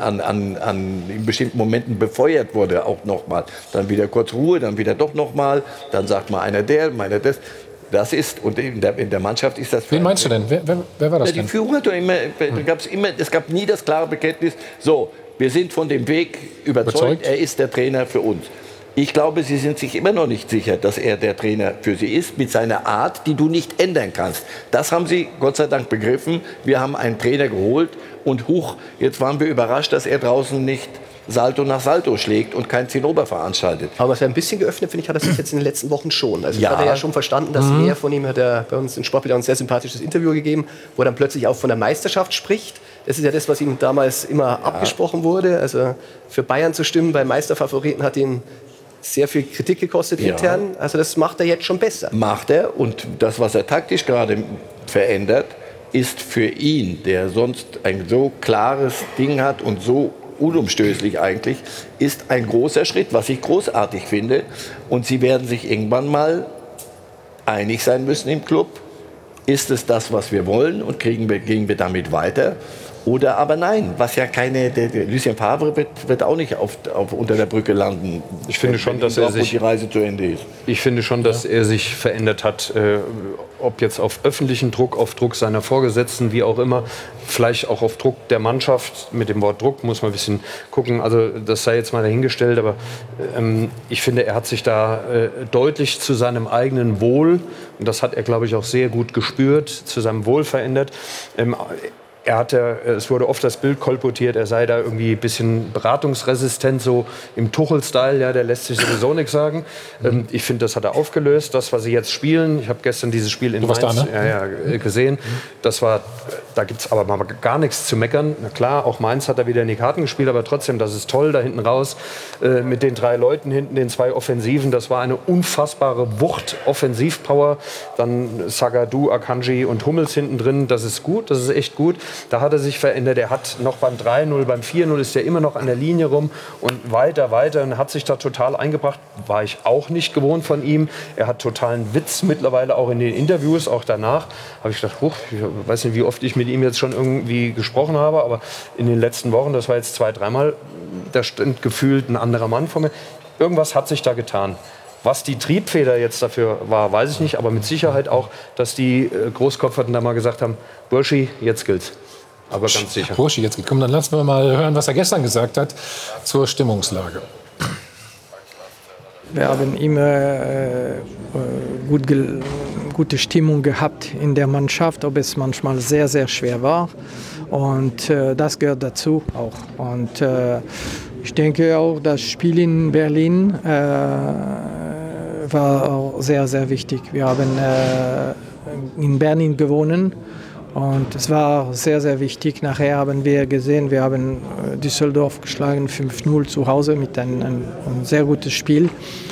in bestimmten Momenten befeuert wurde, auch nochmal. Dann wieder kurz Ruhe, dann wieder doch nochmal. Dann sagt mal einer meiner das. Das ist, und in der Mannschaft ist das... Wen meinst du denn? Wer war das denn? Die Führung hat immer, es gab nie das klare Bekenntnis, so, wir sind von dem Weg überzeugt, er ist der Trainer für uns. Ich glaube, sie sind sich immer noch nicht sicher, dass er der Trainer für sie ist, mit seiner Art, die du nicht ändern kannst. Das haben sie Gott sei Dank begriffen. Wir haben einen Trainer geholt und jetzt waren wir überrascht, dass er draußen nicht Salto nach Salto schlägt und kein Zinnober veranstaltet. Aber es ist ein bisschen geöffnet, finde ich, hat er sich jetzt in den letzten Wochen schon. Also ich hatte ja schon verstanden, dass er von ihm, hat er bei uns in Sportbild ein sehr sympathisches Interview gegeben, wo er dann plötzlich auch von der Meisterschaft spricht. Das ist ja das, was ihm damals immer abgesprochen wurde. Also für Bayern zu stimmen bei Meisterfavoriten hat ihn sehr viel Kritik gekostet intern. Also das macht er jetzt schon besser. Macht er, und das, was er taktisch gerade verändert, ist für ihn, der sonst ein so klares Ding hat und so unumstößlich eigentlich, ist ein großer Schritt, was ich großartig finde. Und sie werden sich irgendwann mal einig sein müssen im Club. Ist es das, was wir wollen, und gehen wir damit weiter? Oder aber nein, was ja keine, der Lucien Favre wird auch nicht unter der Brücke landen. Ich finde schon, dass er sich, die Reise zu Ende ist. Ich finde schon, dass er sich verändert hat, ob jetzt auf öffentlichen Druck, auf Druck seiner Vorgesetzten, wie auch immer, vielleicht auch auf Druck der Mannschaft. Mit dem Wort Druck muss man ein bisschen gucken, also das sei jetzt mal dahingestellt, aber ich finde, er hat sich da deutlich zu seinem eigenen Wohl, und das hat er, glaube ich, auch sehr gut gespürt, zu seinem Wohl verändert. Es wurde oft das Bild kolportiert, er sei da irgendwie ein bisschen beratungsresistent, so im Tuchel-Style, ja, der lässt sich sowieso nichts sagen. Ich finde, das hat er aufgelöst, das, was sie jetzt spielen. Ich habe gestern dieses Spiel in Mainz gesehen. Da gibt es aber mal gar nichts zu meckern. Na klar, auch Mainz hat da wieder in die Karten gespielt, aber trotzdem, das ist toll, da hinten raus mit den 3 Leuten hinten, den 2 Offensiven. Das war eine unfassbare Wucht, Offensivpower. Dann Zagadou, Akanji und Hummels hinten drin. Das ist gut, das ist echt gut. Da hat er sich verändert. Er hat noch beim 3-0, beim 4-0 ist er immer noch an der Linie rum und weiter und hat sich da total eingebracht. War ich auch nicht gewohnt von ihm. Er hat totalen Witz mittlerweile auch in den Interviews, auch danach. Habe ich gedacht, ich weiß nicht, wie oft ich mit ihm jetzt schon irgendwie gesprochen habe, aber in den letzten Wochen, das war jetzt 2-3 Mal, da stand gefühlt ein anderer Mann vor mir. Irgendwas hat sich da getan. Was die Triebfeder jetzt dafür war, weiß ich nicht, aber mit Sicherheit auch, dass die Großkopferten da mal gesagt haben, Burschi, jetzt gilt's. Aber ganz sicher. Burschi, jetzt gekommen. Dann lassen wir mal hören, was er gestern gesagt hat zur Stimmungslage. Wir haben immer gute Stimmung gehabt in der Mannschaft, ob es manchmal sehr, sehr schwer war. Und das gehört dazu auch. Und ich denke auch, das Spiel in Berlin war auch sehr, sehr wichtig. Wir haben in Berlin gewonnen. Und es war sehr, sehr wichtig. Nachher haben wir gesehen, wir haben Düsseldorf geschlagen, 5-0 zu Hause mit einem sehr gutes Spiel.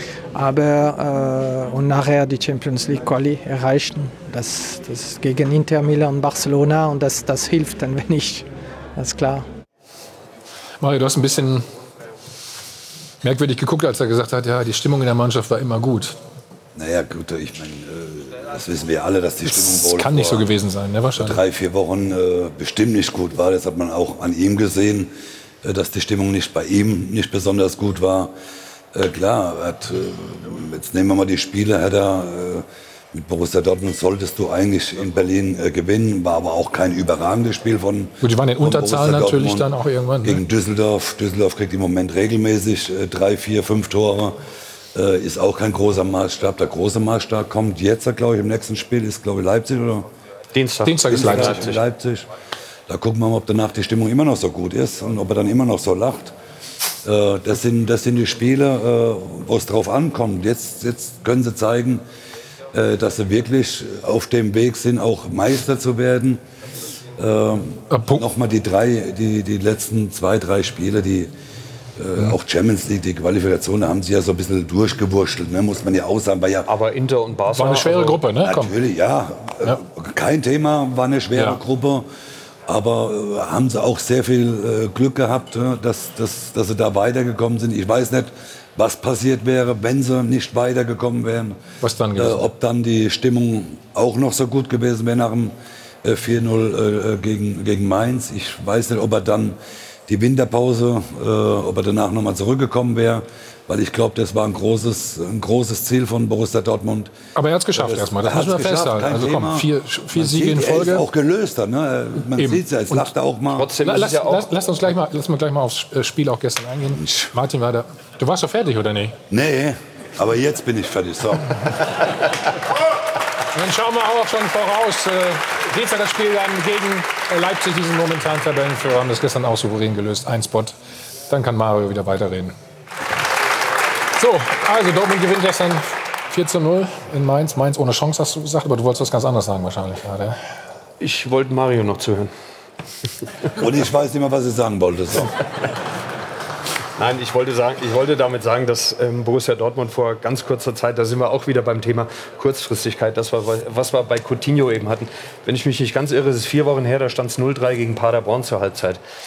Aber und nachher die Champions League Quali erreichen. Das gegen Inter Milan und Barcelona, und das hilft ein wenig, das ist klar. Mario, du hast ein bisschen merkwürdig geguckt, als er gesagt hat, ja, die Stimmung in der Mannschaft war immer gut. Naja, gut, ich meine, das wissen wir alle, dass die Stimmung wohl kann nicht so gewesen sein, ne, wahrscheinlich. 3-4 Wochen bestimmt nicht gut war. Das hat man auch an ihm gesehen, dass die Stimmung nicht bei ihm nicht besonders gut war. Klar, jetzt nehmen wir mal die Spiele, mit Borussia Dortmund solltest du eigentlich in Berlin gewinnen, war aber auch kein überragendes Spiel von gut, die waren in Unterzahl natürlich dann auch irgendwann. Gegen Düsseldorf. Düsseldorf kriegt im Moment regelmäßig 3, 4, 5 Tore. Ist auch kein großer Maßstab. Der große Maßstab kommt jetzt, glaube ich, im nächsten Spiel ist, glaube ich, Leipzig, oder? Dienstag ist Leipzig. Da gucken wir mal, ob danach die Stimmung immer noch so gut ist und ob er dann immer noch so lacht. Das sind die Spiele, wo es drauf ankommt. Jetzt können sie zeigen, dass sie wirklich auf dem Weg sind, auch Meister zu werden. Nochmal die letzten 2, 3 Spiele, auch Champions League, die Qualifikation, da haben sie ja so ein bisschen durchgewurschtelt, ne? Muss man ja auch sagen. Aber Inter und Barca war eine schwere Gruppe, ne? Natürlich, ja. Kein Thema, war eine schwere Gruppe. Aber haben sie auch sehr viel Glück gehabt, dass sie da weitergekommen sind. Ich weiß nicht, was passiert wäre, wenn sie nicht weitergekommen wären. Was dann gewesen? Ob dann die Stimmung auch noch so gut gewesen wäre nach dem 4-0 gegen Mainz. Ich weiß nicht, ob er dann die Winterpause, ob er danach nochmal zurückgekommen wäre. Weil ich glaube, das war ein großes Ziel von Borussia Dortmund. Aber er hat es geschafft erstmal, das müssen wir festhalten. Also komm, 4 Siege in Folge. Er ist auch gelöst dann, ne? Man sieht es ja, jetzt lacht er auch mal. Trotzdem lass uns gleich mal aufs Spiel auch gestern eingehen. Martin, du warst doch fertig, oder nicht? Nee, aber jetzt bin ich fertig. So. Dann schauen wir auch schon voraus. Dienstag das Spiel dann gegen Leipzig, diesen momentanen Tabellenführer, haben das gestern auch souverän gelöst. Ein Spot, dann kann Mario wieder weiterreden. So, also Dortmund gewinnt gestern 4-0 in Mainz. Mainz ohne Chance, hast du gesagt, aber du wolltest was ganz anderes sagen wahrscheinlich gerade. Ich wollte Mario noch zuhören. Und ich weiß nicht mehr, was ich sagen wollte. So. Nein, ich wollte damit sagen, dass Borussia Dortmund vor ganz kurzer Zeit, da sind wir auch wieder beim Thema Kurzfristigkeit, das war, was wir bei Coutinho eben hatten. Wenn ich mich nicht ganz irre, ist es 4 Wochen her, da stand es 0-3 gegen Paderborn zur Halbzeit.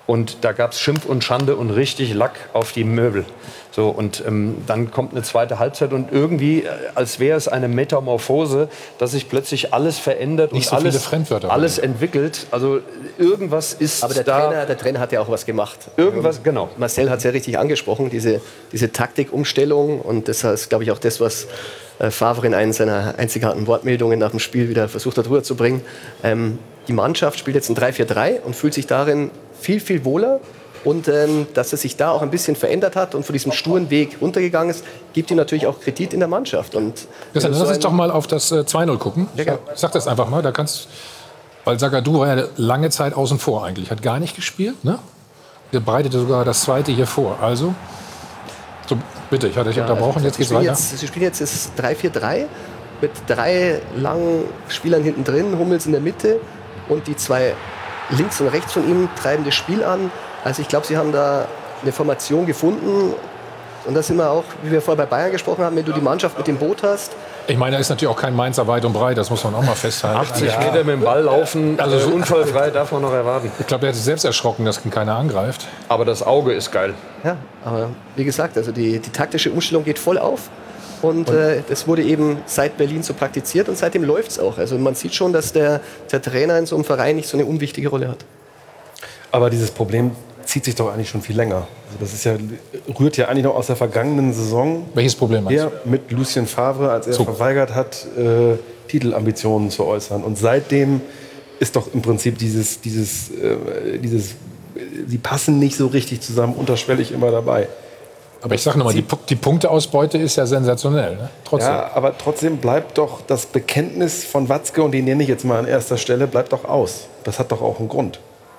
Und da gab es Schimpf und Schande und richtig Lack auf die Möbel. So, und dann kommt eine zweite Halbzeit und irgendwie, als wäre es eine Metamorphose, dass sich plötzlich alles verändert Nicht und so viele Fremdwörter. alles entwickelt. Also irgendwas ist Aber der Trainer hat ja auch was gemacht. Irgendwas, genau. Marcel hat es ja richtig angesprochen, diese Taktikumstellung. Und das ist, glaube ich, auch das, was Favre in einer seiner einzigartigen Wortmeldungen nach dem Spiel wieder versucht hat, rüberzubringen. Die Mannschaft spielt jetzt ein 3-4-3 und fühlt sich darin viel, viel wohler. Und dass er sich da auch ein bisschen verändert hat und von diesem sturen Weg runtergegangen ist, gibt ihm natürlich auch Kredit in der Mannschaft. Und lass uns doch mal auf das 2-0 gucken. Sag das einfach mal. Weil Zagadou war ja lange Zeit außen vor eigentlich. Hat gar nicht gespielt. Ne? Der bereitete sogar das zweite hier vor. Also, so, bitte, ich hatte dich unterbrochen. Jetzt geht's weiter. Sie spielen jetzt das 3-4-3 mit 3 langen Spielern hinten drin, Hummels in der Mitte und die 2 links und rechts von ihm treiben das Spiel an. Also ich glaube, sie haben da eine Formation gefunden. Und da sind wir auch, wie wir vorher bei Bayern gesprochen haben, wenn du die Mannschaft mit dem Boot hast. Ich meine, da ist natürlich auch kein Mainzer weit und breit, das muss man auch mal festhalten. 80 Meter mit dem Ball laufen, also unfallfrei darf man noch erwarten. Ich glaube, er hat sich selbst erschrocken, dass ihn keiner angreift. Aber das Auge ist geil. Ja, aber wie gesagt, also die taktische Umstellung geht voll auf. Und das wurde eben seit Berlin so praktiziert und seitdem läuft es auch. Also man sieht schon, dass der Trainer in so einem Verein nicht so eine unwichtige Rolle hat. Aber dieses Problem zieht sich doch eigentlich schon viel länger. Also das ist rührt ja eigentlich noch aus der vergangenen Saison. Welches Problem meinst du? Mit Lucien Favre, als er verweigert hat, Titelambitionen zu äußern. Und seitdem ist doch im Prinzip dieses sie passen nicht so richtig zusammen, unterschwellig immer dabei. Aber ich sage nochmal, die Punkteausbeute ist ja sensationell. Ne? Trotzdem. Ja, aber trotzdem bleibt doch das Bekenntnis von Watzke, und den nenne ich jetzt mal an erster Stelle, bleibt doch aus. Das hat doch auch einen Grund.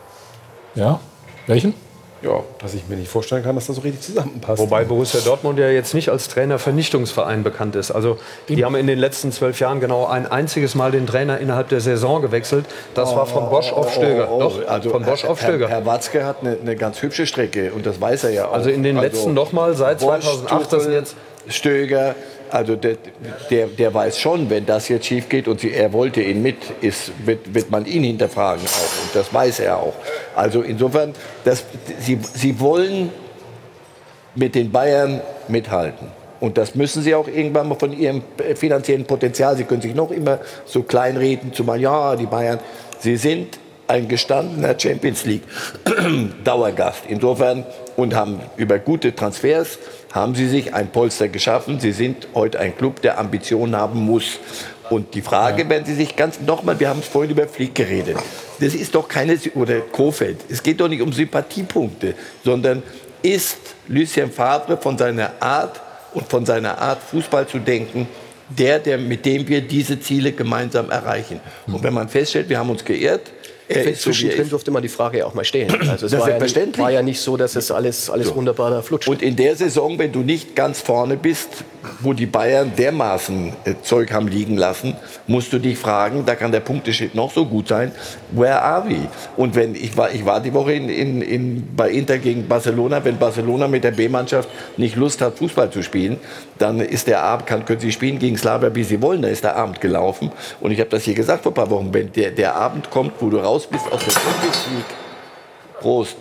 Ja, welchen? Ja, dass ich mir nicht vorstellen kann, dass das so richtig zusammenpasst. Wobei Borussia Dortmund ja jetzt nicht als Trainervernichtungsverein bekannt ist. Also die haben in den letzten 12 Jahren genau ein einziges Mal den Trainer innerhalb der Saison gewechselt. Das war von Bosch auf Stöger. Doch, also von Bosch auf Stöger. Herr Watzke hat eine ganz hübsche Strecke und das weiß er ja auch. Also in den letzten nochmal, seit 2008, das sind jetzt Stöger, also der weiß schon, wenn das jetzt schief geht und er wollte ihn mit, wird man ihn hinterfragen auch. Und das weiß er auch. Also insofern, sie wollen mit den Bayern mithalten. Und das müssen sie auch irgendwann mal von ihrem finanziellen Potenzial, sie können sich noch immer so kleinreden, zumal ja, die Bayern, sie sind ein gestandener Champions League Dauergast. Insofern, und haben über gute Transfers, haben sie sich ein Polster geschaffen. Sie sind heute ein Club, der Ambitionen haben muss. Und die Frage, wenn Sie sich nochmal, wir haben es vorhin über Flick geredet, das ist doch keine, oder Kofeld, es geht doch nicht um Sympathiepunkte, sondern ist Lucien Favre von seiner Art und von seiner Art, Fußball zu denken, mit dem wir diese Ziele gemeinsam erreichen. Und wenn man feststellt, wir haben uns geirrt, Zwischendrin durfte man die Frage ja auch mal stellen. Also es war ja nicht so, dass es alles wunderbar da flutscht. Und in der Saison, wenn du nicht ganz vorne bist, wo die Bayern dermaßen Zeug haben liegen lassen, musst du dich fragen, da kann der Punkteschnitt noch so gut sein, where are we? Und wenn ich war die Woche bei Inter gegen Barcelona, wenn Barcelona mit der B-Mannschaft nicht Lust hat, Fußball zu spielen, dann ist der Abend, können sie spielen gegen Slavia, wie sie wollen, da ist der Abend gelaufen. Und ich habe das hier gesagt vor ein paar Wochen, wenn der Abend kommt, wo du raus bist aus der Champions League, Prost,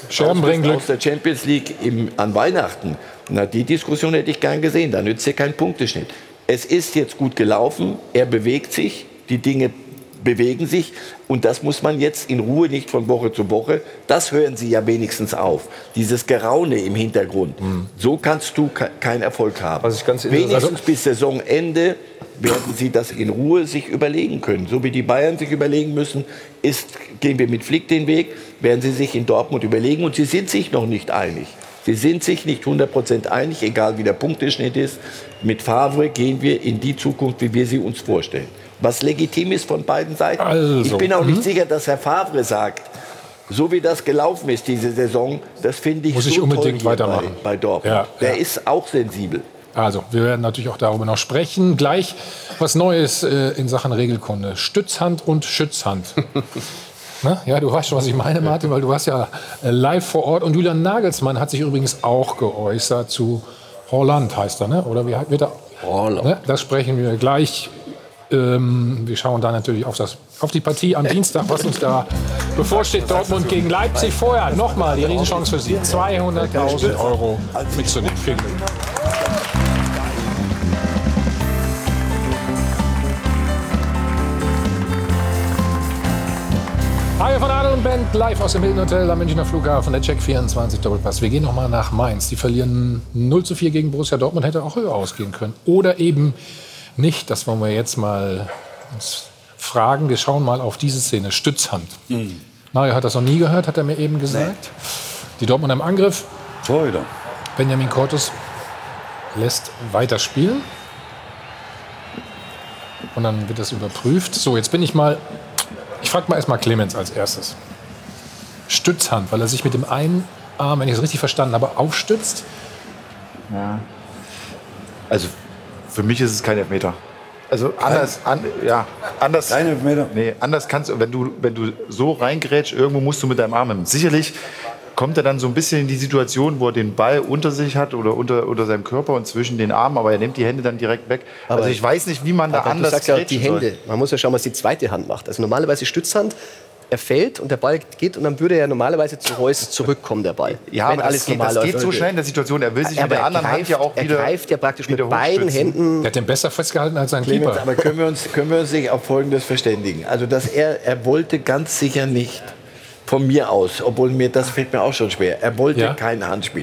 aus der Champions League an Weihnachten, na, die Diskussion hätte ich gern gesehen, da nützt ja kein Punkteschnitt. Es ist jetzt gut gelaufen, er bewegt sich, die Dinge bewegen sich und das muss man jetzt in Ruhe, nicht von Woche zu Woche, das hören Sie ja wenigstens auf, dieses Geraune im Hintergrund. So kannst du keinen Erfolg haben. Wenigstens bis Saisonende werden Sie das in Ruhe sich überlegen können. So wie die Bayern sich überlegen müssen, gehen wir mit Flick den Weg, werden Sie sich in Dortmund überlegen und Sie sind sich noch nicht einig. Sie sind sich nicht 100% einig, egal wie der Punkteschnitt ist. Mit Favre gehen wir in die Zukunft, wie wir sie uns vorstellen. Was legitim ist von beiden Seiten. Also, ich bin auch nicht sicher, dass Herr Favre sagt, so wie das gelaufen ist diese Saison, das finde ich muss ich unbedingt weitermachen bei Dortmund. Ja, der ist auch sensibel. Also, wir werden natürlich auch darüber noch sprechen. Gleich was Neues in Sachen Regelkunde. Stützhand und Schützhand. Na, ja, du weißt schon, was ich meine, Martin, weil du warst ja live vor Ort. Und Julian Nagelsmann hat sich übrigens auch geäußert zu Haaland, heißt er, ne? Oder wie wird er? Haaland. Ne? Das sprechen wir gleich Wir schauen da natürlich auf die Partie am Dienstag, was uns da bevorsteht. Dortmund gegen Leipzig. Vorher nochmal die Riesenchance für Sie, 200.000 € mitzunehmen. Vielen Glück. Hi von Adel und Band, live aus dem Hilton Hotel am Münchner Flughafen, der Check 24 Doppelpass. Wir gehen noch mal nach Mainz. Die verlieren 0:4 gegen Borussia Dortmund, hätte auch höher ausgehen können. Oder eben nicht, das wollen wir jetzt mal uns fragen. Wir schauen mal auf diese Szene, Stützhand. Mario hat das noch nie gehört, hat er mir eben gesagt. Die Dortmunder im Angriff. Torhüter. Benjamin Cortus lässt weiterspielen. Und dann wird das überprüft. So, jetzt bin ich frage mal erstmal Clemens als erstes. Stützhand, weil er sich mit dem einen Arm, wenn ich es richtig verstanden habe, aufstützt. Ja. Also für mich ist es kein Elfmeter. Also anders. Kein Elfmeter? Nee, anders kannst du, wenn du so reingrätschst, irgendwo musst du mit deinem Arm hin. Sicherlich kommt er dann so ein bisschen in die Situation, wo er den Ball unter sich hat oder unter seinem Körper und zwischen den Armen, aber er nimmt die Hände dann direkt weg. Aber also ich weiß nicht, wie man da anders du sagst ja die Hände. Man muss ja schauen, was die zweite Hand macht. Also normalerweise Stützhand, er fällt und der Ball geht und dann würde er normalerweise zu Reus zurückkommen, der Ball. Ja, aber das geht so schnell in der Situation. Er will sich mit der anderen Hand ja auch wieder. Er greift ja praktisch mit beiden Händen. Der hat den besser festgehalten als sein Keeper. Aber können wir uns nicht auf Folgendes verständigen? Also, dass er wollte ganz sicher nicht von mir aus, obwohl das fällt mir auch schon schwer. Er wollte kein Handspiel.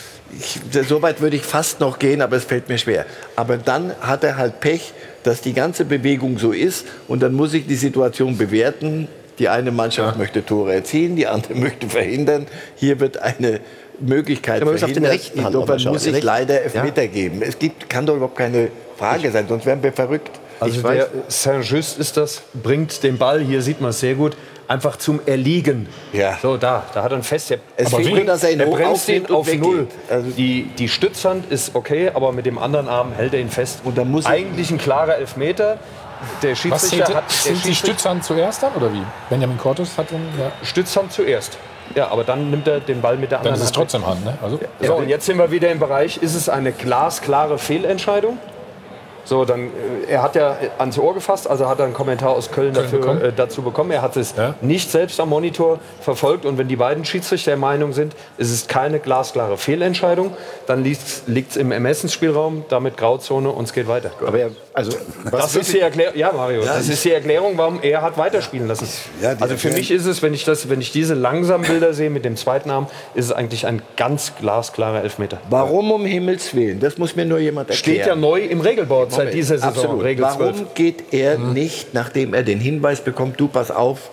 So weit würde ich fast noch gehen, aber es fällt mir schwer. Aber dann hat er halt Pech, dass die ganze Bewegung so ist und dann muss ich die Situation bewerten. Die eine Mannschaft möchte Tore erzielen, die andere möchte verhindern. Hier wird eine Möglichkeit verhindert. Insofern muss ich leider Elfmeter geben. Kann doch überhaupt keine Frage sein, sonst wären wir verrückt. Also der Saint-Just ist das, bringt den Ball, hier sieht man es sehr gut, einfach zum Erliegen. Ja. So, da hat er ihn fest. Es fehlt, dass er ihn bremst ihn auf weggeht. Null. Also die Stützhand ist okay, aber mit dem anderen Arm hält er ihn fest. Und dann muss eigentlich ein klarer Elfmeter. Der Schiedsrichter sind die Stützhand zuerst dann, oder wie? Benjamin Cortus hat den, Stützhand zuerst. Ja, aber dann nimmt er den Ball mit der anderen Hand. Dann ist es trotzdem Hand, ne? Also, so, und jetzt sind wir wieder im Bereich, ist es eine glasklare Fehlentscheidung? So, dann, er hat ja ans Ohr gefasst, also hat er einen Kommentar aus Köln dazu bekommen. Er hat es nicht selbst am Monitor verfolgt. Und wenn die beiden Schiedsrichter der Meinung sind, es ist keine glasklare Fehlentscheidung, dann liegt es im Ermessensspielraum, damit Grauzone und es geht weiter. Aber das ist die Erklärung, Mario, das ist die Erklärung, warum er hat weiterspielen lassen. Also für mich ist es, wenn ich diese langsamen Bilder sehe mit dem zweiten Arm, ist es eigentlich ein ganz glasklarer Elfmeter. Warum um Himmels Willen? Das muss mir nur jemand erklären. Steht ja neu im Regelboard seit dieser Saison. Absolut. Regel 12. Warum geht er nicht, nachdem er den Hinweis bekommt, du pass auf,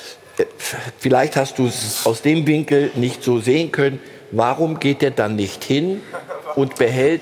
vielleicht hast du es aus dem Winkel nicht so sehen können, warum geht er dann nicht hin und behält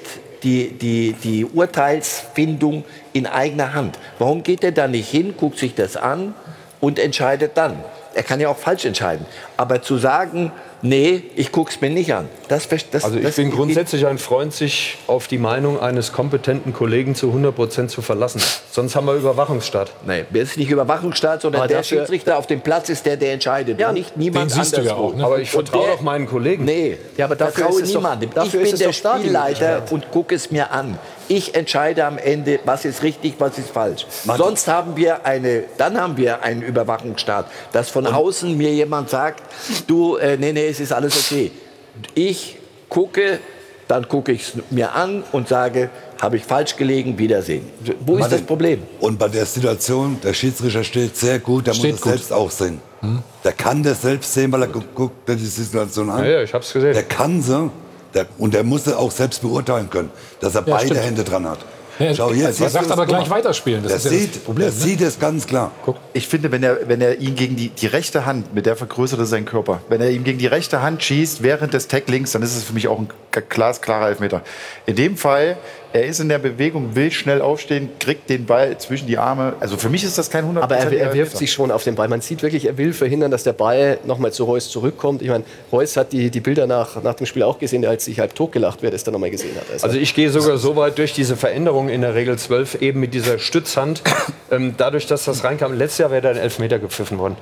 die Urteilsfindung in eigener Hand? Warum geht er da nicht hin, guckt sich das an und entscheidet dann? Er kann ja auch falsch entscheiden. Aber zu sagen, nee, ich gucke es mir nicht an. Ich bin grundsätzlich ein Freund, sich auf die Meinung eines kompetenten Kollegen zu 100% zu verlassen. Sonst haben wir Überwachungsstaat. Nein, das ist nicht Überwachungsstaat, sondern der Schiedsrichter auf dem Platz ist der entscheidet. Ja, nicht niemand anderswo. Ja auch, ne? Aber ich vertraue doch meinen Kollegen. Nee, ja, aber dafür vertraue ist es niemandem. Doch, ich bin der Spielleiter und gucke es mir an. Ich entscheide am Ende, was ist richtig, was ist falsch. Sonst haben wir einen Überwachungsstaat, dass von außen mir jemand sagt, du, nee, es ist alles okay. Ich gucke, dann gucke ich es mir an und sage, habe ich falsch gelegen, Wiedersehen. Wo ist das Problem? Und bei der Situation, der Schiedsrichter steht sehr gut, der muss es selbst auch sehen. Der kann das selbst sehen, weil er guckt die Situation an. Ja, ich habe es gesehen. Der kann sie. Und der muss auch selbst beurteilen können, dass er beide Hände dran hat. Ja, schau, jetzt er sagt aber gleich weiterspielen. Das sieht es ganz klar. Guck, ich finde, wenn er ihn gegen die rechte Hand, mit der vergrößert er seinen Körper, wenn er ihm gegen die rechte Hand schießt während des Tacklings, dann ist es für mich auch ein glasklarer Elfmeter. In dem Fall, er ist in der Bewegung, will schnell aufstehen, kriegt den Ball zwischen die Arme. Also für mich ist das kein 100%. Aber er wirft sich schon auf den Ball. Man sieht wirklich, er will verhindern, dass der Ball nochmal zu Reus zurückkommt. Ich meine, Reus hat die Bilder nach dem Spiel auch gesehen, als sich halb totgelacht wird, das er nochmal gesehen hat. Also ich gehe sogar so weit durch diese Veränderung in der Regel 12, eben mit dieser Stützhand, dadurch, dass das reinkam. Letztes Jahr wäre da ein Elfmeter gepfiffen worden.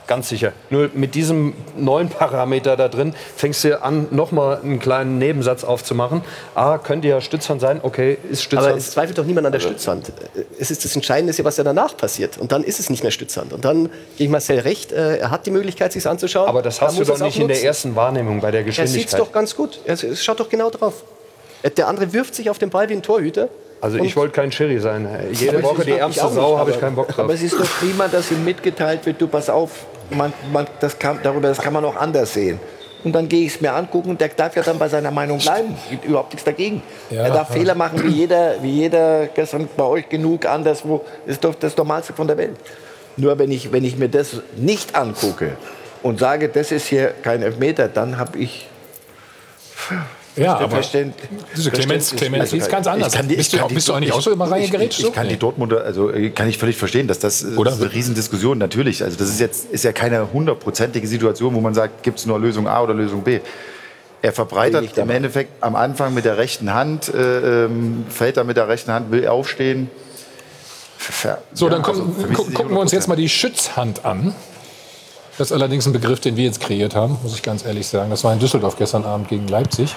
ganz sicher. Nur mit diesem neuen Parameter da drin fängst du an, nochmal einen kleinen Nebensatz aufzumachen. A, könnte ja Stützhand sein, okay, ist Stützhand. Aber es zweifelt doch niemand an der Stützhand. Es ist das Entscheidende, ist ja, was ja danach passiert. Und dann ist es nicht mehr Stützhand. Und dann gebe ich Marcel recht, er hat die Möglichkeit, sich anzuschauen. Aber das hast du doch nicht in der ersten Wahrnehmung bei der Geschwindigkeit. Er sieht es doch ganz gut. Er schaut doch genau drauf. Der andere wirft sich auf den Ball wie ein Torhüter. Also ich wollte kein Schiri sein. Jede Woche die ärmste Sau, habe ich keinen Bock drauf. Aber es ist doch prima, dass ihm mitgeteilt wird, du pass auf, das kann man auch anders sehen. Und dann gehe ich es mir angucken und der darf ja dann bei seiner Meinung bleiben. Überhaupt nichts dagegen. Ja, er darf Fehler machen wie jeder gestern bei euch genug anderswo. Das ist doch das Normalste von der Welt. Nur wenn ich mir das nicht angucke und sage, das ist hier kein Elfmeter, dann habe ich... Ja, aber diese Clemens ist ganz anders. Bist du eigentlich auch so immer reingerätscht? Ich kann die Dortmunder, also kann ich völlig verstehen, dass das ist eine Riesendiskussion, natürlich. Also das ist ja keine 100%ige Situation, wo man sagt, gibt es nur Lösung A oder Lösung B. Er verbreitert im Endeffekt am Anfang mit der rechten Hand, fällt er mit der rechten Hand, will aufstehen. So, dann gucken wir uns jetzt mal die Schützhand an. Das ist allerdings ein Begriff, den wir jetzt kreiert haben, muss ich ganz ehrlich sagen. Das war in Düsseldorf gestern Abend gegen Leipzig.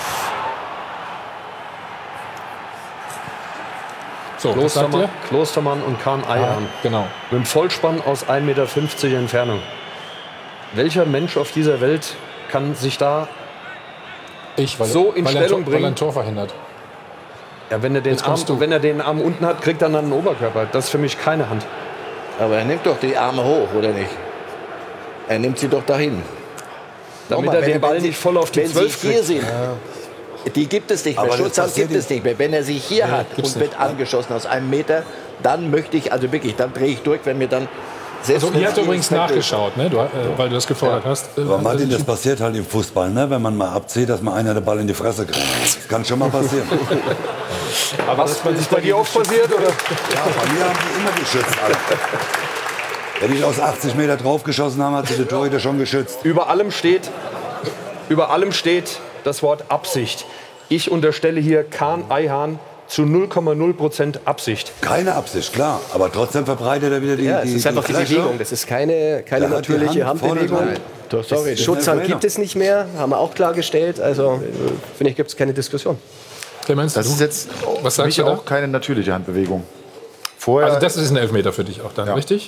So, Klostermann und Kahn Eihan. Genau. Mit einem Vollspann aus 1,50 Meter Entfernung. Welcher Mensch auf dieser Welt kann sich da so in Stellung bringen? Weil er ein Tor verhindert. Ja, wenn er den Arm unten hat, kriegt er dann einen Oberkörper. Das ist für mich keine Hand. Aber er nimmt doch die Arme hoch, oder nicht? Er nimmt sie doch dahin. Damit er den Ball nicht voll auf die 12 kriegt. Hier sind, die gibt es nicht mehr. Schutzhand gibt es nicht mehr. Wenn er sie hier hat und wird angeschossen aus 1 Meter, dann möchte ich, also wirklich, dann drehe ich durch, wenn mir dann... Also, ihr habt übrigens nachgeschaut, ne? Weil du das gefordert hast. Aber Martin, das passiert halt im Fußball, ne? Wenn man mal abzieht, dass mal einer den Ball in die Fresse kriegt. Das kann schon mal passieren. Aber was ist bei dir oft passiert, oder? Ja, bei mir haben die immer geschützt, Alter. Wenn ich aus 80 Meter draufgeschossen habe, hat sich der Torhüter schon geschützt. Über allem steht das Wort Absicht. Ich unterstelle hier Kahn Eihan zu 0,0% Absicht. Keine Absicht, klar. Aber trotzdem verbreitet er wieder die es ist einfach die Bewegung. Das ist keine natürliche Handbewegung. Schutzhand gibt es nicht mehr, haben wir auch klargestellt. Also finde ich, gibt es keine Diskussion. Clemens, das ist jetzt was sagst du auch keine natürliche Handbewegung. Also das ist ein Elfmeter für dich auch dann, richtig?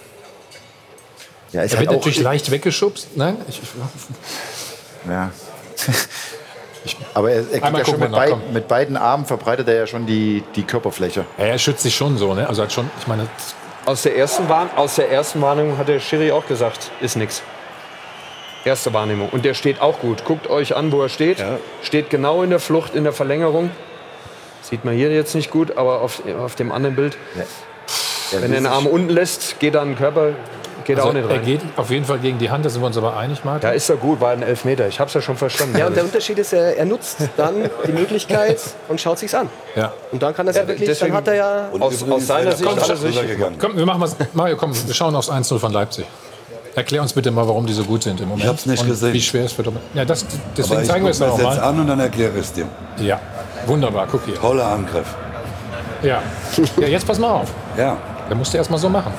Ja, er wird natürlich leicht weggeschubst. Nein? Ja. Aber er kriegt ja schon mit beiden Armen verbreitet er ja schon die Körperfläche. Ja, er schützt sich schon so, ne? Also hat schon, ich meine, aus der ersten Wahrnehmung hat der Schiri auch gesagt, ist nix. Erste Wahrnehmung. Und der steht auch gut. Guckt euch an, wo er steht. Ja. Steht genau in der Flucht, in der Verlängerung. Sieht man hier jetzt nicht gut, aber auf dem anderen Bild. Ja. Wenn er den Arm unten lässt, geht dann ein Körper. Geht auch nicht rein. Er geht auf jeden Fall gegen die Hand, da sind wir uns aber einig, Martin. Ja, ist doch gut, war ein Elfmeter. Ich hab's ja schon verstanden. Ja, und der Unterschied ist, er nutzt dann die Möglichkeit und schaut sich's an. Ja. Und dann kann er wirklich, dann hat er ja... Aus seiner Sicht alles richtig. Komm, wir machen was. Mario, komm, wir schauen aufs 1-0 von Leipzig. Erklär uns bitte mal, warum die so gut sind im Moment. Ich hab's nicht gesehen. Wie schwer es wird. Ja, deswegen zeigen wir es noch mal. Setz an und dann erkläre ich es dir. Ja, wunderbar, guck hier. Toller Angriff. Ja. Ja, jetzt pass mal auf. Ja. Der musste erst mal so machen.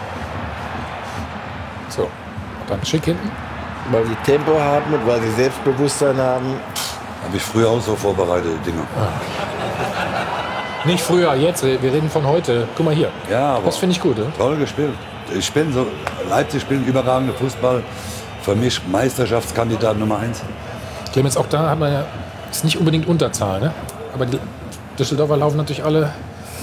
So, dann schick hinten. Weil sie Tempo haben und weil sie Selbstbewusstsein haben. Habe ich früher auch so vorbereitete Dinge. Nicht früher, jetzt. Wir reden von heute. Guck mal hier. Ja, aber das finde ich gut. Oder? Toll gespielt. Leipzig spielt überragende Fußball. Für mich Meisterschaftskandidat Nummer 1. Clemens, auch da hat man ja, ist nicht unbedingt Unterzahl, ne? Aber die Düsseldorfer laufen natürlich alle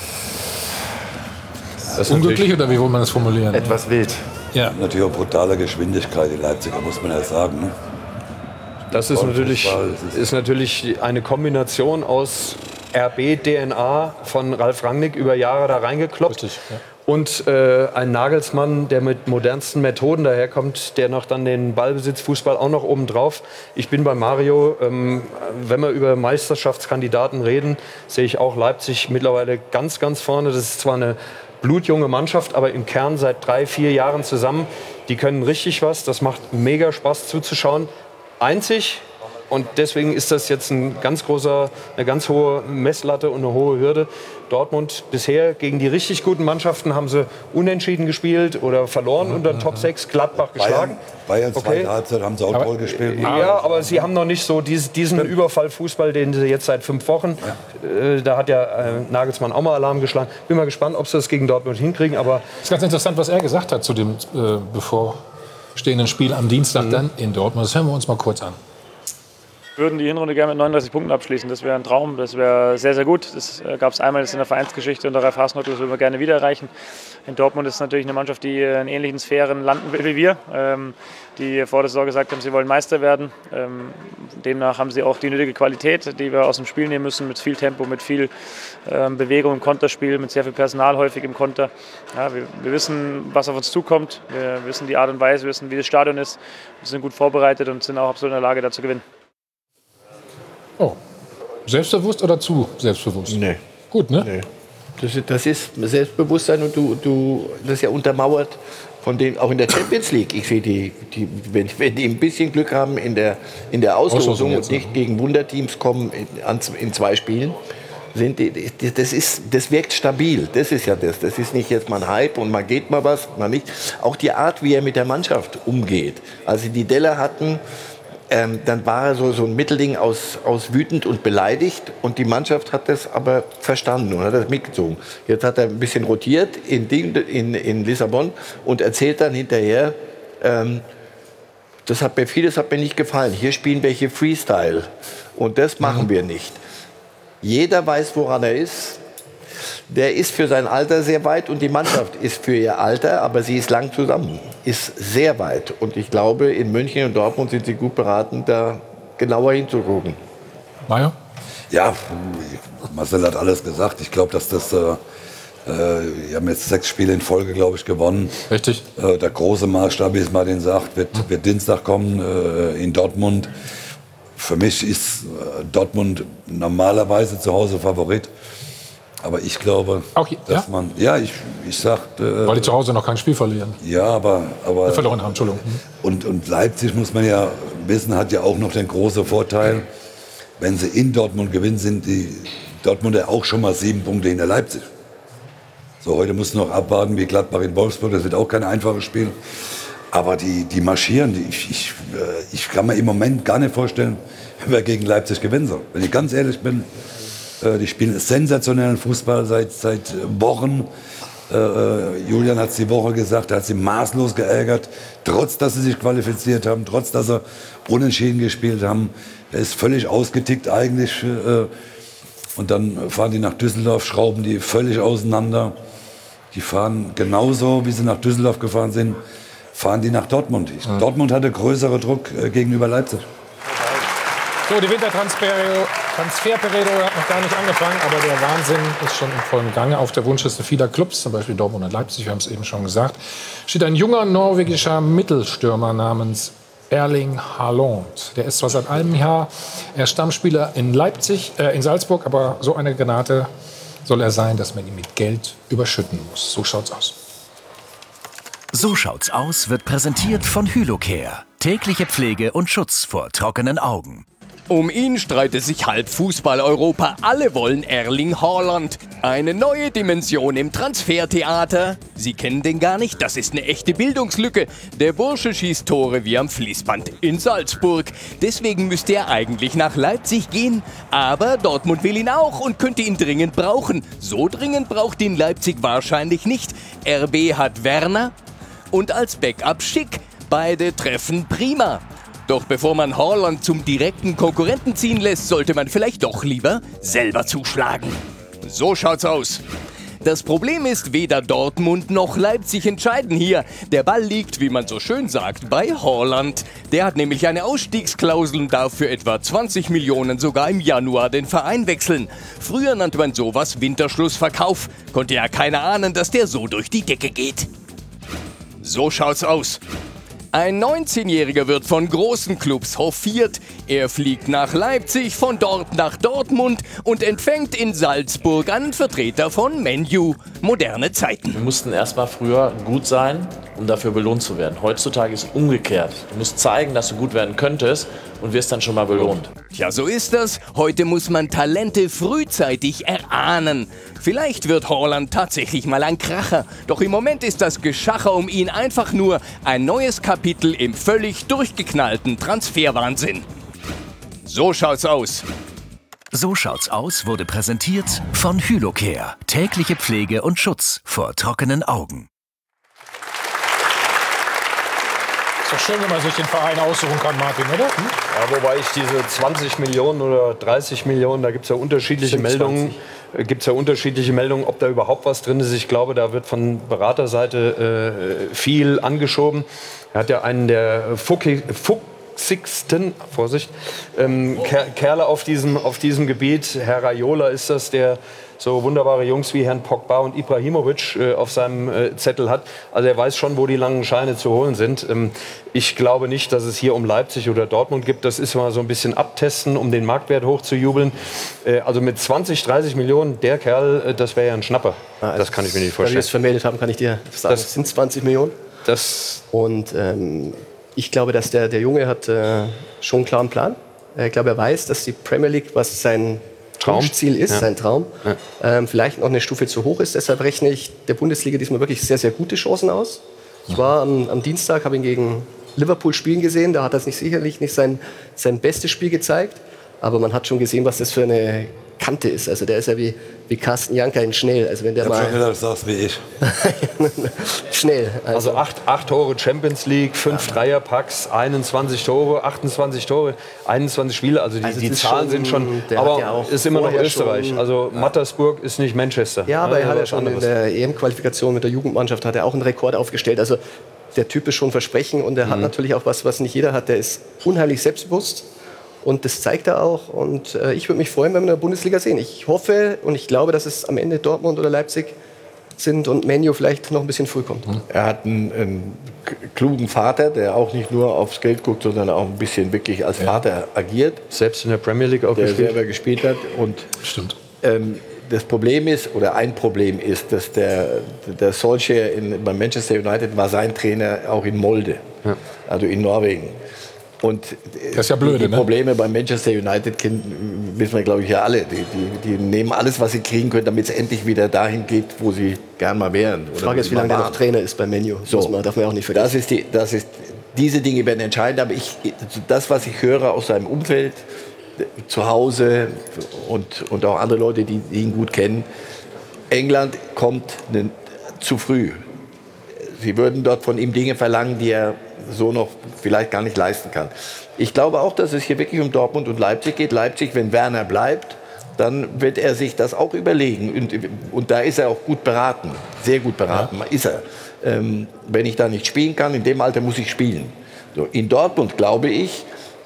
unglücklich, oder wie will man das formulieren? Etwas wild. Ja. Natürlich auch brutale Geschwindigkeit, die Leipziger, muss man ja sagen. Ne? Das ist natürlich eine Kombination aus RB-DNA von Ralf Rangnick über Jahre da reingekloppt. Richtig, ja. Und ein Nagelsmann, der mit modernsten Methoden daherkommt, der noch dann den Ballbesitzfußball auch noch oben drauf. Ich bin bei Mario, wenn wir über Meisterschaftskandidaten reden, sehe ich auch Leipzig mittlerweile ganz, ganz vorne. Das ist zwar eine blutjunge Mannschaft, aber im Kern seit 3-4 Jahren zusammen. Die können richtig was, das macht mega Spaß zuzuschauen. Einzig, Und deswegen ist das jetzt eine ganz hohe Messlatte und eine hohe Hürde. Dortmund bisher gegen die richtig guten Mannschaften haben sie unentschieden gespielt oder verloren unter den Top 6, Gladbach geschlagen. Bayern zweite Halbzeit haben sie auch toll gespielt. Ja, aber sie haben noch nicht so diesen Überfallfußball, den sie jetzt seit 5 Wochen, da hat ja Nagelsmann auch mal Alarm geschlagen. Bin mal gespannt, ob sie das gegen Dortmund hinkriegen. Aber es ist ganz interessant, was er gesagt hat zu dem bevorstehenden Spiel am Dienstag dann in Dortmund. Das hören wir uns mal kurz an. Wir würden die Hinrunde gerne mit 39 Punkten abschließen. Das wäre ein Traum, das wäre sehr, sehr gut. Das gab es einmal jetzt in der Vereinsgeschichte unter Ralf Hasenhüttl, das würden wir gerne wieder erreichen. In Dortmund ist natürlich eine Mannschaft, die in ähnlichen Sphären landen will wie wir, die vor der Saison gesagt haben, sie wollen Meister werden. Demnach haben sie auch die nötige Qualität, die wir aus dem Spiel nehmen müssen, mit viel Tempo, mit viel Bewegung im Konterspiel, mit sehr viel Personal häufig im Konter. Ja, wir wissen, was auf uns zukommt, wir wissen die Art und Weise, wir wissen, wie das Stadion ist, wir sind gut vorbereitet und sind auch absolut in der Lage, da zu gewinnen. Oh. Selbstbewusst oder zu selbstbewusst? Nee. Gut, ne? Nee. Das ist Selbstbewusstsein und das ist ja untermauert von dem, auch in der Champions League. Ich sehe wenn die ein bisschen Glück haben in der Auslosung und nicht gegen Wunderteams kommen in 2 Spielen, das wirkt stabil. Das ist ja das. Das ist nicht jetzt mal ein Hype und man geht mal was, mal nicht. Auch die Art, wie er mit der Mannschaft umgeht. Als sie die Delle hatten, dann war er so ein Mittelding aus wütend und beleidigt und die Mannschaft hat das aber verstanden und hat das mitgezogen. Jetzt hat er ein bisschen rotiert in Lissabon und erzählt dann hinterher, vieles hat mir nicht gefallen. Hier spielen wir hier Freestyle und das machen wir nicht. Jeder weiß, woran er ist. Der ist für sein Alter sehr weit und die Mannschaft ist für ihr Alter, aber sie ist lang zusammen, ist sehr weit. Und ich glaube, in München und Dortmund sind sie gut beraten, da genauer hinzugucken. Maja? Ja, Marcel hat alles gesagt. Ich glaube, dass das, wir haben jetzt 6 Spiele in Folge, glaube ich, gewonnen. Richtig. Der große Maßstab, wie es Martin sagt, wird Dienstag kommen in Dortmund. Für mich ist Dortmund normalerweise zu Hause Favorit. Aber ich glaube, dass man, ich sag... weil die zu Hause noch kein Spiel verlieren. Ja, aber verloren haben, Entschuldigung. Und Leipzig, muss man ja wissen, hat ja auch noch den großen Vorteil, wenn sie in Dortmund gewinnen, sind die Dortmunder auch schon mal 7 Punkte hinter Leipzig. So, heute muss noch abwarten wie Gladbach in Wolfsburg, das wird auch kein einfaches Spiel. Aber die marschieren, ich kann mir im Moment gar nicht vorstellen, wer gegen Leipzig gewinnen soll. Wenn ich ganz ehrlich bin, die spielen sensationellen Fußball seit Wochen. Julian hat es die Woche gesagt, er hat sie maßlos geärgert, trotz dass sie sich qualifiziert haben, trotz dass sie unentschieden gespielt haben. Er ist völlig ausgetickt eigentlich. Und dann fahren die nach Düsseldorf, schrauben die völlig auseinander. Die fahren genauso, wie sie nach Düsseldorf gefahren sind, fahren die nach Dortmund. Dortmund hatte größeren Druck gegenüber Leipzig. So, die Wintertransferperiode hat noch gar nicht angefangen, aber der Wahnsinn ist schon im vollen Gange. Auf der Wunschliste vieler Clubs, zum Beispiel Dortmund und Leipzig, wir haben es eben schon gesagt, steht ein junger norwegischer Mittelstürmer namens Erling Haaland. Der ist zwar seit einem Jahr Stammspieler in Salzburg, aber so eine Granate soll er sein, dass man ihn mit Geld überschütten muss. So schaut's aus. So schaut's aus wird präsentiert von Hylocare. Tägliche Pflege und Schutz vor trockenen Augen. Um ihn streitet sich halb Fußball-Europa. Alle wollen Erling Haaland. Eine neue Dimension im Transfertheater. Sie kennen den gar nicht, das ist eine echte Bildungslücke. Der Bursche schießt Tore wie am Fließband in Salzburg. Deswegen müsste er eigentlich nach Leipzig gehen. Aber Dortmund will ihn auch und könnte ihn dringend brauchen. So dringend braucht ihn Leipzig wahrscheinlich nicht. RB hat Werner und als Backup Schick. Beide treffen prima. Doch bevor man Haaland zum direkten Konkurrenten ziehen lässt, sollte man vielleicht doch lieber selber zuschlagen. So schaut's aus. Das Problem ist, weder Dortmund noch Leipzig entscheiden hier. Der Ball liegt, wie man so schön sagt, bei Haaland. Der hat nämlich eine Ausstiegsklausel und darf für etwa 20 Millionen sogar im Januar den Verein wechseln. Früher nannte man sowas Winterschlussverkauf. Konnte ja keiner ahnen, dass der so durch die Decke geht. So schaut's aus. Ein 19-Jähriger wird von großen Clubs hofiert. Er fliegt nach Leipzig, von dort nach Dortmund und empfängt in Salzburg einen Vertreter von Man U. Moderne Zeiten. Wir mussten erstmal früher gut sein, um dafür belohnt zu werden. Heutzutage ist es umgekehrt. Du musst zeigen, dass du gut werden könntest und wirst dann schon mal belohnt. Ja, so ist das. Heute muss man Talente frühzeitig erahnen. Vielleicht wird Haaland tatsächlich mal ein Kracher. Doch im Moment ist das Geschacher um ihn einfach nur ein neues Kapitel im völlig durchgeknallten Transferwahnsinn. So schaut's aus. So schaut's aus wurde präsentiert von Hylocare. Tägliche Pflege und Schutz vor trockenen Augen. Ist doch schön, wenn man sich den Verein aussuchen kann, Martin, oder? Ja, wobei ich diese 20 Millionen oder 30 Millionen, da gibt es ja unterschiedliche Meldungen. Ob da überhaupt was drin ist. Ich glaube, da wird von Beraterseite viel angeschoben. Er hat ja einen der fuchsigsten Kerle auf diesem Gebiet. Herr Raiola ist das, der so wunderbare Jungs wie Herrn Pogba und Ibrahimovic auf seinem Zettel hat. Also er weiß schon, wo die langen Scheine zu holen sind. Ich glaube nicht, dass es hier um Leipzig oder Dortmund geht. Das ist mal so ein bisschen abtesten, um den Marktwert hochzujubeln. Also mit 20, 30 Millionen, der Kerl, das wäre ja ein Schnapper. Das kann ich mir nicht vorstellen. Da wir es vermeldet haben, kann ich dir sagen, das sind 20 Millionen. Und ich glaube, dass der Junge hat schon einen klaren Plan. Ich glaube, er weiß, dass die Premier League, was sein Traumziel ist, sein Traum, vielleicht noch eine Stufe zu hoch ist. Deshalb rechne ich der Bundesliga diesmal wirklich sehr, sehr gute Chancen aus. Ich war am Dienstag, habe ihn gegen Liverpool spielen gesehen. Da hat er sicherlich nicht sein bestes Spiel gezeigt. Aber man hat schon gesehen, was das für eine Kante ist. Also der ist ja wie Carsten Janka in schnell. Also wenn der mal schon gedacht, du sagst wie ich. Schnell. Also 8 Tore Champions League, 5 Dreierpacks, 21 Tore, 28 Tore, 21 Spiele. Also die Zahlen sind schon, aber ist immer noch Österreich. Also Mattersburg ist nicht Manchester. Ja, aber er hat ja schon in der EM-Qualifikation mit der Jugendmannschaft hat er auch einen Rekord aufgestellt. Also der Typ ist schon Versprechen und er hat natürlich auch was nicht jeder hat. Der ist unheimlich selbstbewusst. Und das zeigt er auch. Und ich würde mich freuen, wenn wir in der Bundesliga sehen. Ich hoffe und ich glaube, dass es am Ende Dortmund oder Leipzig sind und Man U vielleicht noch ein bisschen früh kommt. Er hat einen klugen Vater, der auch nicht nur aufs Geld guckt, sondern auch ein bisschen wirklich als Vater agiert. Selbst in der Premier League auch der selber gespielt hat. Und stimmt. Das Problem ist, oder ein Problem ist, dass der Solskjaer bei Manchester United war sein Trainer auch in Molde, also in Norwegen. Und das ist ja blöde, die Probleme bei Manchester United wissen wir, glaube ich, ja alle. Die nehmen alles, was sie kriegen können, damit es endlich wieder dahin geht, wo sie gern mal wären. Die Frage ist, wie lange der noch Trainer ist bei Man U. So, darf man auch nicht vergessen. Diese Dinge werden entscheidend. Aber das, was ich höre aus seinem Umfeld, zu Hause und auch andere Leute, die ihn gut kennen, England kommt zu früh. Sie würden dort von ihm Dinge verlangen, die er so noch vielleicht gar nicht leisten kann. Ich glaube auch, dass es hier wirklich um Dortmund und Leipzig geht. Leipzig, wenn Werner bleibt, dann wird er sich das auch überlegen. Und da ist er auch gut beraten, sehr gut beraten, ist er. Wenn ich da nicht spielen kann, in dem Alter muss ich spielen. So, in Dortmund glaube ich,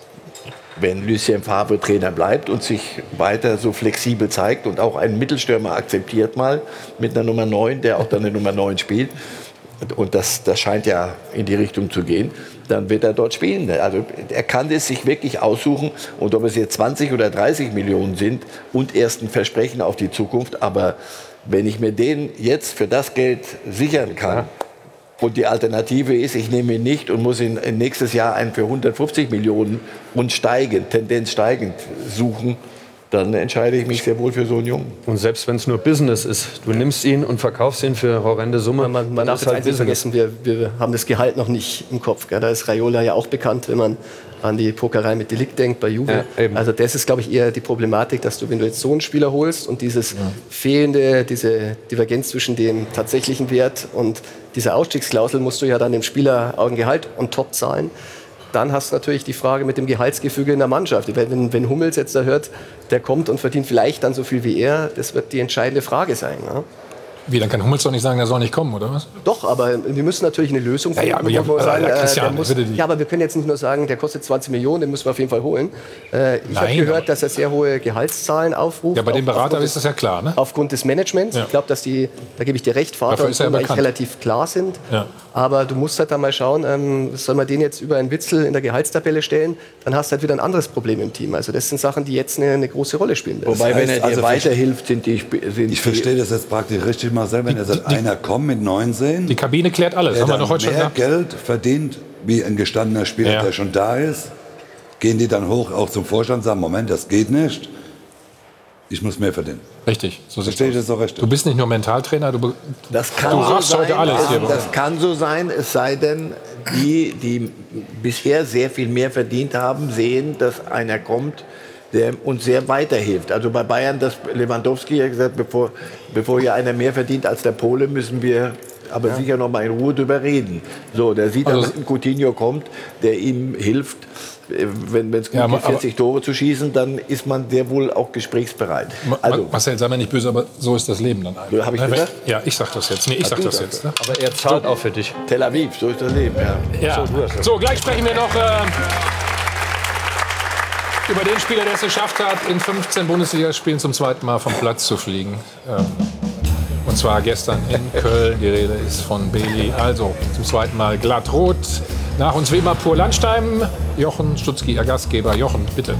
wenn Lucien Favre Trainer bleibt und sich weiter so flexibel zeigt und auch einen Mittelstürmer akzeptiert mal mit einer Nummer 9, der auch dann eine Nummer 9 spielt, und das scheint ja in die Richtung zu gehen, dann wird er dort spielen. Also er kann es sich wirklich aussuchen. Und ob es jetzt 20 oder 30 Millionen sind und erst ein Versprechen auf die Zukunft, aber wenn ich mir den jetzt für das Geld sichern kann und die Alternative ist, ich nehme ihn nicht und muss ihn nächstes Jahr einen für 150 Millionen und Tendenz steigend suchen, dann entscheide ich mich sehr wohl für so einen Jungen. Und selbst wenn es nur Business ist, du nimmst ihn und verkaufst ihn für horrende Summe. Man darf jetzt nicht vergessen, wir haben das Gehalt noch nicht im Kopf. Gell? Da ist Raiola ja auch bekannt, wenn man an die Pokerei mit De Ligt denkt bei Juve. Ja, also das ist, glaube ich, eher die Problematik, dass du, wenn du jetzt so einen Spieler holst und diese Divergenz zwischen dem tatsächlichen Wert und dieser Ausstiegsklausel, musst du ja dann dem Spieler auch ein Gehalt on top zahlen. Dann hast du natürlich die Frage mit dem Gehaltsgefüge in der Mannschaft. Wenn Hummels jetzt da hört, der kommt und verdient vielleicht dann so viel wie er, das wird die entscheidende Frage sein. Ja? Wie, dann kann Hummels doch nicht sagen, er soll nicht kommen, oder was? Doch, aber wir müssen natürlich eine Lösung finden. Aber wir können jetzt nicht nur sagen, der kostet 20 Millionen, den müssen wir auf jeden Fall holen. Ich habe gehört, dass er sehr hohe Gehaltszahlen aufruft. Ja, bei dem Berater ist das ja klar, ne? Aufgrund des Managements. Ja. Ich glaube, dass da gebe ich dir recht, Vater und Sohn eigentlich relativ klar sind. Ja. Aber du musst halt dann mal schauen, soll man den jetzt über einen Witzel in der Gehaltstabelle stellen, dann hast du halt wieder ein anderes Problem im Team. Also das sind Sachen, die jetzt eine große Rolle spielen. Wobei, wenn er dir weiterhilft, sind die... Ich verstehe das jetzt praktisch richtig. Marcel, wenn jetzt einer kommt mit 19, die Kabine klärt alles. der Haben wir dann doch heute schon mehr gesagt. Geld verdient wie ein gestandener Spieler, der schon da ist, gehen die dann hoch auch zum Vorstand und sagen, Moment, das geht nicht. Ich muss mehr verdienen. Richtig, so verstehe ich das so recht. Du bist nicht nur Mentaltrainer, du kann so heute alles hier. Das kann so sein, es sei denn, die bisher sehr viel mehr verdient haben, sehen, dass einer kommt, der uns sehr weiterhilft. Also bei Bayern, das Lewandowski hat gesagt, bevor hier einer mehr verdient als der Pole, müssen wir aber sicher noch mal in Ruhe drüber reden. So, der sieht, dass ein Coutinho kommt, der ihm hilft. Wenn es gut geht, 40 Tore zu schießen, dann ist man sehr wohl auch gesprächsbereit. Also, Marcel, sei mir nicht böse, aber so ist das Leben dann einfach. Habe ich gesagt? Ja, ich sag das jetzt. Nee, ich sag das jetzt. Ne? Aber er zahlt auch für dich. Tel Aviv, so ist das Leben. Ja. So, gleich sprechen wir noch über den Spieler, der es geschafft hat, in 15 Bundesligaspielen zum zweiten Mal vom Platz zu fliegen. Und zwar gestern in Köln. Die Rede ist von Bailey. Also zum zweiten Mal glattrot. Nach uns wie immer pur Landstein. Jochen Stutzki, Ihr Gastgeber. Jochen, bitte.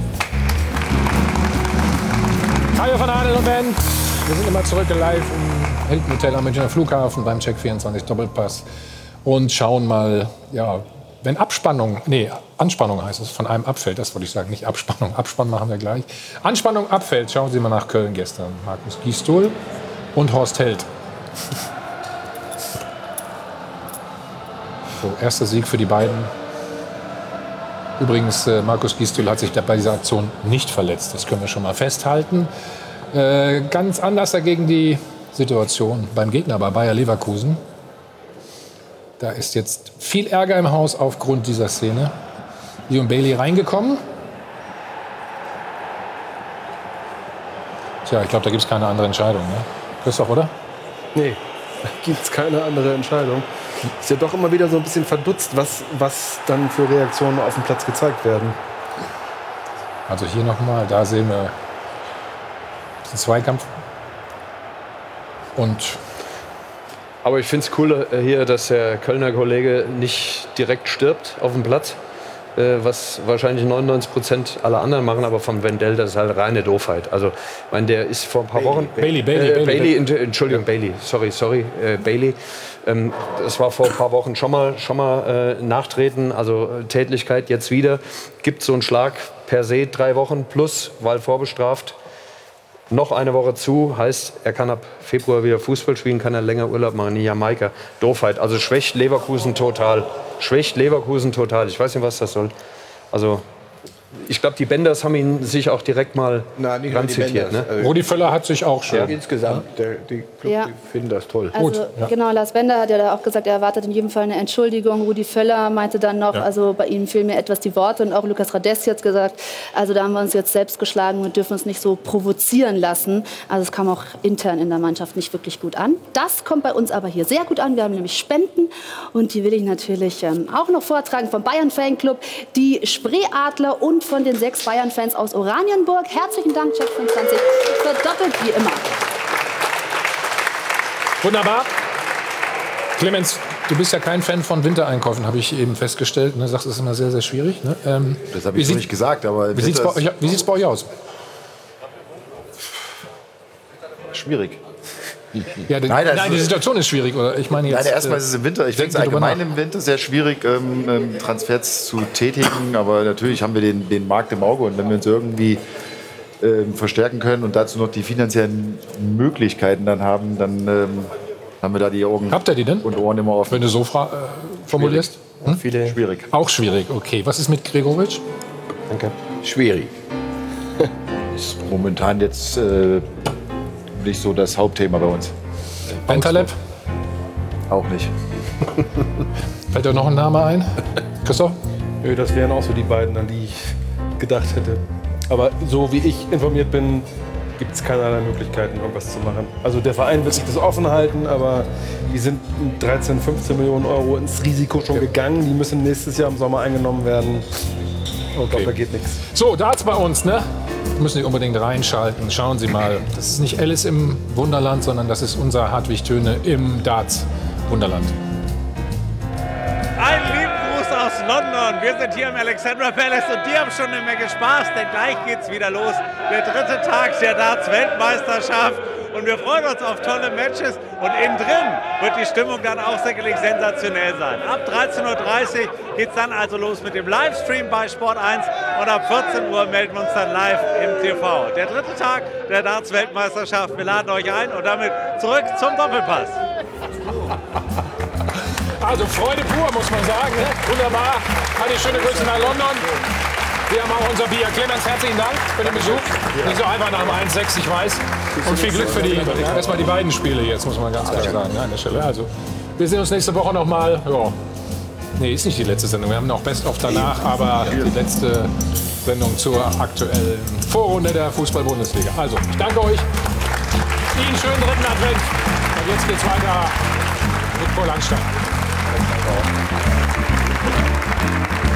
Hallo von Arne und Band. Wir sind immer zurück live im Hilton Hotel am Münchner Flughafen beim Check 24 Doppelpass. Und schauen mal, ja, wenn Anspannung heißt es, von einem abfällt, das wollte ich sagen, nicht Abspannung. Abspann machen wir gleich. Anspannung abfällt, schauen Sie mal nach Köln gestern. Markus Gisdol und Horst Held. So, erster Sieg für die beiden. Übrigens, Markus Gisdol hat sich bei dieser Aktion nicht verletzt. Das können wir schon mal festhalten. Ganz anders dagegen die Situation beim Gegner, bei Bayer Leverkusen. Da ist jetzt viel Ärger im Haus aufgrund dieser Szene. Leon Bailey reingekommen. Tja, ich glaube, da gibt es keine andere Entscheidung. Ne? Christoph, oder? Nee, da gibt es keine andere Entscheidung. Ist ja doch immer wieder so ein bisschen verdutzt, was dann für Reaktionen auf dem Platz gezeigt werden. Also hier nochmal, da sehen wir den Zweikampf. Aber ich finde es cool hier, dass der Kölner Kollege nicht direkt stirbt auf dem Platz, was wahrscheinlich 99% aller anderen machen, aber von Wendell, das ist halt reine Doofheit. Also, ich meine, der ist vor ein paar Wochen... Bailey, Entschuldigung, Bailey, sorry, Bailey. Das war vor ein paar Wochen schon mal Nachtreten, also Tätlichkeit, jetzt wieder. Gibt so einen Schlag per se 3 Wochen plus, weil vorbestraft. Noch eine Woche zu, heißt, er kann ab Februar wieder Fußball spielen, kann er länger Urlaub machen in Jamaika. Doofheit, also schwächt Leverkusen total. Ich weiß nicht, was das soll. Also, ich glaube, die Benders haben ihn sich auch direkt mal ranzitiert. Ne? Rudi Völler hat sich auch schon. Ja, insgesamt, die finden das toll. Also, genau, Lars Bender hat ja da auch gesagt, er erwartet in jedem Fall eine Entschuldigung. Rudi Völler meinte dann noch, also bei ihm fehlen mir etwas die Worte. Und auch Lukas Radesz jetzt gesagt, also da haben wir uns jetzt selbst geschlagen und dürfen uns nicht so provozieren lassen. Also es kam auch intern in der Mannschaft nicht wirklich gut an. Das kommt bei uns aber hier sehr gut an. Wir haben nämlich Spenden und die will ich natürlich auch noch vortragen vom Bayern Fanclub, die Spreeadler und von den 6 Bayern-Fans aus Oranienburg. Herzlichen Dank, Check 25, verdoppelt wie immer. Wunderbar. Clemens, du bist ja kein Fan von Wintereinkäufen, habe ich eben festgestellt. Du sagst, das ist immer sehr, sehr schwierig. Ne? Das habe ich so nicht gesagt. Aber wie sieht es bei euch aus? Schwierig. Ja, die Situation ist schwierig. Oder? Ich meine jetzt, erstmal ist es im Winter. Ich finde es allgemein im Winter sehr schwierig, Transfers zu tätigen. Aber natürlich haben wir den Markt im Auge. Und wenn wir uns irgendwie verstärken können und dazu noch die finanziellen Möglichkeiten dann haben, dann haben wir da die Augen und Ohren immer offen. Wenn du so formulierst? Schwierig. Auch schwierig, okay. Was ist mit Gregoritsch? Danke. Schwierig. Ist momentan jetzt nicht so das Hauptthema bei uns. Bentaleb? Auch nicht. Fällt dir noch ein Name ein? Christoph? Nö, das wären auch so die beiden, an die ich gedacht hätte. Aber so wie ich informiert bin, gibt es keinerlei Möglichkeiten, irgendwas zu machen. Also der Verein wird sich das offen halten, aber die sind 13, 15 Millionen Euro ins Risiko schon gegangen. Die müssen nächstes Jahr im Sommer eingenommen werden. Ich glaube, da geht nichts. So, Darts bei uns, ne? Müssen Sie unbedingt reinschalten. Schauen Sie mal. Das ist nicht Alice im Wunderland, sondern das ist unser Hartwig Töne im Darts Wunderland. Einen lieben Gruß aus London. Wir sind hier im Alexandra Palace und die haben schon eine Menge Spaß, denn gleich geht's wieder los. Der 3. Tag der Darts-Weltmeisterschaft. und wir freuen uns auf tolle Matches. Und innen drin wird die Stimmung dann auch sicherlich sensationell sein. Ab 13:30 Uhr geht es dann also los mit dem Livestream bei Sport 1 und ab 14 Uhr melden wir uns dann live im TV. Der dritte Tag der Darts-Weltmeisterschaft. Wir laden euch ein und damit zurück zum Doppelpass. Also Freude pur, muss man sagen. Ne? Wunderbar. Eine schöne Grüße nach London. Wir haben auch unser Bier. Clemens, herzlichen Dank für den Besuch. Nicht so einfach nach dem 1:6, ich weiß. Und viel Glück für erstmal die beiden Spiele jetzt, muss man ganz klar sagen, an der Stelle. Also, wir sehen uns nächste Woche noch mal. Ja. Nee, ist nicht die letzte Sendung. Wir haben noch Best-of danach, aber die letzte Sendung zur aktuellen Vorrunde der Fußball-Bundesliga. Also, ich danke euch. Ihnen schönen dritten Advent. Und jetzt geht's weiter mit Paul Langstein.